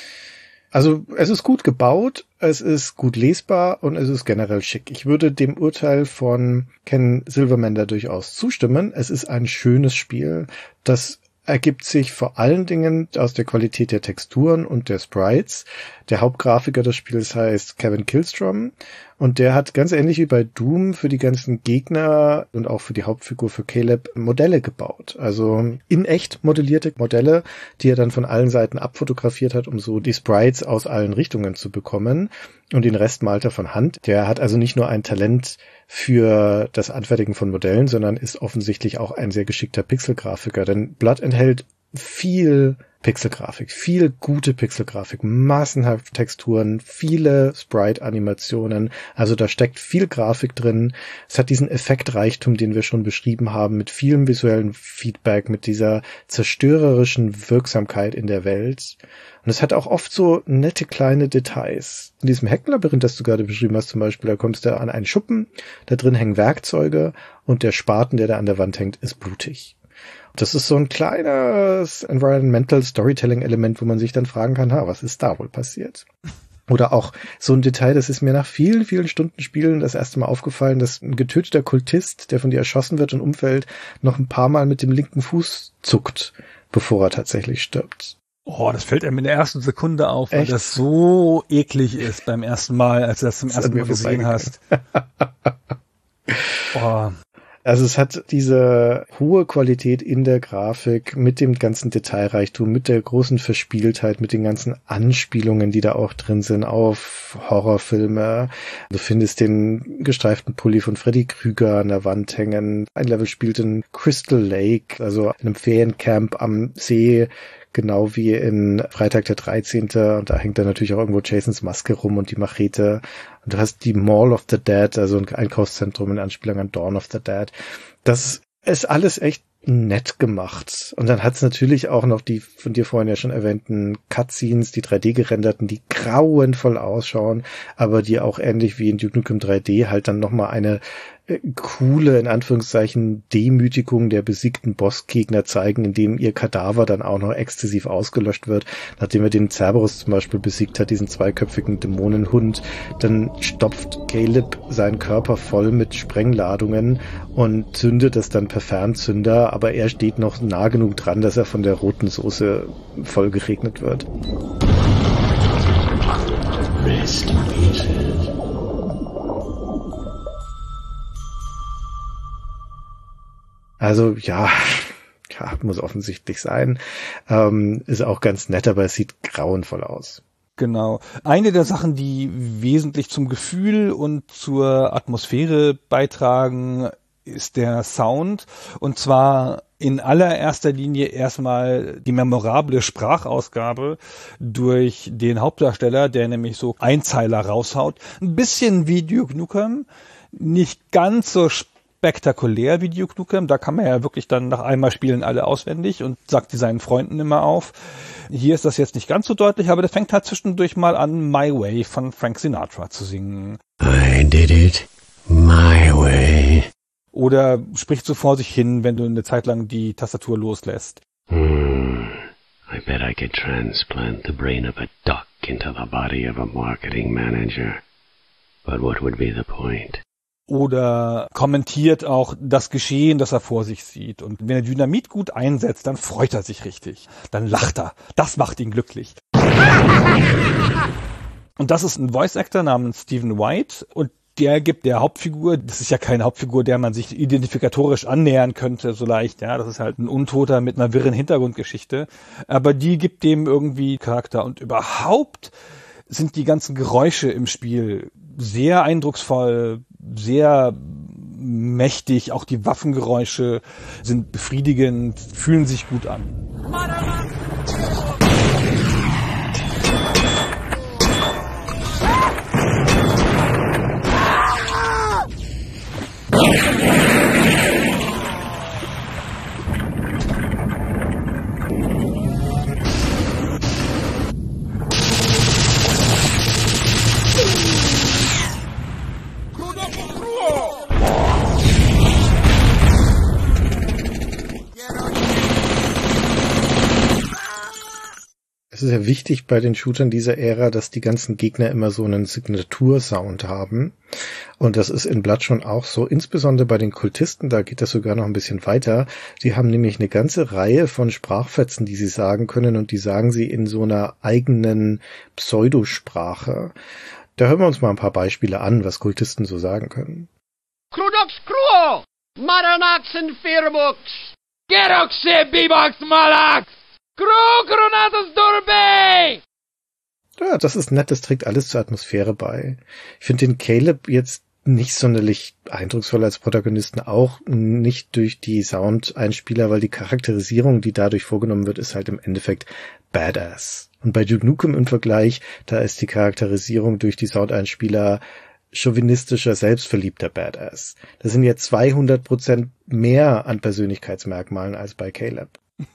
Also es ist gut gebaut, es ist gut lesbar und es ist generell schick. Ich würde dem Urteil von Ken Silvermander durchaus zustimmen. Es ist ein schönes Spiel, das ergibt sich vor allen Dingen aus der Qualität der Texturen und der Sprites. Der Hauptgrafiker des Spiels heißt Kevin Killstrom und der hat ganz ähnlich wie bei Doom für die ganzen Gegner und auch für die Hauptfigur für Caleb Modelle gebaut. Also in echt modellierte Modelle, die er dann von allen Seiten abfotografiert hat, um so die Sprites aus allen Richtungen zu bekommen. Und den Rest malt er von Hand. Der hat also nicht nur ein Talent für das Anfertigen von Modellen, sondern ist offensichtlich auch ein sehr geschickter Pixelgrafiker. Denn Blood enthält viel Pixelgrafik, viel gute Pixelgrafik, massenhaft Texturen, viele Sprite-Animationen. Also da steckt viel Grafik drin. Es hat diesen Effektreichtum, den wir schon beschrieben haben, mit vielem visuellen Feedback, mit dieser zerstörerischen Wirksamkeit in der Welt. Und es hat auch oft so nette kleine Details. In diesem Heckenlabyrinth, das du gerade beschrieben hast zum Beispiel, da kommst du an einen Schuppen, da drin hängen Werkzeuge und der Spaten, der da an der Wand hängt, ist blutig. Das ist so ein kleines Environmental Storytelling-Element, wo man sich dann fragen kann, was ist da wohl passiert? Oder auch so ein Detail, das ist mir nach vielen, vielen Stunden Spielen das erste Mal aufgefallen, dass ein getöteter Kultist, der von dir erschossen wird und umfällt, noch ein paar Mal mit dem linken Fuß zuckt, bevor er tatsächlich stirbt.
Oh, das fällt einem in der ersten Sekunde auf, weil das so eklig ist beim ersten Mal, als du das zum ersten Mal gesehen hast. Oh.
Also es hat diese hohe Qualität in der Grafik mit dem ganzen Detailreichtum, mit der großen Verspieltheit, mit den ganzen Anspielungen, die da auch drin sind auf Horrorfilme. Du findest den gestreiften Pulli von Freddy Krüger an der Wand hängen. Ein Level spielt in Crystal Lake, also in einem Feriencamp am See, genau wie in Freitag der 13. Und da hängt dann natürlich auch irgendwo Jasons Maske rum und die Machete. Und du hast die Mall of the Dead, also ein Einkaufszentrum in Anspielung an Dawn of the Dead. Das ist alles echt nett gemacht. Und dann hat's natürlich auch noch die von dir vorhin ja schon erwähnten Cutscenes, die 3D gerenderten, die grauenvoll ausschauen, aber die auch ähnlich wie in Duke Nukem 3D halt dann nochmal eine coole, in Anführungszeichen, Demütigung der besiegten Bossgegner zeigen, indem ihr Kadaver dann auch noch exzessiv ausgelöscht wird. Nachdem er den Cerberus zum Beispiel besiegt hat, diesen zweiköpfigen Dämonenhund, dann stopft Caleb seinen Körper voll mit Sprengladungen und zündet es dann per Fernzünder, aber er steht noch nah genug dran, dass er von der roten Soße voll geregnet wird.
Rest in peace.
Also ja, muss offensichtlich sein. Ist auch ganz nett, aber es sieht grauenvoll aus.
Genau. Eine der Sachen, die wesentlich zum Gefühl und zur Atmosphäre beitragen, ist der Sound. Und zwar in allererster Linie erstmal die memorable Sprachausgabe durch den Hauptdarsteller, der nämlich so Einzeiler raushaut. Ein bisschen wie Duke Nukem, nicht ganz so spektakulär wie Duke Nukem. Da kann man ja wirklich dann nach einmal spielen alle auswendig und sagt die seinen Freunden immer auf. Hier ist das jetzt nicht ganz so deutlich, aber der fängt halt zwischendurch mal an, My Way von Frank Sinatra zu singen.
I did it my way.
Oder spricht so vor sich hin, wenn du eine Zeit lang die Tastatur loslässt.
I bet I could transplant the brain of a duck into the body of a marketing manager. But what would be the point?
Oder kommentiert auch das Geschehen, das er vor sich sieht. Und wenn er Dynamit gut einsetzt, dann freut er sich richtig. Dann lacht er. Das macht ihn glücklich. Und das ist ein Voice Actor namens Stephen White. Und der gibt der Hauptfigur, das ist ja keine Hauptfigur, der man sich identifikatorisch annähern könnte, so leicht, ja, das ist halt ein Untoter mit einer wirren Hintergrundgeschichte, aber die gibt dem irgendwie Charakter und überhaupt sind die ganzen Geräusche im Spiel sehr eindrucksvoll, sehr mächtig, auch die Waffengeräusche sind befriedigend, fühlen sich gut an.
Es ist ja wichtig bei den Shootern dieser Ära, dass die ganzen Gegner immer so einen Signatursound haben. Und das ist in Bloodshot auch so, insbesondere bei den Kultisten, da geht das sogar noch ein bisschen weiter. Sie haben nämlich eine ganze Reihe von Sprachfetzen, die sie sagen können, und die sagen sie in so einer eigenen Pseudosprache. Da hören wir uns mal ein paar Beispiele an, was Kultisten so sagen können.
Krudox Kruo! Maranax and Fearbux! Geroxe Bibox Malax! Kronatus Durbe!
Ja, das ist nett, das trägt alles zur Atmosphäre bei. Ich finde den Caleb jetzt nicht sonderlich eindrucksvoll als Protagonisten, auch nicht durch die Soundeinspieler, weil die Charakterisierung, die dadurch vorgenommen wird, ist halt im Endeffekt badass. Und bei Duke Nukem im Vergleich, da ist die Charakterisierung durch die Soundeinspieler chauvinistischer, selbstverliebter Badass. Das sind ja 200% mehr an Persönlichkeitsmerkmalen als bei Caleb.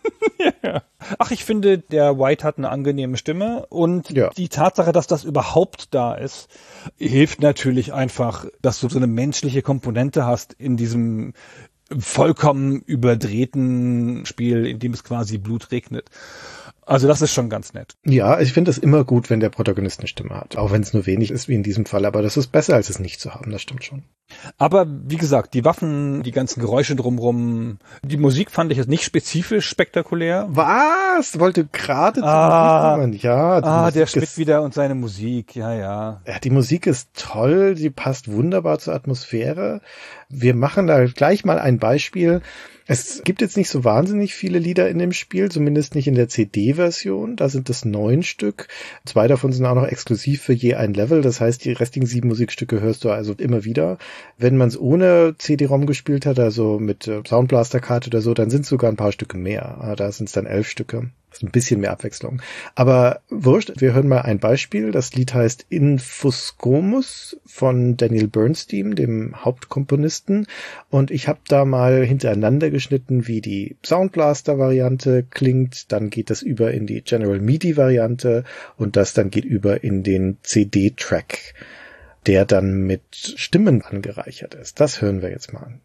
Ja. Ach, ich finde, der White hat eine angenehme Stimme und
ja.
Die Tatsache, dass das überhaupt da ist, hilft natürlich einfach, dass du so eine menschliche Komponente hast in diesem vollkommen überdrehten Spiel, in dem es quasi Blut regnet. Also das ist schon ganz nett.
Ja, ich finde es immer gut, wenn der Protagonist eine Stimme hat. Auch wenn es nur wenig ist, wie in diesem Fall. Aber das ist besser, als es nicht zu haben. Das stimmt schon.
Aber wie gesagt, die Waffen, die ganzen Geräusche drumrum, die Musik fand ich jetzt nicht spezifisch spektakulär.
Was? Wollte gerade kommen. Ja.
Der Schmidt wieder und seine Musik. Ja.
Ja, die Musik ist toll. Die passt wunderbar zur Atmosphäre. Wir machen da gleich mal ein Beispiel. Es gibt jetzt nicht so wahnsinnig viele Lieder in dem Spiel, zumindest nicht in der CD-Version. Da sind es 9 Stück. 2 davon sind auch noch exklusiv für je ein Level. Das heißt, die restlichen 7 Musikstücke hörst du also immer wieder. Wenn man es ohne CD-ROM gespielt hat, also mit Soundblaster-Karte oder so, dann sind es sogar ein paar Stücke mehr. Da sind es dann 11 Stücke. Das ist ein bisschen mehr Abwechslung. Aber wurscht, wir hören mal ein Beispiel. Das Lied heißt Infuscomus von Daniel Bernstein, dem Hauptkomponisten. Und ich habe da mal hintereinander geschnitten, wie die Soundblaster-Variante klingt. Dann geht das über in die General MIDI-Variante und das dann geht über in den CD-Track, der dann mit Stimmen angereichert ist. Das hören wir jetzt mal an.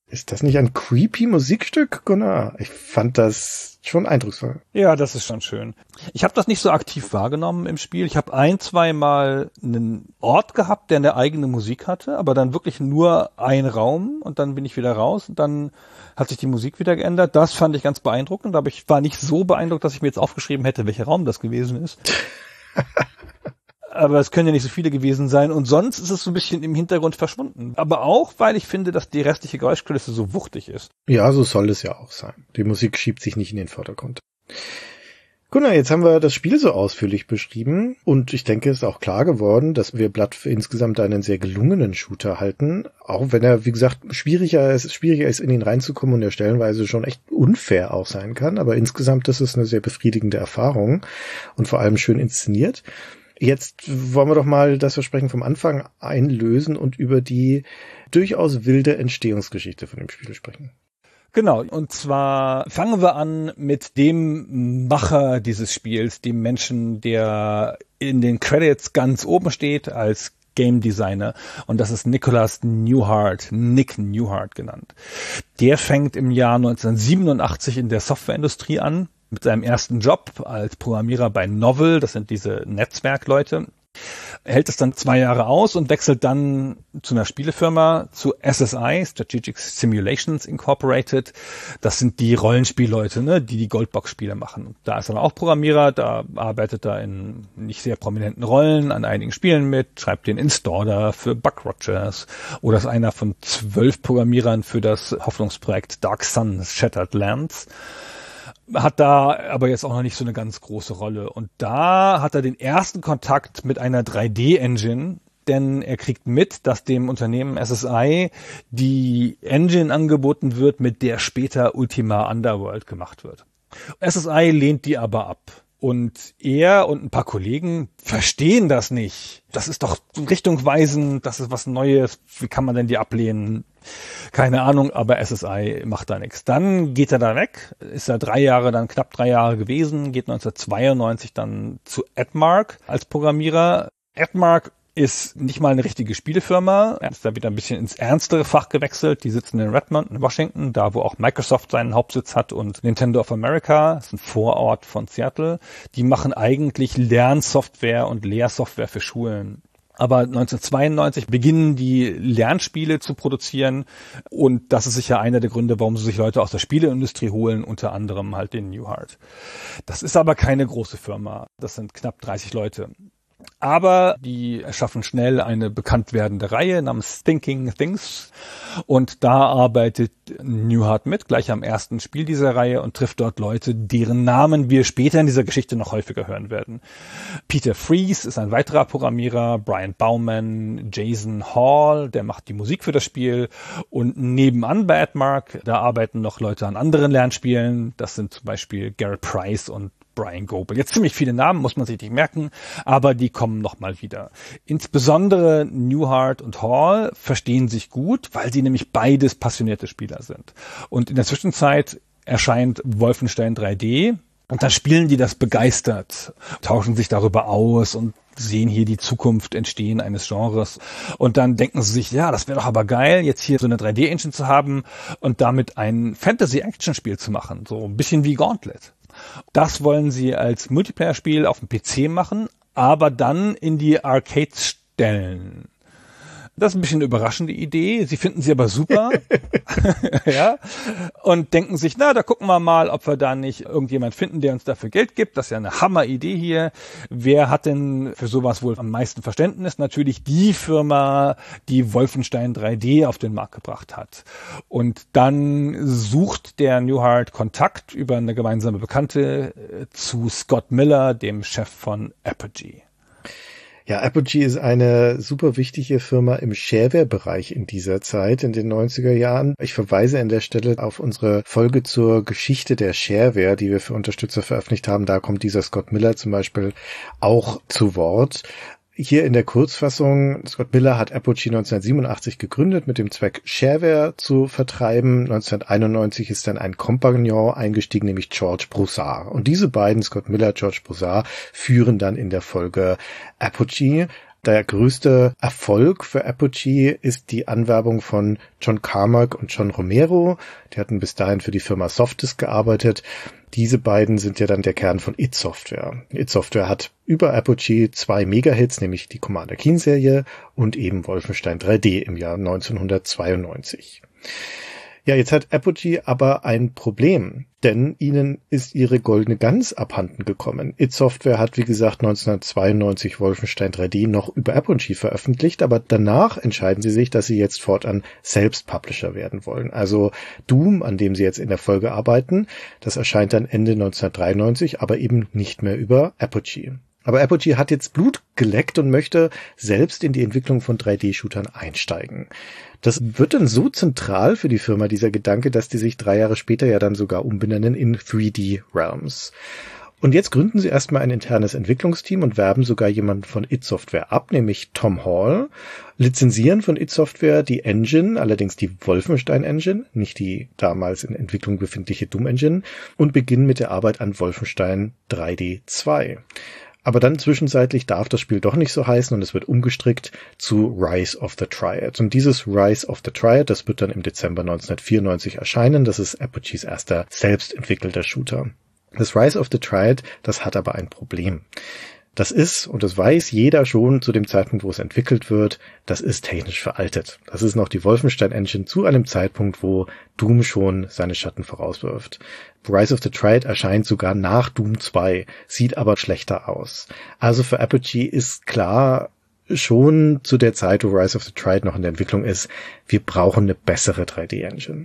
Ist das nicht ein creepy Musikstück, Gunnar? Ich fand das schon eindrucksvoll.
Ja, das ist schon schön. Ich habe das nicht so aktiv wahrgenommen im Spiel. Ich habe 1-2 Mal einen Ort gehabt, der eine eigene Musik hatte, aber dann wirklich nur ein Raum und dann bin ich wieder raus und dann hat sich die Musik wieder geändert. Das fand ich ganz beeindruckend, aber ich war nicht so beeindruckt, dass ich mir jetzt aufgeschrieben hätte, welcher Raum das gewesen ist. Aber es können ja nicht so viele gewesen sein und sonst ist es so ein bisschen im Hintergrund verschwunden. Aber auch, weil ich finde, dass die restliche Geräuschkulisse so wuchtig ist.
Ja, so soll es ja auch sein. Die Musik schiebt sich nicht in den Vordergrund. Gunnar, jetzt haben wir das Spiel so ausführlich beschrieben und ich denke, es ist auch klar geworden, dass wir Blood für insgesamt einen sehr gelungenen Shooter halten, auch wenn er, wie gesagt, schwieriger ist, in ihn reinzukommen und er stellenweise schon echt unfair auch sein kann, aber insgesamt ist es eine sehr befriedigende Erfahrung und vor allem schön inszeniert. Jetzt wollen wir doch mal das Versprechen vom Anfang einlösen und über die durchaus wilde Entstehungsgeschichte von dem Spiel sprechen.
Genau, und zwar fangen wir an mit dem Macher dieses Spiels, dem Menschen, der in den Credits ganz oben steht als Game Designer, und das ist Nicholas Newhart, Nick Newhart genannt. Der fängt im Jahr 1987 in der Softwareindustrie an, mit seinem ersten Job als Programmierer bei Novell, das sind diese Netzwerkleute. Er hält es dann 2 Jahre aus und wechselt dann zu einer Spielefirma, zu SSI, Strategic Simulations Incorporated. Das sind die Rollenspielleute, ne, die Goldbox-Spiele machen. Da ist er auch Programmierer, da arbeitet er in nicht sehr prominenten Rollen an einigen Spielen mit, schreibt den Installer für Buck Rogers oder ist einer von 12 Programmierern für das Hoffnungsprojekt Dark Sun Shattered Lands. Hat da aber jetzt auch noch nicht so eine ganz große Rolle. Und da hat er den ersten Kontakt mit einer 3D-Engine, denn er kriegt mit, dass dem Unternehmen SSI die Engine angeboten wird, mit der später Ultima Underworld gemacht wird. SSI lehnt die aber ab. Und er und ein paar Kollegen verstehen das nicht. Das ist doch richtungweisend, das ist was Neues. Wie kann man denn die ablehnen? Keine Ahnung, aber SSI macht da nichts. Dann geht er da weg, ist er knapp 3 Jahre gewesen, geht 1992 dann zu Admark als Programmierer. Admark ist nicht mal eine richtige Spielefirma. Er ist da wieder ein bisschen ins ernstere Fach gewechselt. Die sitzen in Redmond, in Washington, da wo auch Microsoft seinen Hauptsitz hat und Nintendo of America, das ist ein Vorort von Seattle. Die machen eigentlich Lernsoftware und Lehrsoftware für Schulen. Aber 1992 beginnen die Lernspiele zu produzieren und das ist sicher einer der Gründe, warum sie sich Leute aus der Spieleindustrie holen, unter anderem halt den Newhart. Das ist aber keine große Firma. Das sind knapp 30 Leute. Aber die erschaffen schnell eine bekannt werdende Reihe namens Thinking Things und da arbeitet Newhart mit, gleich am ersten Spiel dieser Reihe und trifft dort Leute, deren Namen wir später in dieser Geschichte noch häufiger hören werden. Peter Fries ist ein weiterer Programmierer, Brian Bauman, Jason Hall, der macht die Musik für das Spiel und nebenan bei Admark, da arbeiten noch Leute an anderen Lernspielen, das sind zum Beispiel Garrett Price und Brian Goebel. Jetzt ziemlich viele Namen, muss man sich nicht merken, aber die kommen nochmal wieder. Insbesondere Newhart und Hall verstehen sich gut, weil sie nämlich beides passionierte Spieler sind. Und in der Zwischenzeit erscheint Wolfenstein 3D und dann spielen die das begeistert, tauschen sich darüber aus und sehen hier die Zukunft entstehen eines Genres. Und dann denken sie sich, ja, das wäre doch aber geil, jetzt hier so eine 3D-Engine zu haben und damit ein Fantasy-Action-Spiel zu machen. So ein bisschen wie Gauntlet. Das wollen sie als Multiplayer-Spiel auf dem PC machen, aber dann in die Arcades stellen. Das ist ein bisschen eine überraschende Idee. Sie finden sie aber super. Ja. Und denken sich, na, da gucken wir mal, ob wir da nicht irgendjemand finden, der uns dafür Geld gibt. Das ist ja eine Hammer-Idee hier. Wer hat denn für sowas wohl am meisten Verständnis? Natürlich die Firma, die Wolfenstein 3D auf den Markt gebracht hat. Und dann sucht der Newhart Kontakt über eine gemeinsame Bekannte zu Scott Miller, dem Chef von Apogee.
Ja, Apogee ist eine super wichtige Firma im Shareware-Bereich in dieser Zeit, in den 90er Jahren. Ich verweise an der Stelle auf unsere Folge zur Geschichte der Shareware, die wir für Unterstützer veröffentlicht haben. Da kommt dieser Scott Miller zum Beispiel auch zu Wort. Hier in der Kurzfassung, Scott Miller hat Apogee 1987 gegründet mit dem Zweck, Shareware zu vertreiben. 1991 ist dann ein Kompagnon eingestiegen, nämlich George Broussard. Und diese beiden, Scott Miller, George Broussard, führen dann in der Folge Apogee. Der größte Erfolg für Apogee ist die Anwerbung von John Carmack und John Romero. Die hatten bis dahin für die Firma Sofdisk gearbeitet. Diese beiden sind ja dann der Kern von id Software. id Software hat über Apogee 2 Mega-Hits, nämlich die Commander Keen-Serie und eben Wolfenstein 3D im Jahr 1992. Ja, jetzt hat Apogee aber ein Problem, denn ihnen ist ihre goldene Gans abhanden gekommen. id Software hat, wie gesagt, 1992 Wolfenstein 3D noch über Apogee veröffentlicht, aber danach entscheiden sie sich, dass sie jetzt fortan selbst Publisher werden wollen. Also Doom, an dem sie jetzt in der Folge arbeiten, das erscheint dann Ende 1993, aber eben nicht mehr über Apogee. Aber Apogee hat jetzt Blut geleckt und möchte selbst in die Entwicklung von 3D-Shootern einsteigen. Das wird dann so zentral für die Firma, dieser Gedanke, dass die sich 3 Jahre später ja dann sogar umbenennen in 3D Realms. Und jetzt gründen sie erstmal ein internes Entwicklungsteam und werben sogar jemanden von id Software ab, nämlich Tom Hall, lizenzieren von id Software die Engine, allerdings die Wolfenstein Engine, nicht die damals in Entwicklung befindliche Doom Engine, und beginnen mit der Arbeit an Wolfenstein 3D 2. Aber dann zwischenzeitlich darf das Spiel doch nicht so heißen und es wird umgestrickt zu Rise of the Triad. Und dieses Rise of the Triad, das wird dann im Dezember 1994 erscheinen. Das ist Apogees erster selbstentwickelter Shooter. Das Rise of the Triad, das hat aber ein Problem. Das ist, und das weiß jeder schon zu dem Zeitpunkt, wo es entwickelt wird, das ist technisch veraltet. Das ist noch die Wolfenstein Engine zu einem Zeitpunkt, wo Doom schon seine Schatten vorauswirft. Rise of the Triad erscheint sogar nach Doom 2, sieht aber schlechter aus. Also für Apogee ist klar, schon zu der Zeit, wo Rise of the Triad noch in der Entwicklung ist, wir brauchen eine bessere 3D-Engine.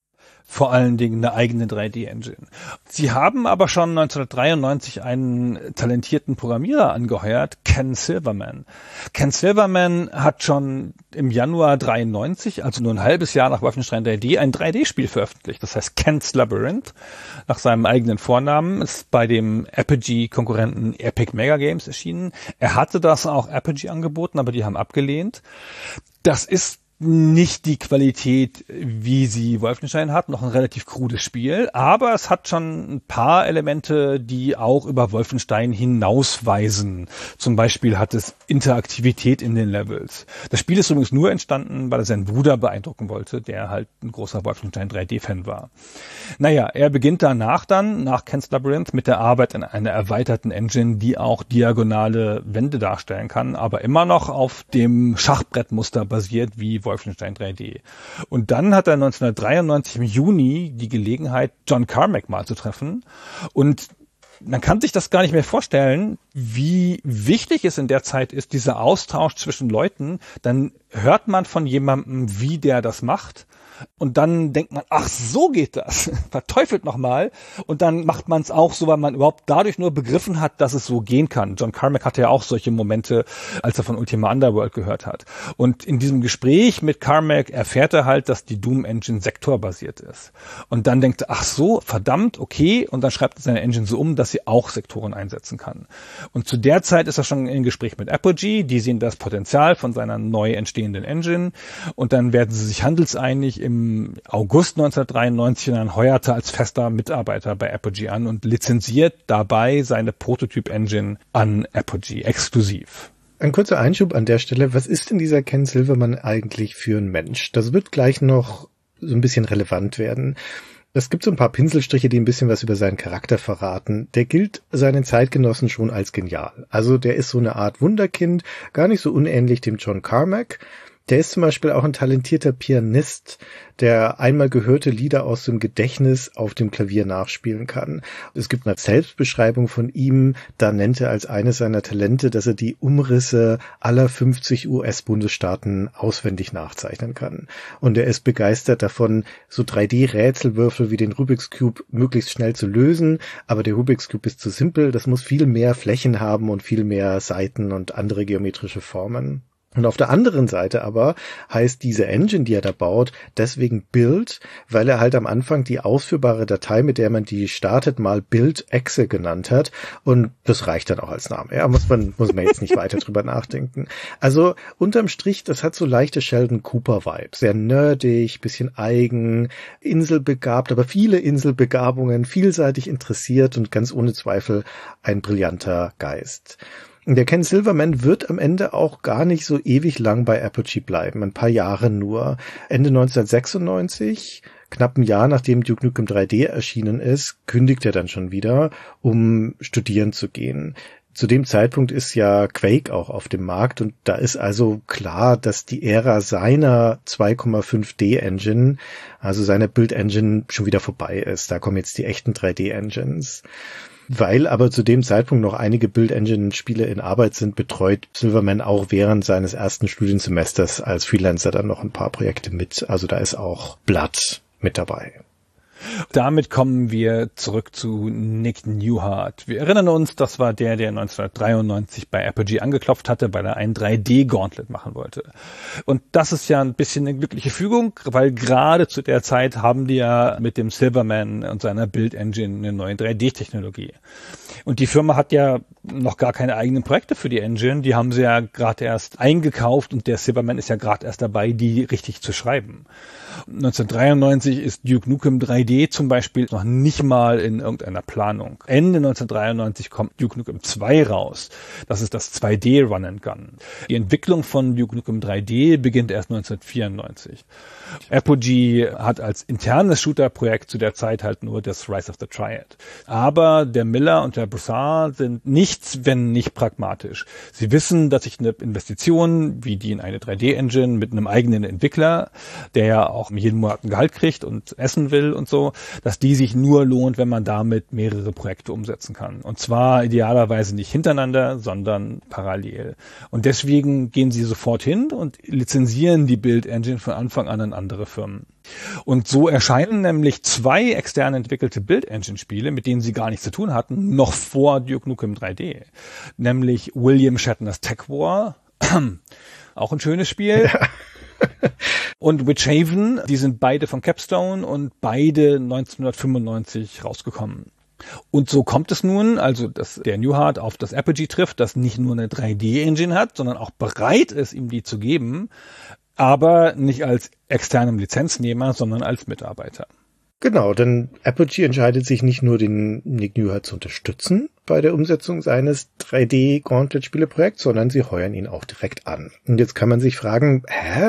Vor allen Dingen eine eigene 3D-Engine. Sie haben aber schon 1993 einen talentierten Programmierer angeheuert, Ken Silverman. Ken Silverman hat schon im Januar 93, also nur ein halbes Jahr nach Wolfenstein 3D, ein 3D-Spiel veröffentlicht. Das heißt Ken's Labyrinth, nach seinem eigenen Vornamen, ist bei dem Apogee-Konkurrenten Epic Mega Games erschienen. Er hatte das auch Apogee angeboten, aber die haben abgelehnt. Das ist nicht die Qualität, wie sie Wolfenstein hat, noch ein relativ krudes Spiel, aber es hat schon ein paar Elemente, die auch über Wolfenstein hinausweisen. Zum Beispiel hat es Interaktivität in den Levels. Das Spiel ist übrigens nur entstanden, weil er seinen Bruder beeindrucken wollte, der halt ein großer Wolfenstein 3D-Fan war. Naja, er beginnt danach nach Ken's Labyrinth, mit der Arbeit an einer erweiterten Engine, die auch diagonale Wände darstellen kann, aber immer noch auf dem Schachbrettmuster basiert, wie Wolfenstein 3D. Und dann hat er 1993 im Juni die Gelegenheit, John Carmack mal zu treffen. Und man kann sich das gar nicht mehr vorstellen, wie wichtig es in der Zeit ist, dieser Austausch zwischen Leuten. Dann hört man von jemandem, wie der das macht. Und dann denkt man, ach, so geht das. Verteufelt nochmal. Und dann macht man es auch so, weil man überhaupt dadurch nur begriffen hat, dass es so gehen kann. John Carmack hatte ja auch solche Momente, als er von Ultima Underworld gehört hat. Und in diesem Gespräch mit Carmack erfährt er halt, dass die Doom Engine sektorbasiert ist. Und dann denkt er, ach so, verdammt, okay. Und dann schreibt er seine Engine so um, dass sie auch Sektoren einsetzen kann. Und zu der Zeit ist er schon im Gespräch mit Apogee. Die sehen das Potenzial von seiner neu entstehenden Engine. Und dann werden sie sich handelseinig im August 1993 und dann heuerte als fester Mitarbeiter bei Apogee an und lizenziert dabei seine Prototyp-Engine an Apogee exklusiv.
Ein kurzer Einschub an der Stelle. Was ist denn dieser Ken Silverman eigentlich für ein Mensch? Das wird gleich noch so ein bisschen relevant werden. Es gibt so ein paar Pinselstriche, die ein bisschen was über seinen Charakter verraten. Der gilt seinen Zeitgenossen schon als genial. Also der ist so eine Art Wunderkind, gar nicht so unähnlich dem John Carmack. Der ist zum Beispiel auch ein talentierter Pianist, der einmal gehörte Lieder aus dem Gedächtnis auf dem Klavier nachspielen kann. Es gibt eine Selbstbeschreibung von ihm, da nennt er als eines seiner Talente, dass er die Umrisse aller 50 US-Bundesstaaten auswendig nachzeichnen kann. Und er ist begeistert davon, so 3D-Rätselwürfel wie den Rubik's Cube möglichst schnell zu lösen, aber der Rubik's Cube ist zu simpel, das muss viel mehr Flächen haben und viel mehr Seiten und andere geometrische Formen. Und auf der anderen Seite aber heißt diese Engine, die er da baut, deswegen Build, weil er halt am Anfang die ausführbare Datei, mit der man die startet, mal Build-Exe genannt hat. Und das reicht dann auch als Name. Ja, muss man jetzt nicht weiter drüber nachdenken. Also unterm Strich, das hat so leichte Sheldon Cooper-Vibes. Sehr nerdig, bisschen eigen, inselbegabt, aber viele Inselbegabungen, vielseitig interessiert und ganz ohne Zweifel ein brillanter Geist. Der Ken Silverman wird am Ende auch gar nicht so ewig lang bei Apogee bleiben, ein paar Jahre nur. Ende 1996, knapp ein Jahr nachdem Duke Nukem 3D erschienen ist, kündigt er dann schon wieder, um studieren zu gehen. Zu dem Zeitpunkt ist ja Quake auch auf dem Markt und da ist also klar, dass die Ära seiner 2,5D Engine, also seiner Build Engine, schon wieder vorbei ist. Da kommen jetzt die echten 3D Engines. Weil aber zu dem Zeitpunkt noch einige Build-Engine-Spiele in Arbeit sind, betreut Silverman auch während seines ersten Studiensemesters als Freelancer dann noch ein paar Projekte mit. Also da ist auch Blood mit dabei.
Damit kommen wir zurück zu Nick Newhart. Wir erinnern uns, das war der 1993 bei Apogee angeklopft hatte, weil er ein 3D-Gauntlet machen wollte. Und das ist ja ein bisschen eine glückliche Fügung, weil gerade zu der Zeit haben die ja mit dem Silverman und seiner Build-Engine eine neue 3D-Technologie. Und die Firma hat ja noch gar keine eigenen Projekte für die Engine, die haben sie ja gerade erst eingekauft und der Silverman ist ja gerade erst dabei, die richtig zu schreiben. 1993 ist Duke Nukem 3D zum Beispiel noch nicht mal in irgendeiner Planung. Ende 1993 kommt Duke Nukem 2 raus. Das ist das 2D Run and Gun. Die Entwicklung von Duke Nukem 3D beginnt erst 1994. Apogee hat als internes Shooter-Projekt zu der Zeit halt nur das Rise of the Triad. Aber der Miller und der Broussard sind nichts, wenn nicht pragmatisch. Sie wissen, dass sich eine Investition wie die in eine 3D-Engine mit einem eigenen Entwickler, der ja auch jeden Monat ein Gehalt kriegt und essen will und so, dass die sich nur lohnt, wenn man damit mehrere Projekte umsetzen kann. Und zwar idealerweise nicht hintereinander, sondern parallel. Und deswegen gehen sie sofort hin und lizenzieren die Build-Engine von Anfang an andere Firmen. Und so erscheinen nämlich 2 extern entwickelte Build-Engine-Spiele, mit denen sie gar nichts zu tun hatten, noch vor Duke Nukem 3D. Nämlich William Shatner's Tech War, auch ein schönes Spiel. Ja. Und Witchhaven, die sind beide von Capstone und beide 1995 rausgekommen. Und so kommt es nun, also dass der Newhart auf das Apogee trifft, das nicht nur eine 3D-Engine hat, sondern auch bereit ist, ihm die zu geben, aber nicht als externem Lizenznehmer, sondern als Mitarbeiter.
Genau, denn Apogee entscheidet sich nicht nur, den Nick Newhart zu unterstützen bei der Umsetzung seines 3D-Gauntlet-Spieleprojekts, sondern sie heuern ihn auch direkt an. Und jetzt kann man sich fragen,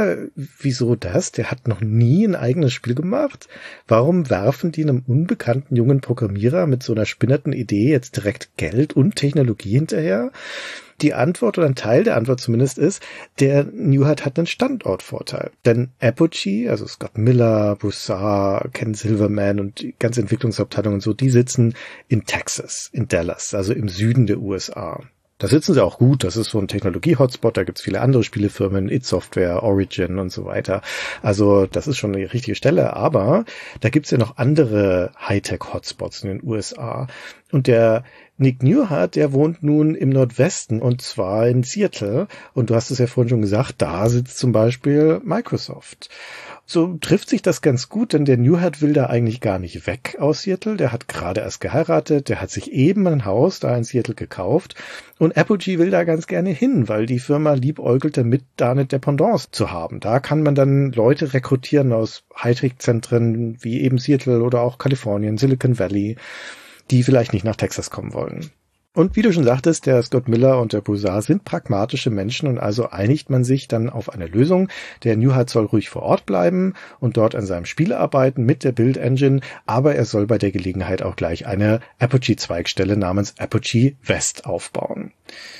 wieso das? Der hat noch nie ein eigenes Spiel gemacht. Warum werfen die einem unbekannten jungen Programmierer mit so einer spinnerten Idee jetzt direkt Geld und Technologie hinterher? Die Antwort oder ein Teil der Antwort zumindest ist, der Newhart hat einen Standortvorteil. Denn Apogee, also Scott Miller, Broussard, Ken Silverman und die ganze Entwicklungsabteilung und so, die sitzen in Texas, in Dallas, also im Süden der USA. Da sitzen sie auch gut, das ist so ein Technologie-Hotspot, da gibt's viele andere Spielefirmen, id Software, Origin und so weiter. Also das ist schon eine richtige Stelle, aber da gibt's ja noch andere Hightech-Hotspots in den USA. Und der Nick Newhart, der wohnt nun im Nordwesten und zwar in Seattle. Und du hast es ja vorhin schon gesagt, da sitzt zum Beispiel Microsoft. So trifft sich das ganz gut, denn der Newhart will da eigentlich gar nicht weg aus Seattle. Der hat gerade erst geheiratet, der hat sich eben ein Haus da in Seattle gekauft und Apogee will da ganz gerne hin, weil die Firma liebäugelt damit, da eine Dependance zu haben. Da kann man dann Leute rekrutieren aus Hightech-Zentren wie eben Seattle oder auch Kalifornien, Silicon Valley, die vielleicht nicht nach Texas kommen wollen. Und wie du schon sagtest, der Scott Miller und der Broussard sind pragmatische Menschen und also einigt man sich dann auf eine Lösung. Der Newhart soll ruhig vor Ort bleiben und dort an seinem Spiel arbeiten mit der Build Engine, aber er soll bei der Gelegenheit auch gleich eine Apogee-Zweigstelle namens Apogee West aufbauen.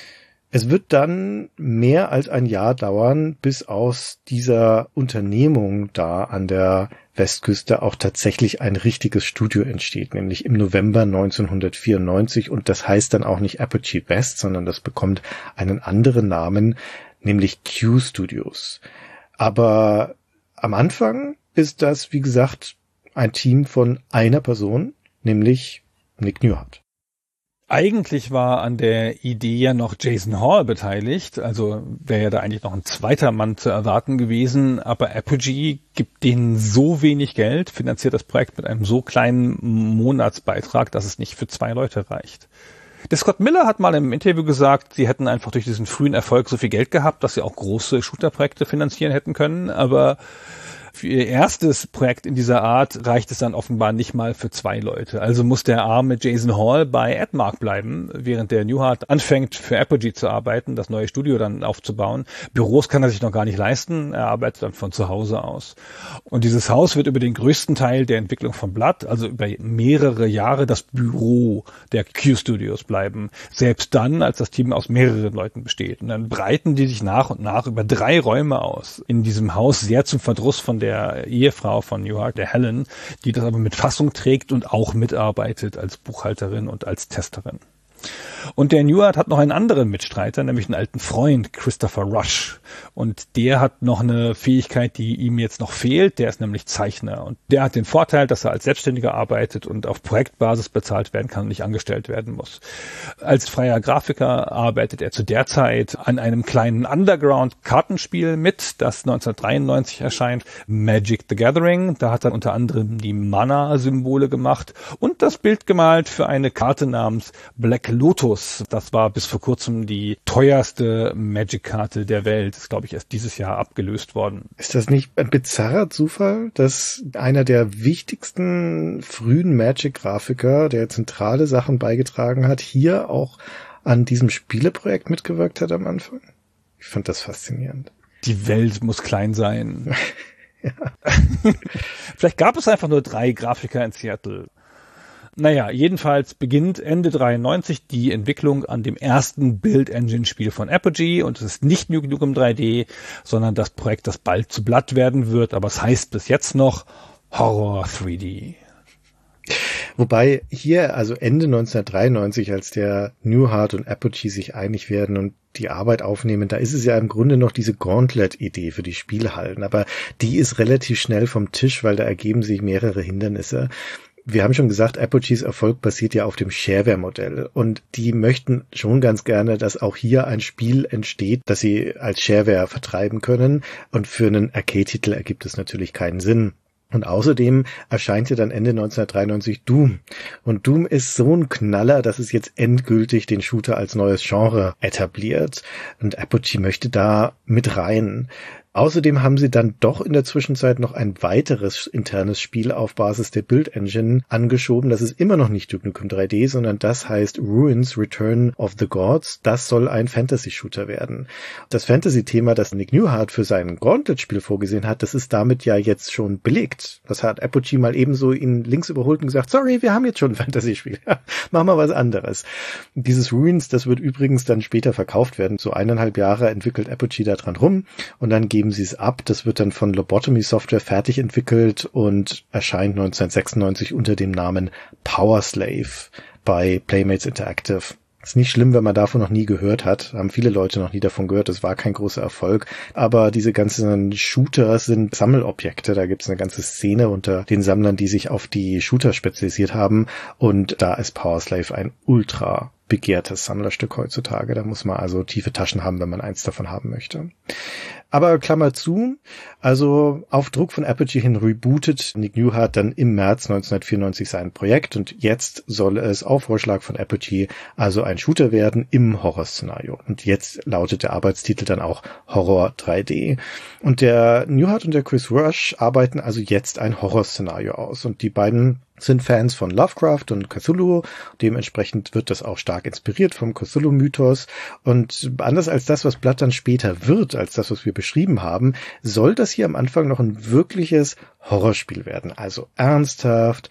Es wird dann mehr als ein Jahr dauern, bis aus dieser Unternehmung da an der Westküste auch tatsächlich ein richtiges Studio entsteht, nämlich im November 1994 und das heißt dann auch nicht Apogee West, sondern das bekommt einen anderen Namen, nämlich Q Studios. Aber am Anfang ist das, wie gesagt, ein Team von einer Person, nämlich Nick Newhart.
Eigentlich war an der Idee ja noch Jason Hall beteiligt, also wäre ja da eigentlich noch ein zweiter Mann zu erwarten gewesen, aber Apogee gibt denen so wenig Geld, finanziert das Projekt mit einem so kleinen Monatsbeitrag, dass es nicht für 2 Leute reicht. Der Scott Miller hat mal im Interview gesagt, sie hätten einfach durch diesen frühen Erfolg so viel Geld gehabt, dass sie auch große Shooter-Projekte finanzieren hätten können, aber Für ihr erstes Projekt in dieser Art reicht es dann offenbar nicht mal für 2 Leute. Also muss der arme Jason Hall bei Admark bleiben, während der Newhart anfängt, für Apogee zu arbeiten, das neue Studio dann aufzubauen. Büros kann er sich noch gar nicht leisten, er arbeitet dann von zu Hause aus. Und dieses Haus wird über den größten Teil der Entwicklung von Blood, also über mehrere Jahre, das Büro der Q-Studios bleiben. Selbst dann, als das Team aus mehreren Leuten besteht. Und dann breiten die sich nach und nach über 3 Räume aus in diesem Haus, sehr zum Verdruss von der Ehefrau von Newhart, der Helen, die das aber mit Fassung trägt und auch mitarbeitet als Buchhalterin und als Testerin. Und der Newhart hat noch einen anderen Mitstreiter, nämlich einen alten Freund, Christopher Rush. Und der hat noch eine Fähigkeit, die ihm jetzt noch fehlt. Der ist nämlich Zeichner. Und der hat den Vorteil, dass er als Selbstständiger arbeitet und auf Projektbasis bezahlt werden kann und nicht angestellt werden muss. Als freier Grafiker arbeitet er zu der Zeit an einem kleinen Underground-Kartenspiel mit, das 1993 erscheint, Magic the Gathering. Da hat er unter anderem die Mana-Symbole gemacht und das Bild gemalt für eine Karte namens Black Lotus. Das war bis vor kurzem die teuerste Magic-Karte der Welt. Ist, glaube ich, erst dieses Jahr abgelöst worden.
Ist das nicht ein bizarrer Zufall, dass einer der wichtigsten frühen Magic-Grafiker, der zentrale Sachen beigetragen hat, hier auch an diesem Spieleprojekt mitgewirkt hat am Anfang? Ich fand das faszinierend.
Die Welt muss klein sein.
Ja.
Vielleicht gab es einfach nur 3 Grafiker in Seattle. Naja, jedenfalls beginnt Ende 93 die Entwicklung an dem ersten Build-Engine-Spiel von Apogee und es ist nicht Duke Nukem 3D, sondern das Projekt, das bald zu Blood werden wird, aber es heißt bis jetzt noch Horror 3D.
Wobei hier, also Ende 1993, als der Newhart und Apogee sich einig werden und die Arbeit aufnehmen, da ist es ja im Grunde noch diese Gauntlet-Idee für die Spielhallen, aber die ist relativ schnell vom Tisch, weil da ergeben sich mehrere Hindernisse. Wir haben schon gesagt, Apogees Erfolg basiert ja auf dem Shareware-Modell und die möchten schon ganz gerne, dass auch hier ein Spiel entsteht, das sie als Shareware vertreiben können und für einen Arcade-Titel ergibt es natürlich keinen Sinn. Und außerdem erscheint ja dann Ende 1993 Doom. Und Doom ist so ein Knaller, dass es jetzt endgültig den Shooter als neues Genre etabliert. Und Apogee möchte da mit rein. Außerdem haben sie dann doch in der Zwischenzeit noch ein weiteres internes Spiel auf Basis der Build Engine angeschoben. Das ist immer noch nicht Duke Nukem 3D, sondern das heißt Ruins Return of the Gods. Das soll ein Fantasy-Shooter werden. Das Fantasy-Thema, das Nick Newhart für sein Gauntlet-Spiel vorgesehen hat, das ist damit ja jetzt schon belegt. Das hat Apogee mal ebenso ihn links überholt und gesagt, sorry, wir haben jetzt schon ein Fantasy-Spiel. Machen wir was anderes. Dieses Ruins, das wird übrigens dann später verkauft werden. So 1,5 Jahre entwickelt Apogee da dran rum und dann geben sie es ab. Das wird dann von Lobotomy Software fertig entwickelt und erscheint 1996 unter dem Namen Power Slave bei Playmates Interactive. Ist nicht schlimm, wenn man davon noch nie gehört hat. Haben viele Leute noch nie davon gehört. Das war kein großer Erfolg. Aber diese ganzen Shooter sind Sammelobjekte. Da gibt es eine ganze Szene unter den Sammlern, die sich auf die Shooter spezialisiert haben. Und da ist Power Slave ein ultra begehrtes Sammlerstück heutzutage. Da muss man also tiefe Taschen haben, wenn man eins davon haben möchte. Aber Klammer zu, also auf Druck von Apogee hin rebootet Nick Newhart dann im März 1994 sein Projekt und jetzt soll es auf Vorschlag von Apogee also ein Shooter werden im Horrorszenario. Und jetzt lautet der Arbeitstitel dann auch Horror 3D. Und der Newhart und der Chris Rush arbeiten also jetzt ein Horrorszenario aus und die beiden sind Fans von Lovecraft und Cthulhu. Dementsprechend wird das auch stark inspiriert vom Cthulhu-Mythos. Und anders als das, was Blood dann später wird, als das, was wir beschrieben haben, soll das hier am Anfang noch ein wirkliches Horrorspiel werden. Also ernsthaft,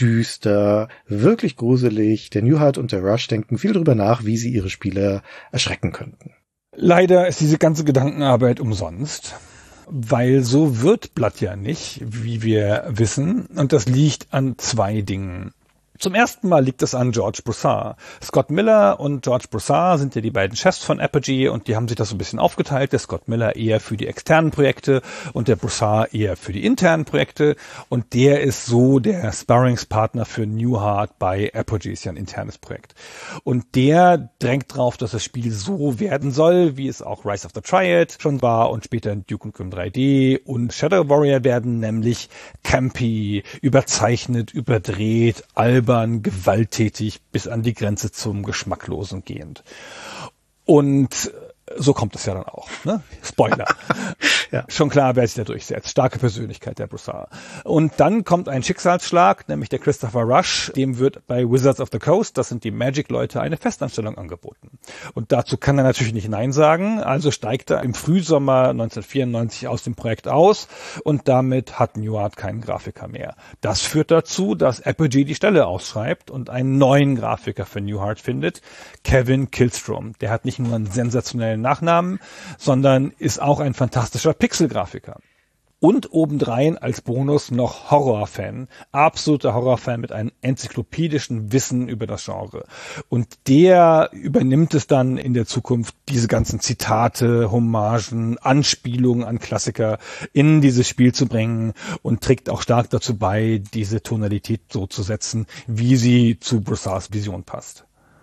düster, wirklich gruselig. Der Newhart und der Rush denken viel drüber nach, wie sie ihre Spieler erschrecken könnten.
Leider ist diese ganze Gedankenarbeit umsonst. Weil so wird Blood ja nicht, wie wir wissen. Und das liegt an 2 Dingen. Zum ersten Mal liegt es an George Broussard. Scott Miller und George Broussard sind ja die beiden Chefs von Apogee und die haben sich das so ein bisschen aufgeteilt. Der Scott Miller eher für die externen Projekte und der Broussard eher für die internen Projekte. Und der ist so der Sparringspartner für Newhart bei Apogee, ist ja ein internes Projekt. Und der drängt drauf, dass das Spiel so werden soll, wie es auch Rise of the Triad schon war und später Duke Nukem 3D und Shadow Warrior werden, nämlich campy, überzeichnet, überdreht, albern, gewalttätig bis an die Grenze zum Geschmacklosen gehend. Und So kommt es ja dann auch, ne? Spoiler.
Ja.
Schon klar, wer sich da durchsetzt. Starke Persönlichkeit, der Broussard. Und dann kommt ein Schicksalsschlag, nämlich der Christopher Rush. Dem wird bei Wizards of the Coast, das sind die Magic-Leute, eine Festanstellung angeboten. Und dazu kann er natürlich nicht Nein sagen. Also steigt er im Frühsommer 1994 aus dem Projekt aus. Und damit hat Newhart keinen Grafiker mehr. Das führt dazu, dass Apogee die Stelle ausschreibt und einen neuen Grafiker für Newhart findet. Kevin Killstrom. Der hat nicht nur einen sensationellen Nachnamen, sondern ist auch ein fantastischer Pixelgrafiker. Und obendrein als Bonus noch Horrorfan, absoluter Horrorfan mit einem enzyklopädischen Wissen über das Genre. Und der übernimmt es dann in der Zukunft, diese ganzen Zitate, Hommagen, Anspielungen an Klassiker in dieses Spiel zu bringen und trägt auch stark dazu bei, diese Tonalität so zu setzen, wie sie zu Broussards Vision passt.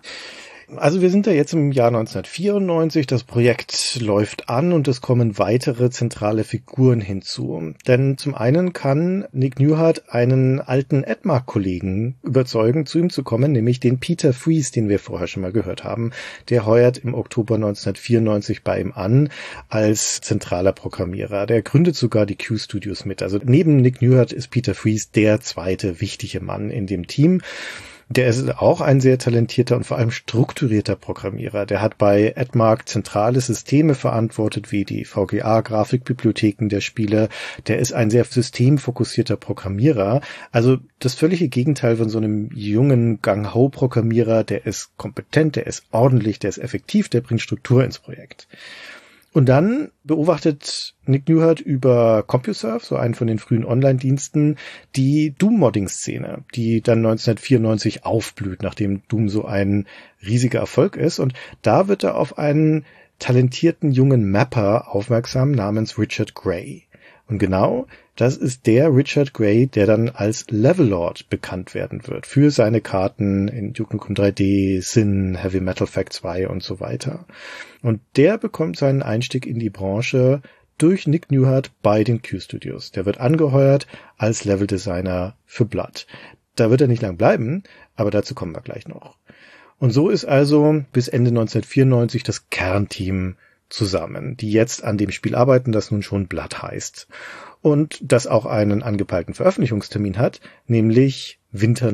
Also wir sind da jetzt im Jahr 1994, das Projekt läuft an und es kommen weitere zentrale Figuren hinzu. Denn zum einen kann Nick Newhart einen alten Edmark-Kollegen überzeugen, zu ihm zu kommen, nämlich den Peter Fries, den wir vorher schon mal gehört haben. Der heuert im Oktober 1994 bei ihm an als zentraler Programmierer. Der gründet sogar die Q-Studios mit. Also neben Nick Newhart ist Peter Fries der zweite wichtige Mann in dem Team. Der ist auch ein sehr talentierter und vor allem strukturierter Programmierer. Der hat bei Edmark zentrale Systeme verantwortet, wie die VGA-Grafikbibliotheken der Spiele. Der ist ein sehr systemfokussierter Programmierer. Also das völlige Gegenteil von so einem jungen Gang-Ho-Programmierer. Der ist kompetent, der ist ordentlich, der ist effektiv, der bringt Struktur ins Projekt. Und dann beobachtet Nick Newhart über CompuServe, so einen von den frühen Online-Diensten, die Doom-Modding-Szene, die dann 1994 aufblüht, nachdem Doom so ein riesiger Erfolg ist. Und da wird er auf einen talentierten jungen Mapper aufmerksam namens Richard Gray. Und genau, das ist der Richard Gray, der dann als Levelord bekannt werden wird für seine Karten in Duke Nukem 3D, Sin, Heavy Metal Fact 2 und so weiter. Und der bekommt seinen Einstieg in die Branche durch Nick Newhart bei den Q-Studios. Der wird angeheuert als Leveldesigner für Blood. Da wird er nicht lang bleiben, aber dazu kommen wir gleich noch. Und so ist also bis Ende 1994 das Kernteam zusammen, die jetzt an dem Spiel arbeiten, das nun schon Blood heißt. Und das auch einen angepeilten Veröffentlichungstermin hat, nämlich Winter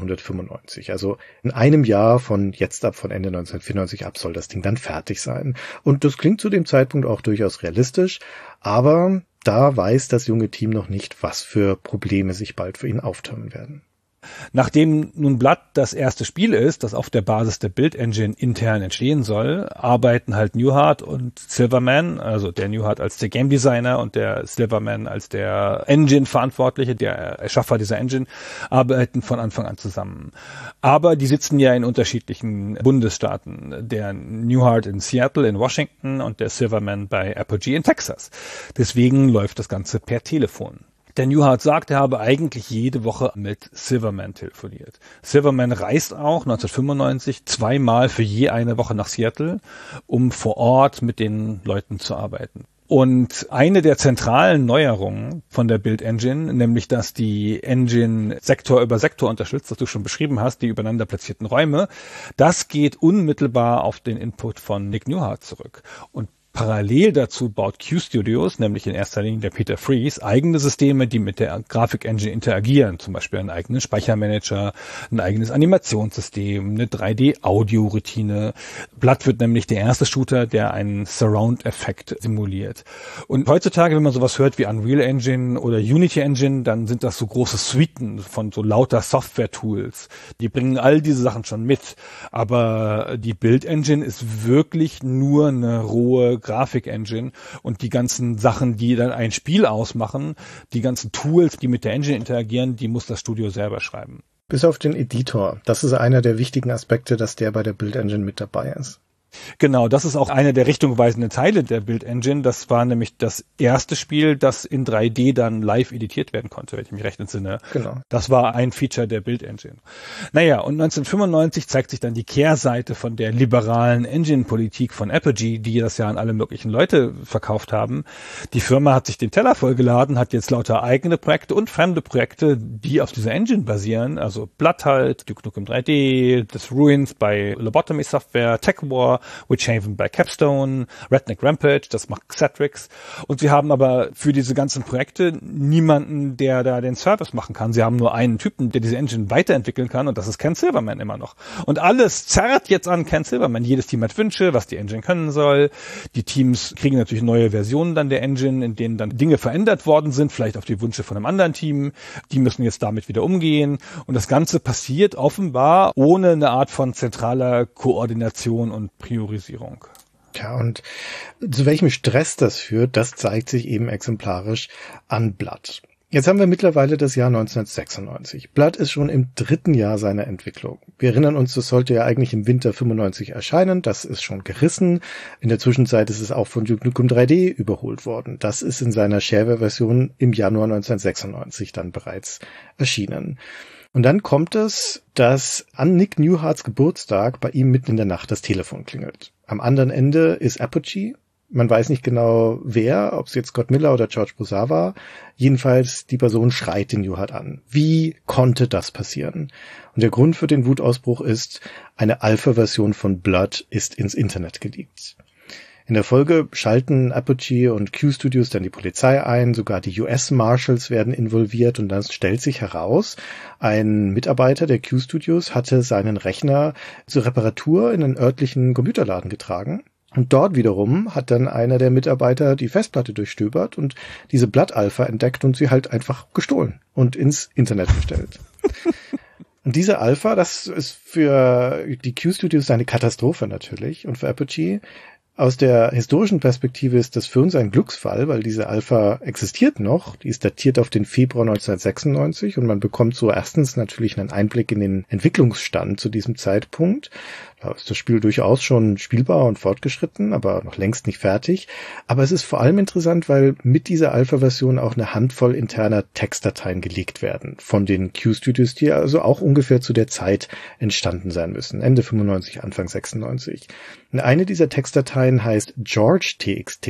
1995. Also in einem Jahr von jetzt ab, von Ende 1994 ab, soll das Ding dann fertig sein. Und das klingt zu dem Zeitpunkt auch durchaus realistisch, aber da weiß das junge Team noch nicht, was für Probleme sich bald für ihn auftürmen werden.
Nachdem nun Blood das erste Spiel ist, das auf der Basis der Build-Engine intern entstehen soll, arbeiten halt Newhart und Silverman, also der Newhart als der Game Designer und der Silverman als der Engine-Verantwortliche, der Erschaffer dieser Engine, arbeiten von Anfang an zusammen. Aber die sitzen ja in unterschiedlichen Bundesstaaten. Der Newhart in Seattle in Washington und der Silverman bei Apogee in Texas. Deswegen läuft das Ganze per Telefon. Der Newhart sagt, er habe eigentlich jede Woche mit Silverman telefoniert. Silverman reist auch 1995 zweimal für je eine Woche nach Seattle, um vor Ort mit den Leuten zu arbeiten. Und eine der zentralen Neuerungen von der Build Engine, nämlich dass die Engine Sektor über Sektor unterstützt, das du schon beschrieben hast, die übereinander platzierten Räume, das geht unmittelbar auf den Input von Nick Newhart zurück. Und parallel dazu baut Q-Studios, nämlich in erster Linie der Peter Fries, eigene Systeme, die mit der Grafik-Engine interagieren. Zum Beispiel einen eigenen Speichermanager, ein eigenes Animationssystem, eine 3D-Audio-Routine. Blood wird nämlich der erste Shooter, der einen Surround-Effekt simuliert. Und heutzutage, wenn man sowas hört wie Unreal Engine oder Unity Engine, dann sind das so große Suiten von so lauter Software-Tools. Die bringen all diese Sachen schon mit. Aber die Build-Engine ist wirklich nur eine rohe Grafik-Engine und die ganzen Sachen, die dann ein Spiel ausmachen, die ganzen Tools, die mit der Engine interagieren, die muss das Studio selber schreiben.
Bis auf den Editor. Das ist einer der wichtigen Aspekte, dass der bei der Build Engine mit dabei ist.
Genau, das ist auch einer der richtungweisenden Teile der Build Engine. Das war nämlich das erste Spiel, das in 3D dann live editiert werden konnte, wenn ich mich recht entsinne.
Genau.
Das war ein Feature der Build Engine. Naja, und 1995 zeigt sich dann die Kehrseite von der liberalen Engine-Politik von Apogee, die das ja an alle möglichen Leute verkauft haben. Die Firma hat sich den Teller vollgeladen, hat jetzt lauter eigene Projekte und fremde Projekte, die auf dieser Engine basieren. Also Blood halt, Duke Nukem 3D, das Ruins bei Lobotomy Software, Tech War, Witchhaven bei Capstone, Redneck Rampage, das macht Xatrix. Und sie haben aber für diese ganzen Projekte niemanden, der da den Service machen kann. Sie haben nur einen Typen, der diese Engine weiterentwickeln kann, und das ist Ken Silverman immer noch. Und alles zerrt jetzt an Ken Silverman. Jedes Team hat Wünsche, was die Engine können soll. Die Teams kriegen natürlich neue Versionen dann der Engine, in denen dann Dinge verändert worden sind, vielleicht auf die Wünsche von einem anderen Team. Die müssen jetzt damit wieder umgehen. Und das Ganze passiert offenbar ohne eine Art von zentraler Koordination und Priorisierung.
Tja, und zu welchem Stress das führt, das zeigt sich eben exemplarisch an Blood. Jetzt haben wir mittlerweile das Jahr 1996. Blood ist schon im 3. Jahr seiner Entwicklung. Wir erinnern uns, das sollte ja eigentlich im Winter 95 erscheinen. Das ist schon gerissen. In der Zwischenzeit ist es auch von Duke Nukem 3D überholt worden. Das ist in seiner Shareware-Version im Januar 1996 dann bereits erschienen. Und dann kommt es, dass an Nick Newharts Geburtstag bei ihm mitten in der Nacht das Telefon klingelt. Am anderen Ende ist Apogee. Man weiß nicht genau wer, ob es jetzt Scott Miller oder George Broussard war. Jedenfalls, die Person schreit den Newhart an. Wie konnte das passieren? Und der Grund für den Wutausbruch ist, eine Alpha-Version von Blood ist ins Internet geleakt. In der Folge schalten Apogee und Q-Studios dann die Polizei ein, sogar die US-Marshals werden involviert, und dann stellt sich heraus, ein Mitarbeiter der Q-Studios hatte seinen Rechner zur Reparatur in einen örtlichen Computerladen getragen. Und dort wiederum hat dann einer der Mitarbeiter die Festplatte durchstöbert und diese Blood-Alpha entdeckt und sie halt einfach gestohlen und ins Internet gestellt. Und diese Alpha, das ist für die Q-Studios eine Katastrophe natürlich, und für Apogee. Aus der historischen Perspektive ist das für uns ein Glücksfall, weil diese Alpha existiert noch. Die ist datiert auf den Februar 1996 und man bekommt so erstens natürlich einen Einblick in den Entwicklungsstand zu diesem Zeitpunkt. Da ist das Spiel durchaus schon spielbar und fortgeschritten, aber noch längst nicht fertig. Aber es ist vor allem interessant, weil mit dieser Alpha-Version auch eine Handvoll interner Textdateien geleakt werden von den Q-Studios, die also auch ungefähr zu der Zeit entstanden sein müssen. Ende 95, Anfang 96. Und eine dieser Textdateien heißt George.txt.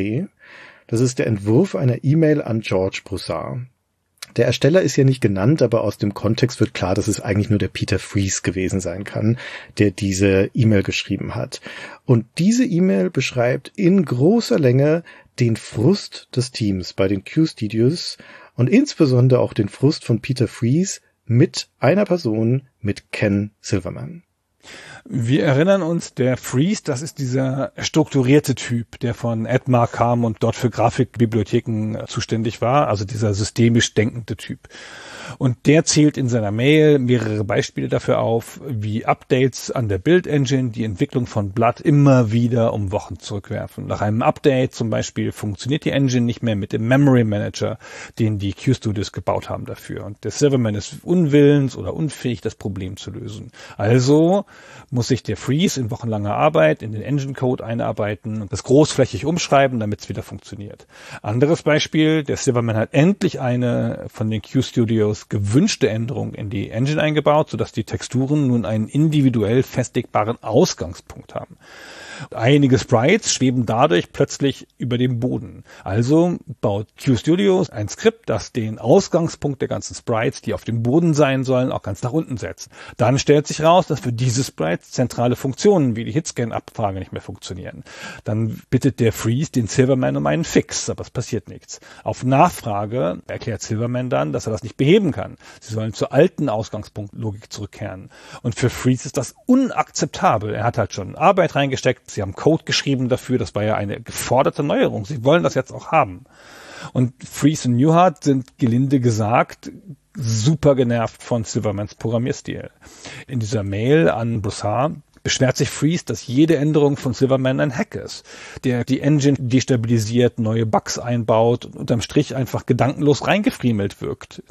Das ist der Entwurf einer E-Mail an George Broussard. Der Ersteller ist ja nicht genannt, aber aus dem Kontext wird klar, dass es eigentlich nur der Peter Fries gewesen sein kann, der diese E-Mail geschrieben hat. Und diese E-Mail beschreibt in großer Länge den Frust des Teams bei den Q-Studios und insbesondere auch den Frust von Peter Fries mit einer Person, mit Ken Silverman.
Wir erinnern uns, der Fries, das ist dieser strukturierte Typ, der von Edmar kam und dort für Grafikbibliotheken zuständig war, also dieser systemisch denkende Typ. Und der zählt in seiner Mail mehrere Beispiele dafür auf, wie Updates an der Build-Engine die Entwicklung von Blood immer wieder um Wochen zurückwerfen. Nach einem Update zum Beispiel funktioniert die Engine nicht mehr mit dem Memory Manager, den die Q-Studios gebaut haben dafür. Und der Silverman ist unwillens oder unfähig, das Problem zu lösen. Also muss sich der Fries in wochenlanger Arbeit in den Engine-Code einarbeiten und das großflächig umschreiben, damit es wieder funktioniert. Anderes Beispiel, der Silverman hat endlich eine von den Q-Studios gewünschte Änderung in die Engine eingebaut, sodass die Texturen nun einen individuell festlegbaren Ausgangspunkt haben. Einige Sprites schweben dadurch plötzlich über dem Boden. Also baut Q-Studios ein Skript, das den Ausgangspunkt der ganzen Sprites, die auf dem Boden sein sollen, auch ganz nach unten setzt. Dann stellt sich raus, dass für diese Sprites zentrale Funktionen wie die Hitscan-Abfrage nicht mehr funktionieren. Dann bittet der Fries den Silverman um einen Fix, aber es passiert nichts. Auf Nachfrage erklärt Silverman dann, dass er das nicht beheben kann. Sie sollen zur alten Ausgangspunktlogik zurückkehren. Und für Fries ist das unakzeptabel. Er hat halt schon Arbeit reingesteckt, sie haben Code geschrieben dafür, das war ja eine geforderte Neuerung. Sie wollen das jetzt auch haben. Und Fries und Newhart sind gelinde gesagt super genervt von Silvermans Programmierstil. In dieser Mail an Broussard beschwert sich Fries, dass jede Änderung von Silverman ein Hack ist, der die Engine destabilisiert, neue Bugs einbaut und unterm Strich einfach gedankenlos reingefriemelt wirkt.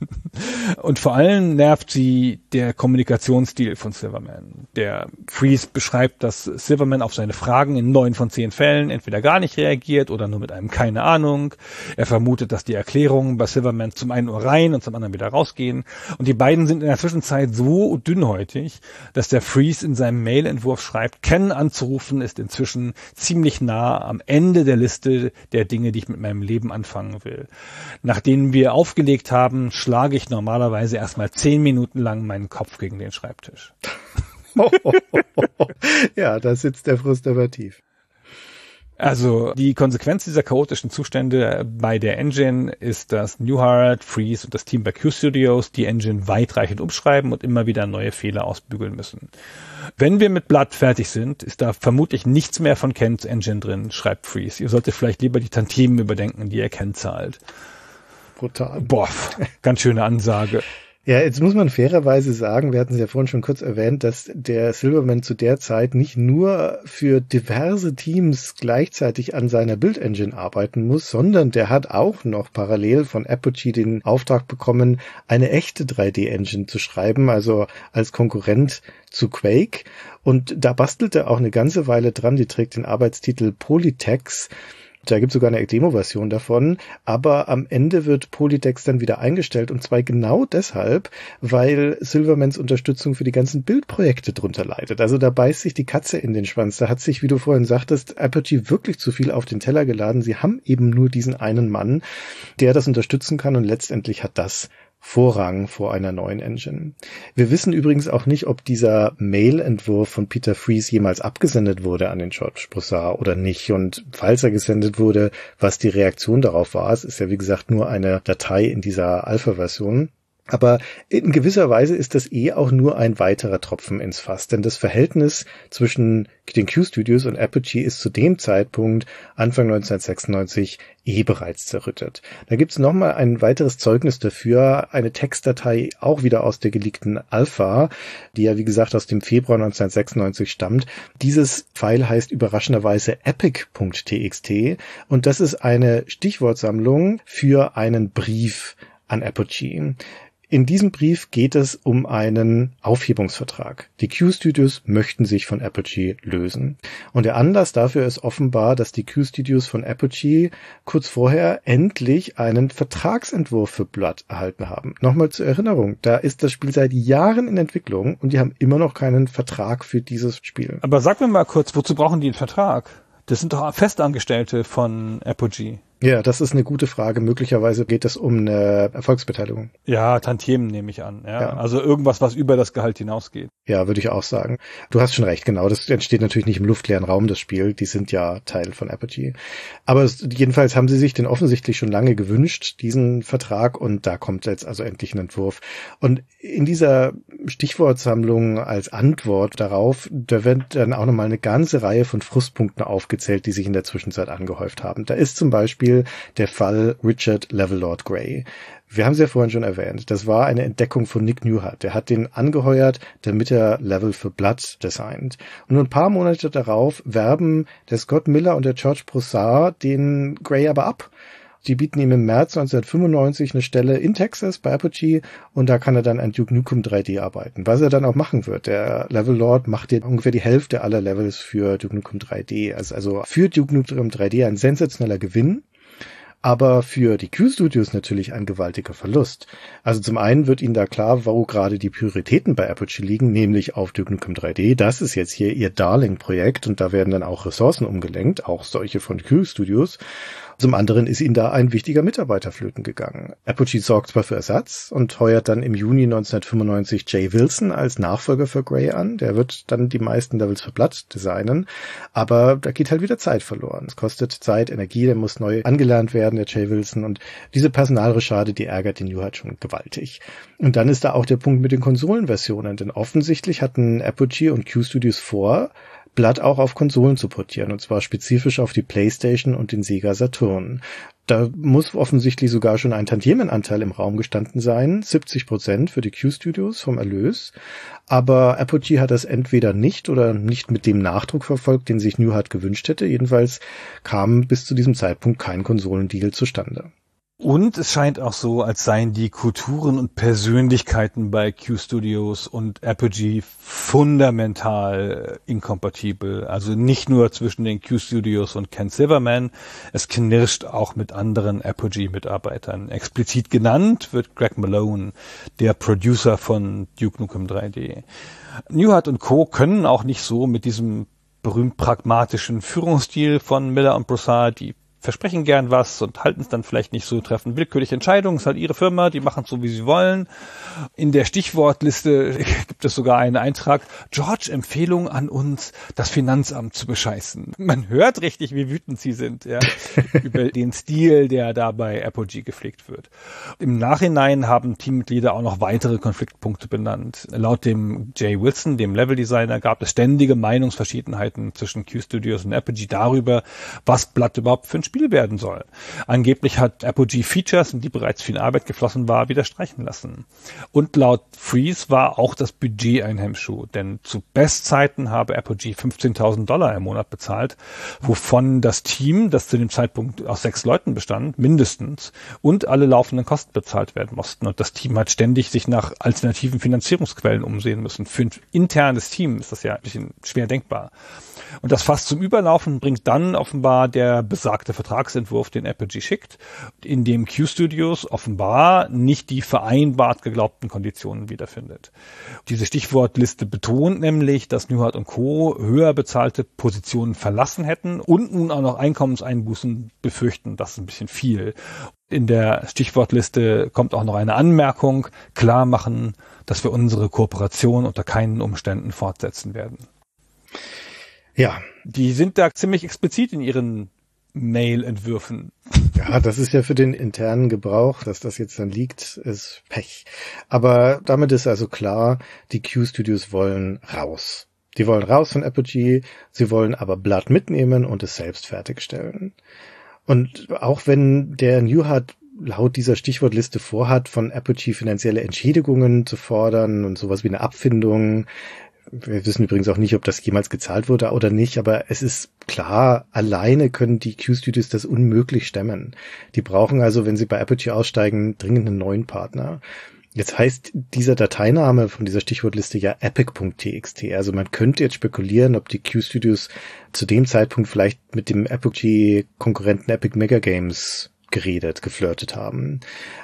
Und vor allem nervt sie der Kommunikationsstil von Silverman. Der Fries beschreibt, dass Silverman auf seine Fragen in 9 von 10 Fällen entweder gar nicht reagiert oder nur mit einem keine Ahnung. Er vermutet, dass die Erklärungen bei Silverman zum einen nur rein und zum anderen wieder rausgehen. Und die beiden sind in der Zwischenzeit so dünnhäutig, dass der Fries in seinem Mailentwurf schreibt, Ken anzurufen ist inzwischen ziemlich nah am Ende der Liste der Dinge, die ich mit meinem Leben anfangen will. Nachdem wir aufgelegt haben, schlage ich normalerweise erstmal 10 Minuten lang meinen Kopf gegen den Schreibtisch.
Ja, da sitzt der Frust aber tief.
Also die Konsequenz dieser chaotischen Zustände bei der Engine ist, dass Newhart, Freeze und das Team bei Q-Studios die Engine weitreichend umschreiben und immer wieder neue Fehler ausbügeln müssen. Wenn wir mit Blood fertig sind, ist da vermutlich nichts mehr von Kens Engine drin, schreibt Freeze. Ihr solltet vielleicht lieber die Tantiemen überdenken, die ihr Ken zahlt.
Brutal.
Boah, ganz schöne Ansage.
Ja, jetzt muss man fairerweise sagen, wir hatten es ja vorhin schon kurz erwähnt, dass der Silverman zu der Zeit nicht nur für diverse Teams gleichzeitig an seiner Build-Engine arbeiten muss, sondern der hat auch noch parallel von Apogee den Auftrag bekommen, eine echte 3D-Engine zu schreiben, also als Konkurrent zu Quake. Und da bastelt er auch eine ganze Weile dran, die trägt den Arbeitstitel Polytex. Da gibt es sogar eine Demo-Version davon, aber am Ende wird Polytex dann wieder eingestellt und zwar genau deshalb, weil Silvermans Unterstützung für die ganzen Bildprojekte drunter leidet. Also da beißt sich die Katze in den Schwanz. Da hat sich, wie du vorhin sagtest, Apogee wirklich zu viel auf den Teller geladen. Sie haben eben nur diesen einen Mann, der das unterstützen kann und letztendlich hat das Vorrang vor einer neuen Engine. Wir wissen übrigens auch nicht, ob dieser Mail-Entwurf von Peter Freeze jemals abgesendet wurde an den George Broussard oder nicht. Und falls er gesendet wurde, was die Reaktion darauf war. Es ist ja, wie gesagt, nur eine Datei in dieser Alpha-Version. Aber in gewisser Weise ist das auch nur ein weiterer Tropfen ins Fass, denn das Verhältnis zwischen den Q-Studios und Apogee ist zu dem Zeitpunkt, Anfang 1996, bereits zerrüttet. Da gibt's nochmal ein weiteres Zeugnis dafür, eine Textdatei auch wieder aus der geleakten Alpha, die ja wie gesagt aus dem Februar 1996 stammt. Dieses File heißt überraschenderweise epic.txt und das ist eine Stichwortsammlung für einen Brief an Apogee. In diesem Brief geht es um einen Aufhebungsvertrag. Die Q-Studios möchten sich von Apogee lösen. Und der Anlass dafür ist offenbar, dass die Q-Studios von Apogee kurz vorher endlich einen Vertragsentwurf für Blood erhalten haben. Nochmal zur Erinnerung, da ist das Spiel seit Jahren in Entwicklung und die haben immer noch keinen Vertrag für dieses Spiel.
Aber sag mir mal kurz, wozu brauchen die einen Vertrag? Das sind doch Festangestellte von Apogee.
Ja, das ist eine gute Frage. Möglicherweise geht es um eine Erfolgsbeteiligung.
Ja, Tantiemen nehme ich an. Ja. Also irgendwas, was über das Gehalt hinausgeht.
Ja, würde ich auch sagen. Du hast schon recht, genau. Das entsteht natürlich nicht im luftleeren Raum, das Spiel. Die sind ja Teil von Apogee. Aber jedenfalls haben sie sich den offensichtlich schon lange gewünscht, diesen Vertrag. Und da kommt jetzt also endlich ein Entwurf. Und in dieser Stichwortsammlung als Antwort darauf, da wird dann auch nochmal eine ganze Reihe von Frustpunkten aufgezählt, die sich in der Zwischenzeit angehäuft haben. Da ist zum Beispiel der Fall Richard Levelord Grey. Wir haben es ja vorhin schon erwähnt. Das war eine Entdeckung von Nick Newhart. Der hat den angeheuert, damit er Level für Blood designt. Und nur ein paar Monate darauf werben der Scott Miller und der George Broussard den Grey aber ab. Die bieten ihm im März 1995 eine Stelle in Texas bei Apogee und da kann er dann an Duke Nukem 3D arbeiten. Was er dann auch machen wird. Der Level Lord macht dir ungefähr die Hälfte aller Levels für Duke Nukem 3D. Also für Duke Nukem 3D ein sensationeller Gewinn. Aber für die Q-Studios natürlich ein gewaltiger Verlust. Also zum einen wird ihnen da klar, wo gerade die Prioritäten bei Apogee liegen, nämlich auf Duke Nukem 3D. Das ist jetzt hier ihr Darling-Projekt und da werden dann auch Ressourcen umgelenkt, auch solche von Q-Studios. Zum anderen ist ihnen da ein wichtiger Mitarbeiter flöten gegangen. Apogee sorgt zwar für Ersatz und heuert dann im Juni 1995 Jay Wilson als Nachfolger für Grey an. Der wird dann die meisten Levels für Blood designen, aber da geht halt wieder Zeit verloren. Es kostet Zeit, Energie, der muss neu angelernt werden, der Jay Wilson, und diese Personalrecherche, die ärgert den Newhart schon gewaltig. Und dann ist da auch der Punkt mit den Konsolenversionen, denn offensichtlich hatten Apogee und Q-Studios vor, Blood auch auf Konsolen zu portieren, und zwar spezifisch auf die PlayStation und den Sega Saturn. Da muss offensichtlich sogar schon ein Tantiemenanteil im Raum gestanden sein, 70% für die Q-Studios vom Erlös. Aber Apogee hat das entweder nicht oder nicht mit dem Nachdruck verfolgt, den sich Newhart gewünscht hätte. Jedenfalls kam bis zu diesem Zeitpunkt kein Konsolendeal zustande.
Und es scheint auch so, als seien die Kulturen und Persönlichkeiten bei Q-Studios und Apogee fundamental inkompatibel. Also nicht nur zwischen den Q-Studios und Ken Silverman, es knirscht auch mit anderen Apogee-Mitarbeitern. Explizit genannt wird Greg Malone, der Producer von Duke Nukem 3D. Newhart und Co. können auch nicht so mit diesem berühmt pragmatischen Führungsstil von Miller und Broussard, die versprechen gern was und halten es dann vielleicht nicht so, treffen willkürliche Entscheidungen, ist halt ihre Firma, die machen es so, wie sie wollen. In der Stichwortliste gibt es sogar einen Eintrag, George Empfehlung an uns, das Finanzamt zu bescheißen. Man hört richtig, wie wütend sie sind, ja, über den Stil, der da bei Apogee gepflegt wird. Im Nachhinein haben Teammitglieder auch noch weitere Konfliktpunkte benannt. Laut dem Jay Wilson, dem Leveldesigner, gab es ständige Meinungsverschiedenheiten zwischen Q-Studios und Apogee darüber, was Blood überhaupt für ein Spiel werden soll. Angeblich hat Apogee Features, in die bereits viel Arbeit geflossen war, wieder streichen lassen. Und laut Freeze war auch das Budget ein Hemmschuh, denn zu Bestzeiten habe Apogee $15.000 im Monat bezahlt, wovon das Team, das zu dem Zeitpunkt aus 6 Leuten bestand, mindestens, und alle laufenden Kosten bezahlt werden mussten. Und das Team hat ständig sich nach alternativen Finanzierungsquellen umsehen müssen. Für ein internes Team ist das ja ein bisschen schwer denkbar. Und das Fass zum Überlaufen bringt dann offenbar der besagte Vertragsentwurf, den Apogee schickt, in dem Q-Studios offenbar nicht die vereinbart geglaubten Konditionen wiederfindet. Diese Stichwortliste betont nämlich, dass Newhart und Co. höher bezahlte Positionen verlassen hätten und nun auch noch Einkommenseinbußen befürchten. Das ist ein bisschen viel. In der Stichwortliste kommt auch noch eine Anmerkung, klar machen, dass wir unsere Kooperation unter keinen Umständen fortsetzen werden.
Ja.
Die sind da ziemlich explizit in ihren Mail-Entwürfen.
Ja, das ist ja für den internen Gebrauch, dass das jetzt dann liegt, ist Pech. Aber damit ist also klar, die Q-Studios wollen raus. Die wollen raus von Apogee, sie wollen aber Blood mitnehmen und es selbst fertigstellen. Und auch wenn der Newhart laut dieser Stichwortliste vorhat, von Apogee finanzielle Entschädigungen zu fordern und sowas wie eine Abfindung. Wir wissen übrigens auch nicht, ob das jemals gezahlt wurde oder nicht, aber es ist klar, alleine können die Q-Studios das unmöglich stemmen. Die brauchen also, wenn sie bei Apogee aussteigen, dringend einen neuen Partner. Jetzt heißt dieser Dateiname von dieser Stichwortliste ja epic.txt. Also man könnte jetzt spekulieren, ob die Q-Studios zu dem Zeitpunkt vielleicht mit dem Apogee-Konkurrenten Epic Mega Games geflirtet haben.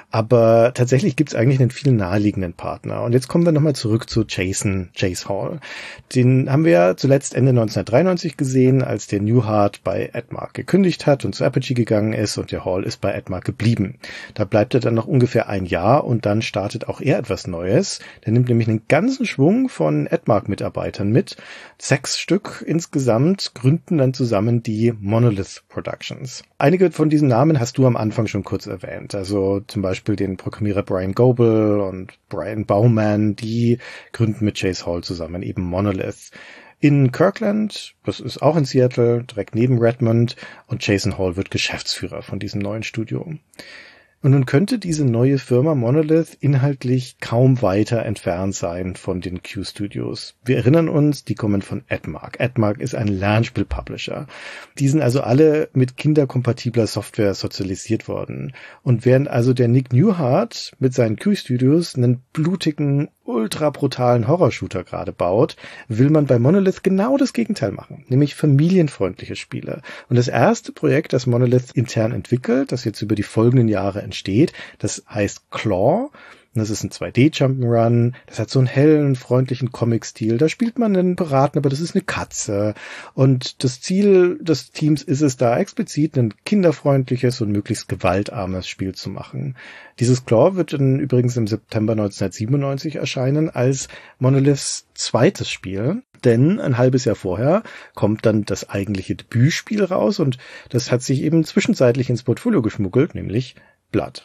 Aber tatsächlich gibt es eigentlich einen viel naheliegenden Partner. Und jetzt kommen wir nochmal zurück zu Chase Hall. Den haben wir ja zuletzt Ende 1993 gesehen, als der Newhart bei Admark gekündigt hat und zu Apogee gegangen ist, und der Hall ist bei Admark geblieben. Da bleibt er dann noch ungefähr ein Jahr und dann startet auch er etwas Neues. Der nimmt nämlich einen ganzen Schwung von Admark-Mitarbeitern mit. 6 Stück insgesamt gründen dann zusammen die Monolith Productions. Einige von diesen Namen hast du am Anfang schon kurz erwähnt. Also zum Beispiel den Programmierer Brian Goebel und Brian Baumann, die gründen mit Chase Hall zusammen eben Monolith. In Kirkland, das ist auch in Seattle, direkt neben Redmond, und Jason Hall wird Geschäftsführer von diesem neuen Studio. Und nun könnte diese neue Firma Monolith inhaltlich kaum weiter entfernt sein von den Q-Studios. Wir erinnern uns, die kommen von Admark. Admark ist ein Lernspiel-Publisher. Die sind also alle mit kinderkompatibler Software sozialisiert worden. Und während also der Nick Newhart mit seinen Q-Studios einen blutigen, ultra brutalen Horrorshooter gerade baut, will man bei Monolith genau das Gegenteil machen, nämlich familienfreundliche Spiele. Und das erste Projekt, das Monolith intern entwickelt, das jetzt über die folgenden Jahre entsteht, das heißt Claw. Das ist ein 2D-Jump'n'Run, das hat so einen hellen, freundlichen Comic-Stil. Da spielt man einen Piraten, aber das ist eine Katze. Und das Ziel des Teams ist es da explizit, ein kinderfreundliches und möglichst gewaltarmes Spiel zu machen. Dieses Claw wird dann übrigens im September 1997 erscheinen als Monoliths zweites Spiel. Denn ein halbes Jahr vorher kommt dann das eigentliche Debütspiel raus und das hat sich eben zwischenzeitlich ins Portfolio geschmuggelt, nämlich Blood.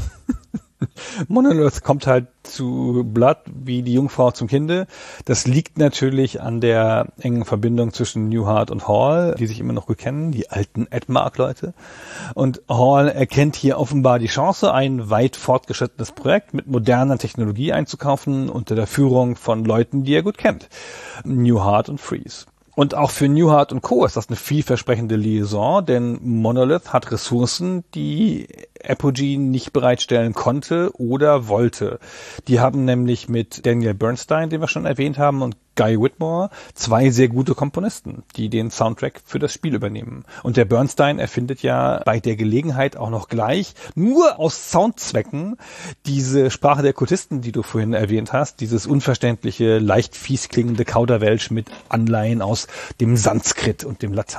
Monolith kommt halt zu Blood wie die Jungfrau zum Kinde. Das liegt natürlich an der engen Verbindung zwischen Newhart und Hall, die sich immer noch gut kennen, die alten Admark-Leute. Und Hall erkennt hier offenbar die Chance, ein weit fortgeschrittenes Projekt mit moderner Technologie einzukaufen unter der Führung von Leuten, die er gut kennt. Newhart und Freeze. Und auch für Newhart und Co. ist das eine vielversprechende Liaison, denn Monolith hat Ressourcen, die Apogee nicht bereitstellen konnte oder wollte. Die haben nämlich mit Daniel Bernstein, den wir schon erwähnt haben, und Guy Whitmore 2 sehr gute Komponisten, die den Soundtrack für das Spiel übernehmen. Und der Bernstein erfindet ja bei der Gelegenheit auch noch gleich, nur aus Soundzwecken, diese Sprache der Kultisten, die du vorhin erwähnt hast, dieses unverständliche, leicht fies klingende Kauderwelsch mit Anleihen aus dem Sanskrit und dem Latein.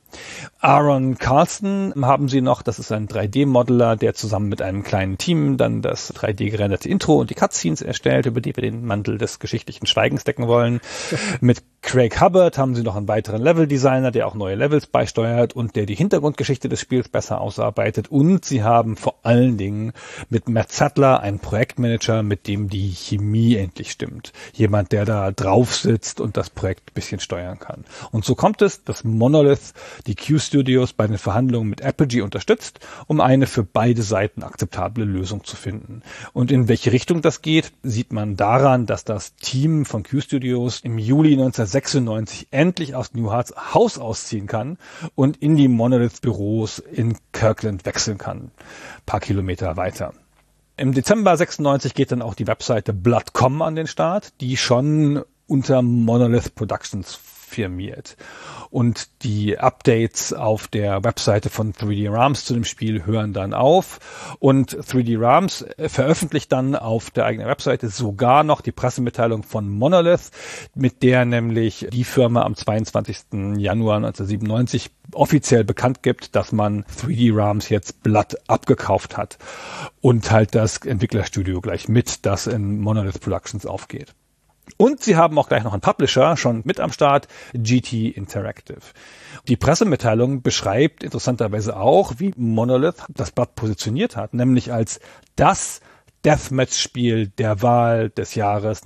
Aaron Carlson haben sie noch, das ist ein 3D-Modeler, der zusammen mit einem kleinen Team dann das 3D-gerenderte Intro und die Cutscenes erstellt, über die wir den Mantel des geschichtlichen Schweigens decken wollen. Mit Craig Hubbard haben sie noch einen weiteren Level-Designer, der auch neue Levels beisteuert und der die Hintergrundgeschichte des Spiels besser ausarbeitet. Und sie haben vor allen Dingen mit Matt Sadler einen Projektmanager, mit dem die Chemie endlich stimmt. Jemand, der da drauf sitzt und das Projekt ein bisschen steuern kann. Und so kommt es, dass Monolith die Q-Studios bei den Verhandlungen mit Apogee unterstützt, um eine für beide Seiten akzeptable Lösung zu finden. Und in welche Richtung das geht, sieht man daran, dass das Team von Q-Studios im Juli 1996 endlich aus New Hearts Haus ausziehen kann und in die Monolith-Büros in Kirkland wechseln kann. Ein paar Kilometer weiter. Im Dezember 96 geht dann auch die Webseite Blood.com an den Start, die schon unter Monolith Productions firmiert. Und die Updates auf der Webseite von 3D Realms zu dem Spiel hören dann auf. Und 3D Realms veröffentlicht dann auf der eigenen Webseite sogar noch die Pressemitteilung von Monolith, mit der nämlich die Firma am 22. Januar 1997 offiziell bekannt gibt, dass man 3D Realms jetzt Blood abgekauft hat und halt das Entwicklerstudio gleich mit, das in Monolith Productions aufgeht. Und sie haben auch gleich noch einen Publisher schon mit am Start, GT Interactive. Die Pressemitteilung beschreibt interessanterweise auch, wie Monolith das Blood positioniert hat, nämlich als das Deathmatch-Spiel der Wahl des Jahres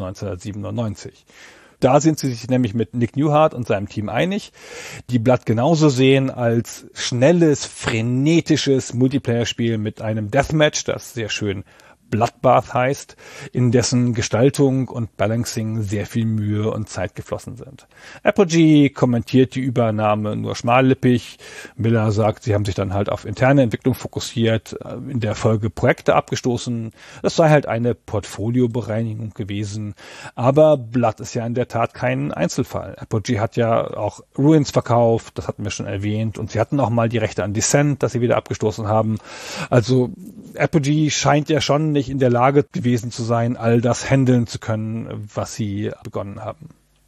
1997. Da sind sie sich nämlich mit Nick Newhart und seinem Team einig, die Blood genauso sehen als schnelles, frenetisches Multiplayer-Spiel mit einem Deathmatch, das sehr schön Bloodbath heißt, in dessen Gestaltung und Balancing sehr viel Mühe und Zeit geflossen sind. Apogee kommentiert die Übernahme nur schmallippig. Miller sagt, sie haben sich dann halt auf interne Entwicklung fokussiert, in der Folge Projekte abgestoßen. Es sei halt eine Portfoliobereinigung gewesen. Aber Blood ist ja in der Tat kein Einzelfall. Apogee hat ja auch Ruins verkauft, das hatten wir schon erwähnt, und sie hatten auch mal die Rechte an Descent, das sie wieder abgestoßen haben. Also Apogee scheint ja schon nicht in der Lage gewesen zu sein, all das handeln zu können, was sie begonnen haben.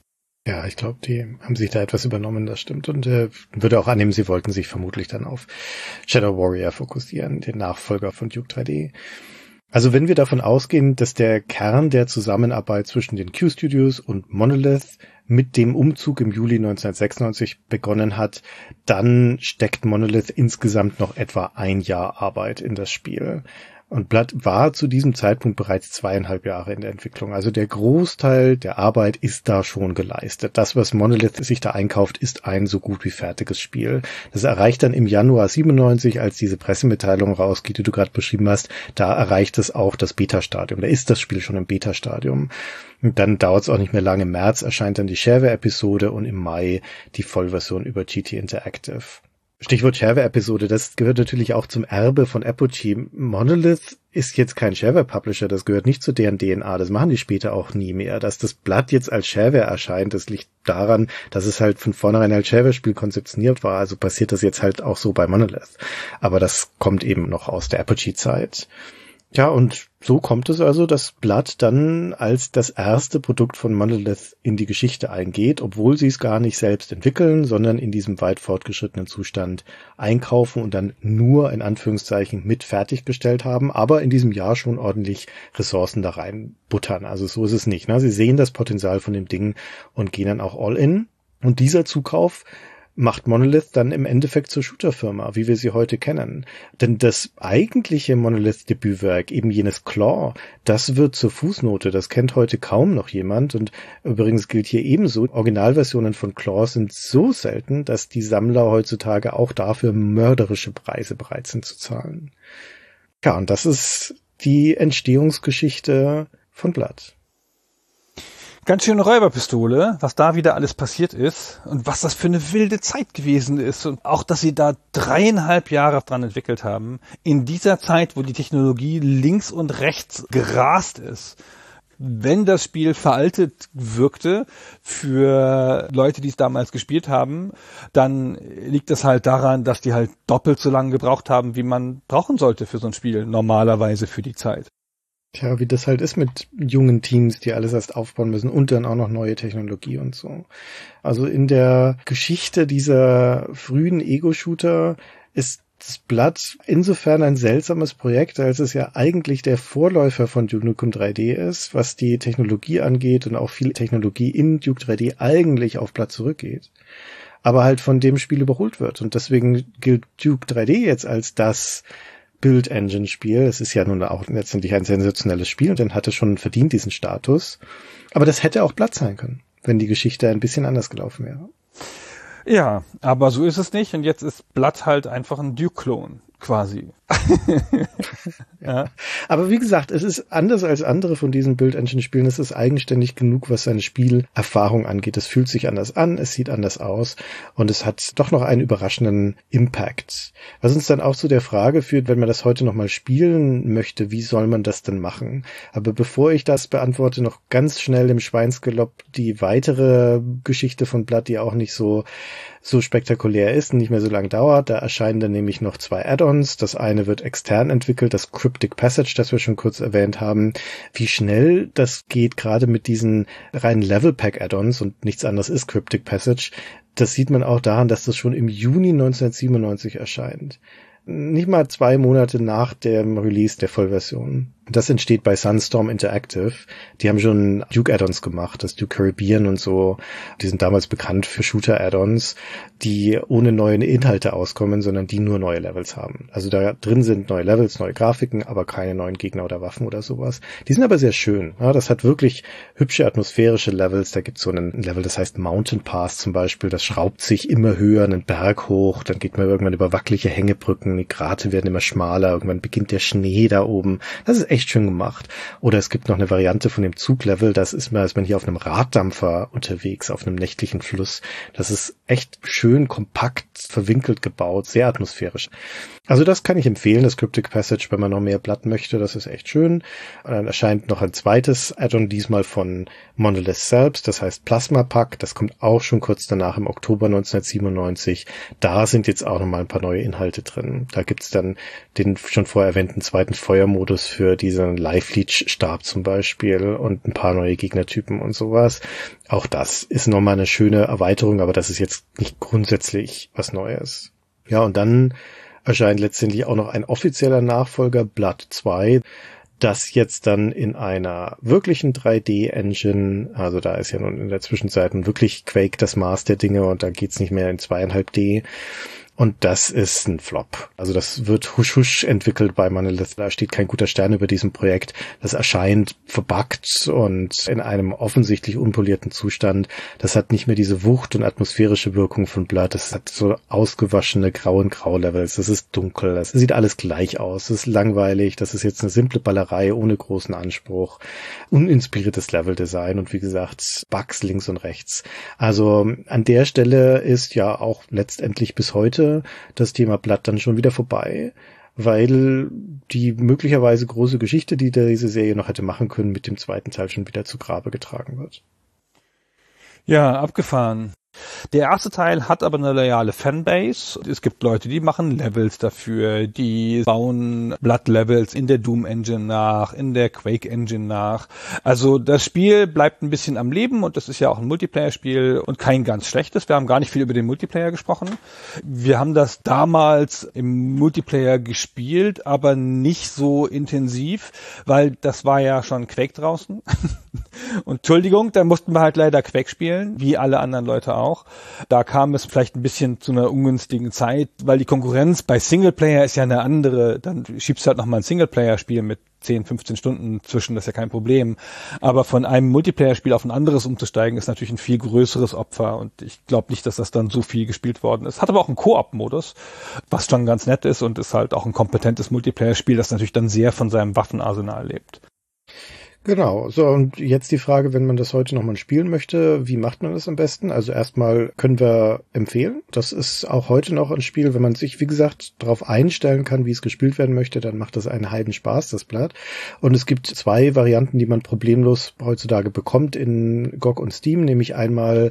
Ja, ich glaube, die haben sich da etwas übernommen, das stimmt. Und würde auch annehmen, sie wollten sich vermutlich dann auf Shadow Warrior fokussieren, den Nachfolger von Duke 3D. Also wenn wir davon ausgehen, dass der Kern der Zusammenarbeit zwischen den Q-Studios und Monolith mit dem Umzug im Juli 1996 begonnen hat, dann steckt Monolith insgesamt noch etwa ein Jahr Arbeit in das Spiel. Und Blood war zu diesem Zeitpunkt bereits 2,5 Jahre in der Entwicklung. Also der Großteil der Arbeit ist da schon geleistet. Das, was Monolith sich da einkauft, ist ein so gut wie fertiges Spiel. Das erreicht dann im Januar 97, als diese Pressemitteilung rausgeht, die du gerade beschrieben hast, da erreicht es auch das Beta-Stadium. Da ist das Spiel schon im Beta-Stadium. Und dann dauert es auch nicht mehr lange. Im März erscheint dann die Shareware-Episode und im Mai die Vollversion über GT Interactive. Stichwort Shareware-Episode, das gehört natürlich auch zum Erbe von Apogee. Monolith ist jetzt kein Shareware-Publisher, das gehört nicht zu deren DNA, das machen die später auch nie mehr. Dass das Blood jetzt als Shareware erscheint, das liegt daran, dass es halt von vornherein als Shareware-Spiel konzeptioniert war, also passiert das jetzt halt auch so bei Monolith. Aber das kommt eben noch aus der Apogee-Zeit. Ja, und so kommt es also, dass Blood dann als das erste Produkt von Monolith in die Geschichte eingeht, obwohl sie es gar nicht selbst entwickeln, sondern in diesem weit fortgeschrittenen Zustand einkaufen und dann nur in Anführungszeichen mit fertiggestellt haben, aber in diesem Jahr schon ordentlich Ressourcen da rein buttern. Also so ist es nicht, ne? Sie sehen das Potenzial von dem Ding und gehen dann auch all in. Und dieser Zukauf macht Monolith dann im Endeffekt zur Shooter-Firma, wie wir sie heute kennen. Denn das eigentliche Monolith-Debütwerk, eben jenes Claw, das wird zur Fußnote, das kennt heute kaum noch jemand. Und übrigens gilt hier ebenso, Originalversionen von Claw sind so selten, dass die Sammler heutzutage auch dafür mörderische Preise bereit sind zu zahlen. Ja, und das ist die Entstehungsgeschichte von Blood.
Ganz schöne Räuberpistole, was da wieder alles passiert ist und was das für eine wilde Zeit gewesen ist und auch, dass sie da 3,5 Jahre dran entwickelt haben, in dieser Zeit, wo die Technologie links und rechts gerast ist. Wenn das Spiel veraltet wirkte für Leute, die es damals gespielt haben, dann liegt das halt daran, dass die halt doppelt so lange gebraucht haben, wie man brauchen sollte für so ein Spiel, normalerweise für die Zeit.
Tja, wie das halt ist mit jungen Teams, die alles erst aufbauen müssen und dann auch noch neue Technologie und so. Also in der Geschichte dieser frühen Ego-Shooter ist das Blood insofern ein seltsames Projekt, als es ja eigentlich der Vorläufer von Duke Nukem 3D ist, was die Technologie angeht und auch viel Technologie in Duke 3D eigentlich auf Blood zurückgeht, aber halt von dem Spiel überholt wird. Und deswegen gilt Duke 3D jetzt als das Build-Engine-Spiel. Es ist ja nun auch letztendlich ein sensationelles Spiel und dann hat es schon verdient, diesen Status. Aber das hätte auch Blood sein können, wenn die Geschichte ein bisschen anders gelaufen wäre.
Ja, aber so ist es nicht und jetzt ist Blood halt einfach ein Duke-Klon, quasi.
Ja. Aber wie gesagt, es ist anders als andere von diesen Build-Engine-Spielen. Es ist eigenständig genug, was seine Spielerfahrung angeht. Es fühlt sich anders an, es sieht anders aus und es hat doch noch einen überraschenden Impact. Was uns dann auch zu der Frage führt, wenn man das heute nochmal spielen möchte, wie soll man das denn machen? Aber bevor ich das beantworte, noch ganz schnell im Schweinsgalopp die weitere Geschichte von Blood, die auch nicht so spektakulär ist und nicht mehr so lang dauert. Da erscheinen dann nämlich noch 2 Add-ons. Das eine wird extern entwickelt, das Cryptic Passage, das wir schon kurz erwähnt haben. Wie schnell das geht, gerade mit diesen reinen Level-Pack-Add-ons und nichts anderes ist Cryptic Passage, das sieht man auch daran, dass das schon im Juni 1997 erscheint. Nicht mal 2 Monate nach dem Release der Vollversion. Das entsteht bei Sunstorm Interactive. Die haben schon Duke-Add-ons gemacht, das Duke Caribbean und so. Die sind damals bekannt für Shooter-Add-ons, die ohne neue Inhalte auskommen, sondern die nur neue Levels haben. Also da drin sind neue Levels, neue Grafiken, aber keine neuen Gegner oder Waffen oder sowas. Die sind aber sehr schön. Ja, das hat wirklich hübsche atmosphärische Levels. Da gibt es so ein Level, das heißt Mountain Pass zum Beispiel. Das schraubt sich immer höher einen Berg hoch. Dann geht man irgendwann über wackelige Hängebrücken. Die Grate werden immer schmaler. Irgendwann beginnt der Schnee da oben. Das ist echt schön gemacht. Oder es gibt noch eine Variante von dem Zuglevel, das ist mal, als man hier auf einem Raddampfer unterwegs, auf einem nächtlichen Fluss. Das ist echt schön kompakt, verwinkelt gebaut, sehr atmosphärisch. Also das kann ich empfehlen, das Cryptic Passage, wenn man noch mehr Blood möchte, das ist echt schön. Und dann erscheint noch ein zweites Add-on, diesmal von Monolith selbst, das heißt Plasma Pack, das kommt auch schon kurz danach im Oktober 1997. Da sind jetzt auch nochmal ein paar neue Inhalte drin. Da gibt's dann den schon vorher erwähnten zweiten Feuermodus für diesen Life-Leech-Stab zum Beispiel und ein paar neue Gegnertypen und sowas. Auch das ist nochmal eine schöne Erweiterung, aber das ist jetzt nicht grundsätzlich was Neues. Ja, und dann erscheint letztendlich auch noch ein offizieller Nachfolger, Blood 2, das jetzt dann in einer wirklichen 3D-Engine, also da ist ja nun in der Zwischenzeit wirklich Quake das Maß der Dinge und da geht's nicht mehr in 2,5D. Und das ist ein Flop. Also das wird husch husch entwickelt bei Monolith. Da steht kein guter Stern über diesem Projekt. Das erscheint verbuggt und in einem offensichtlich unpolierten Zustand. Das hat nicht mehr diese Wucht und atmosphärische Wirkung von Blood. Das hat so ausgewaschene Grau-in-Grau-Levels. Das ist dunkel. Das sieht alles gleich aus. Das ist langweilig. Das ist jetzt eine simple Ballerei ohne großen Anspruch. Uninspiriertes Leveldesign und wie gesagt, Bugs links und rechts. Also an der Stelle ist ja auch letztendlich bis heute das Thema Blood dann schon wieder vorbei, weil die möglicherweise große Geschichte, die diese Serie noch hätte machen können, mit dem zweiten Teil schon wieder zu Grabe getragen wird.
Ja, abgefahren. Der erste Teil hat aber eine loyale Fanbase. Es gibt Leute, die machen Levels dafür, die bauen Blood-Levels in der Doom-Engine nach, in der Quake-Engine nach. Also das Spiel bleibt ein bisschen am Leben und das ist ja auch ein Multiplayer-Spiel und kein ganz schlechtes. Wir haben gar nicht viel über den Multiplayer gesprochen. Wir haben das damals im Multiplayer gespielt, aber nicht so intensiv, weil das war ja schon Quake draußen. Und Entschuldigung, da mussten wir halt leider Quake spielen, wie alle anderen Leute auch. Da kam es vielleicht ein bisschen zu einer ungünstigen Zeit, weil die Konkurrenz bei Singleplayer ist ja eine andere. Dann schiebst du halt nochmal ein Singleplayer-Spiel mit 10, 15 Stunden zwischen, das ist ja kein Problem. Aber von einem Multiplayer-Spiel auf ein anderes umzusteigen, ist natürlich ein viel größeres Opfer. Und ich glaube nicht, dass das dann so viel gespielt worden ist. Hat aber auch einen Koop-Modus, was schon ganz nett ist und ist halt auch ein kompetentes Multiplayer-Spiel, das natürlich dann sehr von seinem Waffenarsenal lebt.
Genau, so und jetzt die Frage, wenn man das heute nochmal spielen möchte, wie macht man das am besten? Also erstmal können wir empfehlen, das ist auch heute noch ein Spiel, wenn man sich, wie gesagt, darauf einstellen kann, wie es gespielt werden möchte, dann macht das einen Heidenspaß, das Blatt. Und es gibt 2 Varianten, die man problemlos heutzutage bekommt in GOG und Steam, nämlich einmal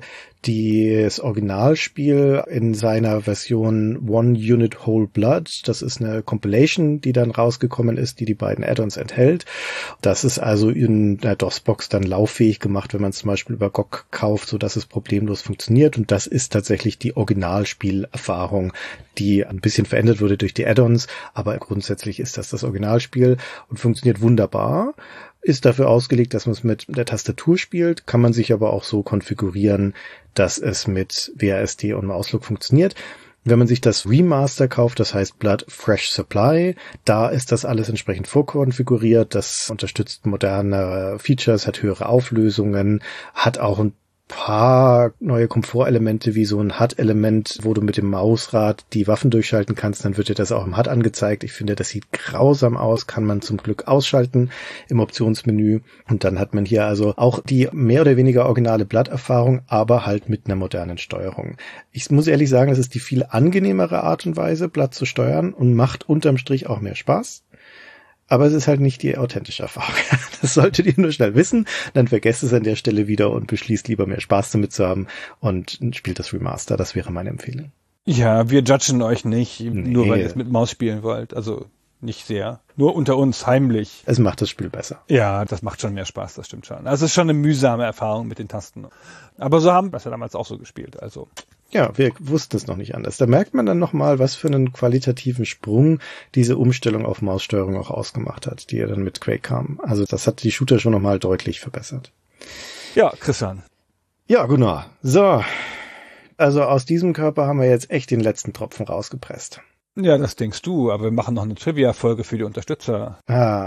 das Originalspiel in seiner Version One Unit Whole Blood. Das ist eine Compilation, die dann rausgekommen ist, die beiden Add-ons enthält. Das ist also in der DOS-Box dann lauffähig gemacht, wenn man es zum Beispiel über GOG kauft, so dass es problemlos funktioniert. Und das ist tatsächlich die Originalspielerfahrung, die ein bisschen verändert wurde durch die Add-ons. Aber grundsätzlich ist das Originalspiel und funktioniert wunderbar. Ist dafür ausgelegt, dass man es mit der Tastatur spielt, kann man sich aber auch so konfigurieren, dass es mit WASD und Mausklick funktioniert. Wenn man sich das Remaster kauft, das heißt Blood Fresh Supply, da ist das alles entsprechend vorkonfiguriert. Das unterstützt moderne Features, hat höhere Auflösungen, hat auch ein paar neue Komfortelemente wie so ein HUD-Element, wo du mit dem Mausrad die Waffen durchschalten kannst, dann wird dir das auch im HUD angezeigt. Ich finde, das sieht grausam aus, kann man zum Glück ausschalten im Optionsmenü. Und dann hat man hier also auch die mehr oder weniger originale Blatt-Erfahrung, aber halt mit einer modernen Steuerung. Ich muss ehrlich sagen, es ist die viel angenehmere Art und Weise, Blatt zu steuern und macht unterm Strich auch mehr Spaß. Aber es ist halt nicht die authentische Erfahrung. Das solltet ihr nur schnell wissen. Dann vergesst es an der Stelle wieder und beschließt lieber mehr Spaß damit zu haben und spielt das Remaster. Das wäre meine Empfehlung.
Ja, wir judgen euch nicht, nur weil ihr es mit Maus spielen wollt. Also nicht sehr. Nur unter uns heimlich.
Es macht das Spiel besser.
Ja, das macht schon mehr Spaß, das stimmt schon. Also es ist schon eine mühsame Erfahrung mit den Tasten. Aber so haben wir es ja damals auch so gespielt. Also
ja, wir wussten es noch nicht anders. Da merkt man dann nochmal, was für einen qualitativen Sprung diese Umstellung auf Maussteuerung auch ausgemacht hat, die ja dann mit Quake kam. Also das hat die Shooter schon nochmal deutlich verbessert.
Ja, Christian.
Ja, Gunnar. So, also aus diesem Körper haben wir jetzt echt den letzten Tropfen rausgepresst.
Ja, das denkst du, aber wir machen noch eine Trivia-Folge für die Unterstützer.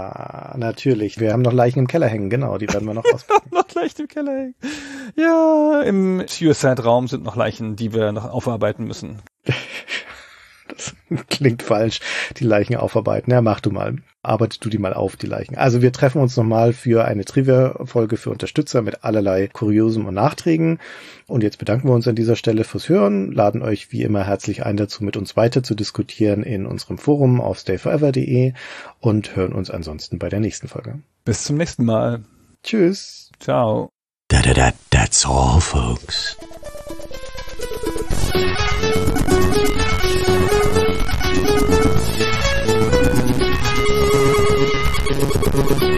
Ah, natürlich. Wir haben noch Leichen im Keller hängen, genau, die werden wir noch auspacken.
Noch Leichen im Keller hängen. Ja, im Suicide-Raum sind noch Leichen, die wir noch aufarbeiten müssen.
Das klingt falsch, die Leichen aufarbeiten. Ja, mach du mal. Arbeitest du die mal auf, die Leichen. Also wir treffen uns nochmal für eine Trivia-Folge für Unterstützer mit allerlei Kuriosum und Nachträgen. Und jetzt bedanken wir uns an dieser Stelle fürs Hören, laden euch wie immer herzlich ein dazu, mit uns weiter zu diskutieren in unserem Forum auf stayforever.de und hören uns ansonsten bei der nächsten Folge.
Bis zum nächsten Mal.
Tschüss.
Ciao.
That's all, folks.
Thank you.